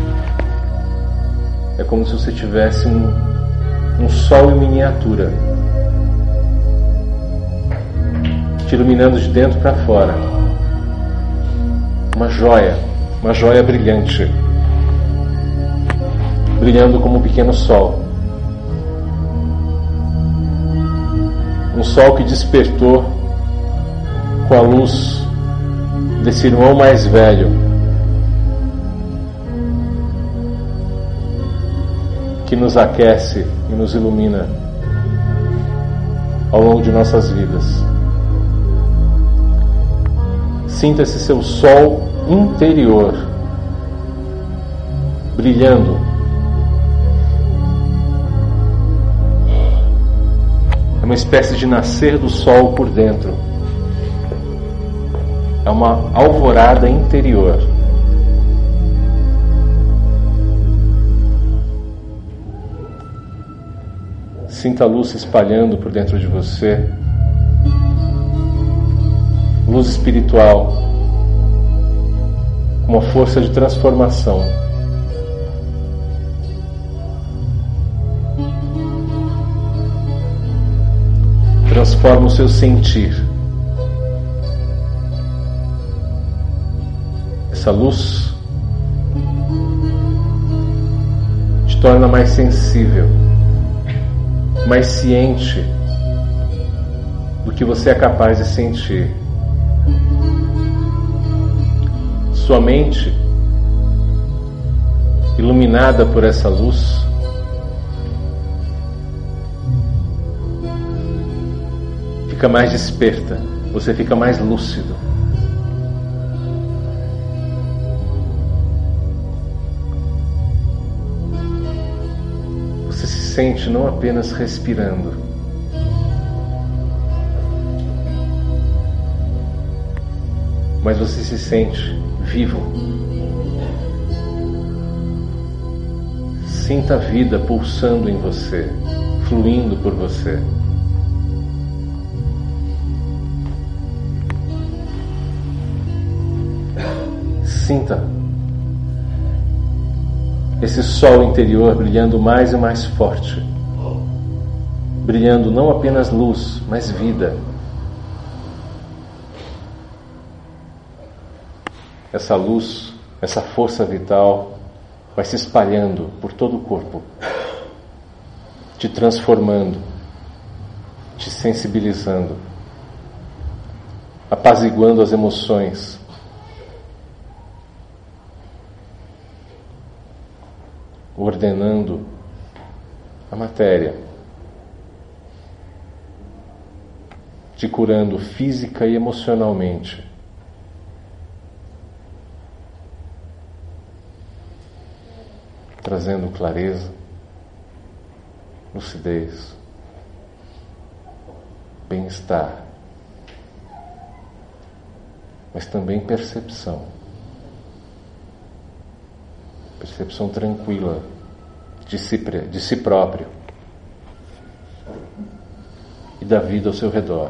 é como se você tivesse um, um sol em miniatura, te iluminando de dentro para fora. Uma joia, uma joia brilhante, brilhando como um pequeno sol. Um sol que despertou com a luz desse irmão mais velho, que nos aquece e nos ilumina ao longo de nossas vidas. Sinta esse seu sol interior brilhando. É uma espécie de nascer do sol por dentro. É uma alvorada interior. Sinta a luz se espalhando por dentro de você. Luz espiritual, uma força de transformação. Transforma o seu sentir. Essa luz te torna mais sensível, mais ciente do que você é capaz de sentir. Sua mente, iluminada por essa luz, fica mais desperta, você fica mais lúcido. Você se sente não apenas respirando, mas você se sente vivo. Sinta a vida pulsando em você, fluindo por você. Sinta esse sol interior brilhando mais e mais forte, brilhando não apenas luz, mas vida. Essa luz, essa força vital vai se espalhando por todo o corpo, te transformando, te sensibilizando, apaziguando as emoções, ordenando a matéria, te curando física e emocionalmente. Trazendo clareza, lucidez, bem-estar, mas também percepção. Percepção tranquila de si, de si próprio e da vida ao seu redor.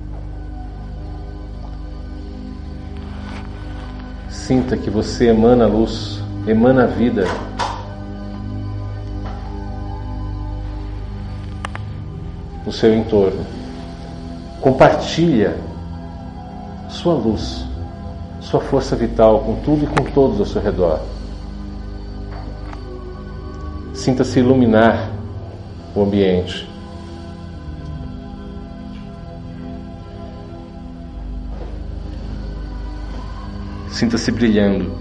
Sinta que você emana luz, emana vida. No seu entorno. Compartilha sua luz, sua força vital com tudo e com todos ao seu redor. Sinta-se iluminar o ambiente. Sinta-se brilhando,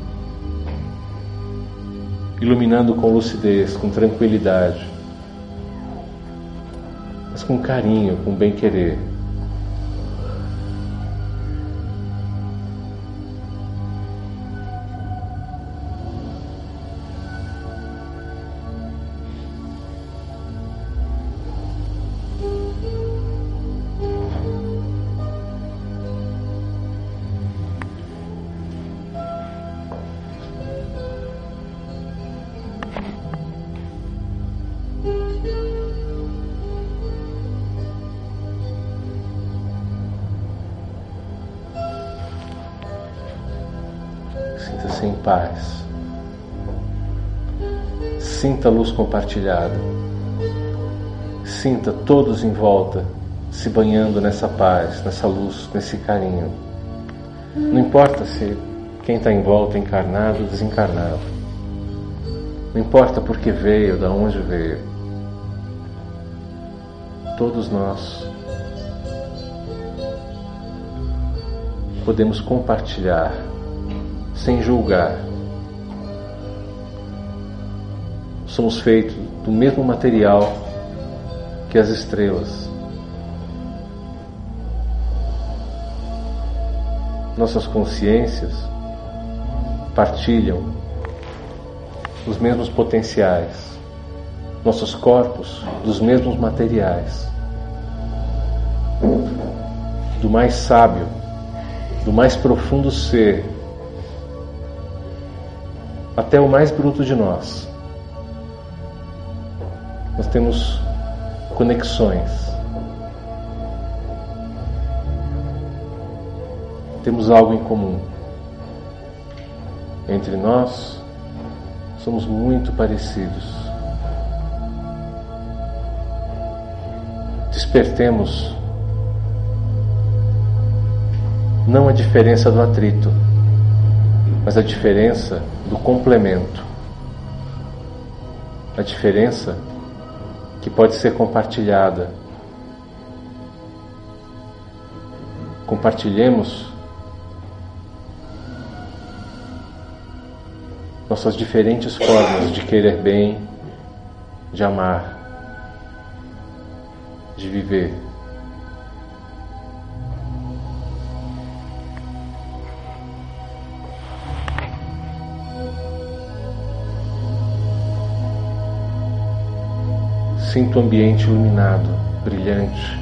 iluminando com lucidez, com tranquilidade, mas com carinho, com bem-querer. Sinta-se em paz. Sinta a luz compartilhada. Sinta todos em volta se banhando nessa paz, nessa luz, nesse carinho. Não importa se quem está em volta é encarnado ou desencarnado. Não importa por que veio, de onde veio. Todos nós podemos compartilhar sem julgar. Somos feitos do mesmo material que as estrelas. Nossas consciências partilham os mesmos potenciais. Nossos corpos dos mesmos materiais. Do mais sábio, do mais profundo ser, até o mais bruto de nós. Nós temos conexões. Temos algo em comum. Entre nós, somos muito parecidos. Despertemos não a diferença do atrito, mas a diferença do complemento. A diferença que pode ser compartilhada. Compartilhemos nossas diferentes formas de querer bem, de amar, de viver. Sinta o ambiente iluminado, brilhante.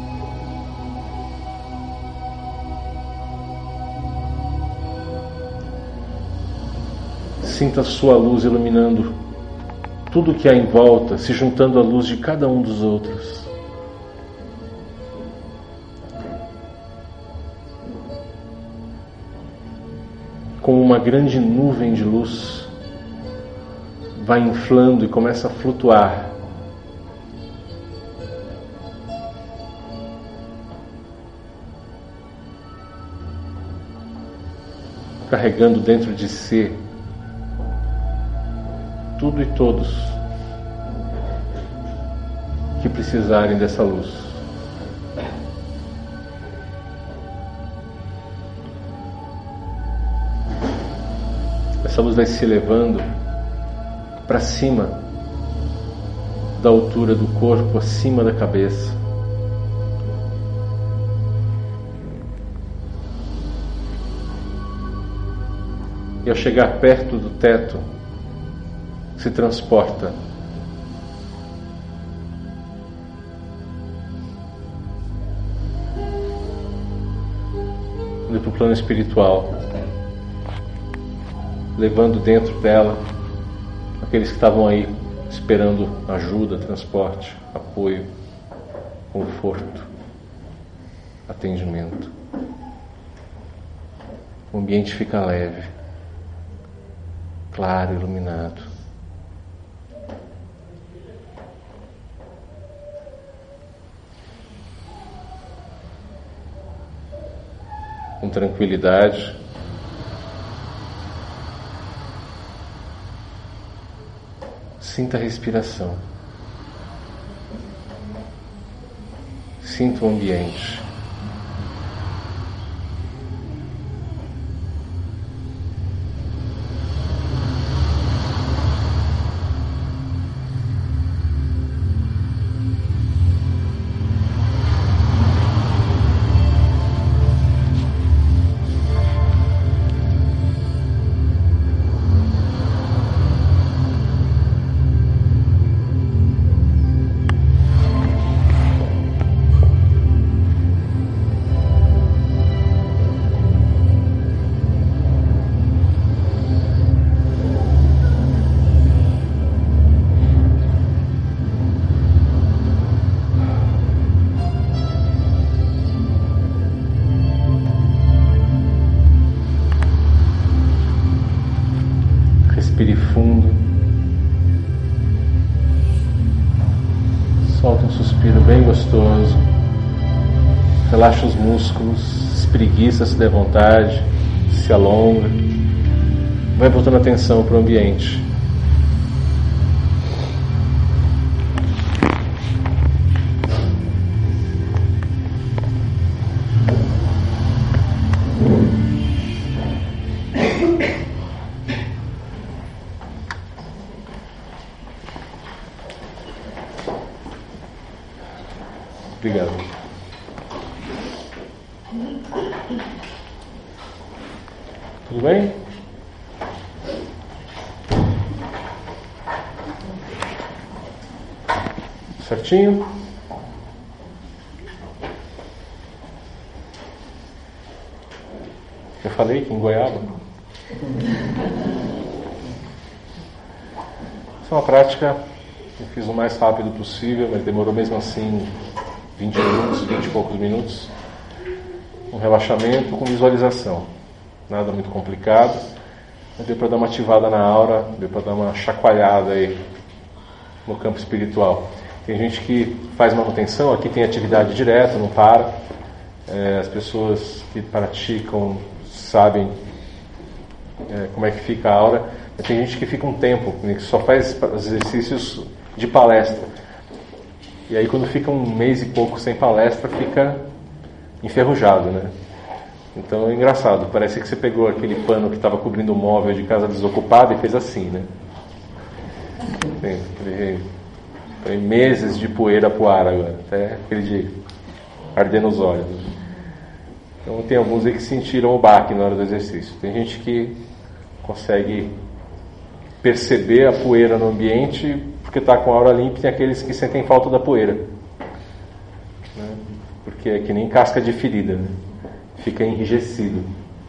Sinta a sua luz iluminando tudo que há em volta, se juntando à luz de cada um dos outros. Como uma grande nuvem de luz, vai inflando e começa a flutuar. Carregando dentro de si tudo e todos que precisarem dessa luz. Essa luz vai se elevando para cima da altura do corpo, acima da cabeça. E ao chegar perto do teto, se transporta para o plano espiritual, levando dentro dela aqueles que estavam aí esperando ajuda, transporte, apoio, conforto, atendimento. O ambiente fica leve, claro, iluminado. Com tranquilidade, sinta a respiração, sinta o ambiente. Respire fundo. Solta um suspiro bem gostoso. Relaxa os músculos, espreguiça se der vontade, se alonga. Vai voltando a atenção para o ambiente. Obrigado. Tudo bem? Certinho? Eu falei que em Goiaba. Essa é uma prática que eu fiz o mais rápido possível, mas demorou mesmo assim vinte minutos, vinte e poucos minutos. Um relaxamento com visualização. Nada muito complicado. Mas deu para dar uma ativada na aura, deu para dar uma chacoalhada aí no campo espiritual. Tem gente que faz manutenção, aqui tem atividade direta, não para. É, as pessoas que praticam sabem é, como é que fica a aura. Mas tem gente que fica um tempo, que só faz exercícios de palestra. E aí quando fica um mês e pouco sem palestra, fica enferrujado, né? Então é engraçado, parece que você pegou aquele pano que estava cobrindo o móvel de casa desocupada e fez assim, né? Tem, tem, tem meses de poeira pro ar agora, até aquele de arder nos olhos. Então tem alguns aí que sentiram o baque na hora do exercício. Tem gente que consegue perceber a poeira no ambiente, porque porque está com a aura limpa, e tem aqueles que sentem falta da poeira, né? Porque é que nem casca de ferida, né? Fica enrijecido,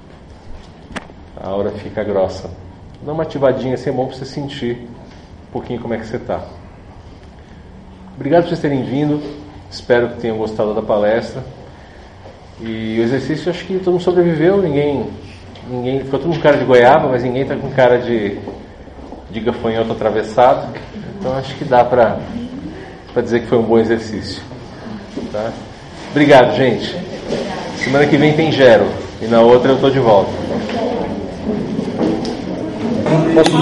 a aura fica grossa. Dá uma ativadinha assim, é bom para você sentir um pouquinho como é que você está. Obrigado por vocês terem vindo, espero que tenham gostado da palestra. E o exercício, acho que todo mundo sobreviveu, ninguém, ninguém ficou todo mundo com cara de goiaba, mas ninguém está com cara de, de gafanhoto atravessado. Então acho que dá para dizer que foi um bom exercício, tá? Obrigado, gente. Semana que vem tem Gero, e na outra eu estou de volta.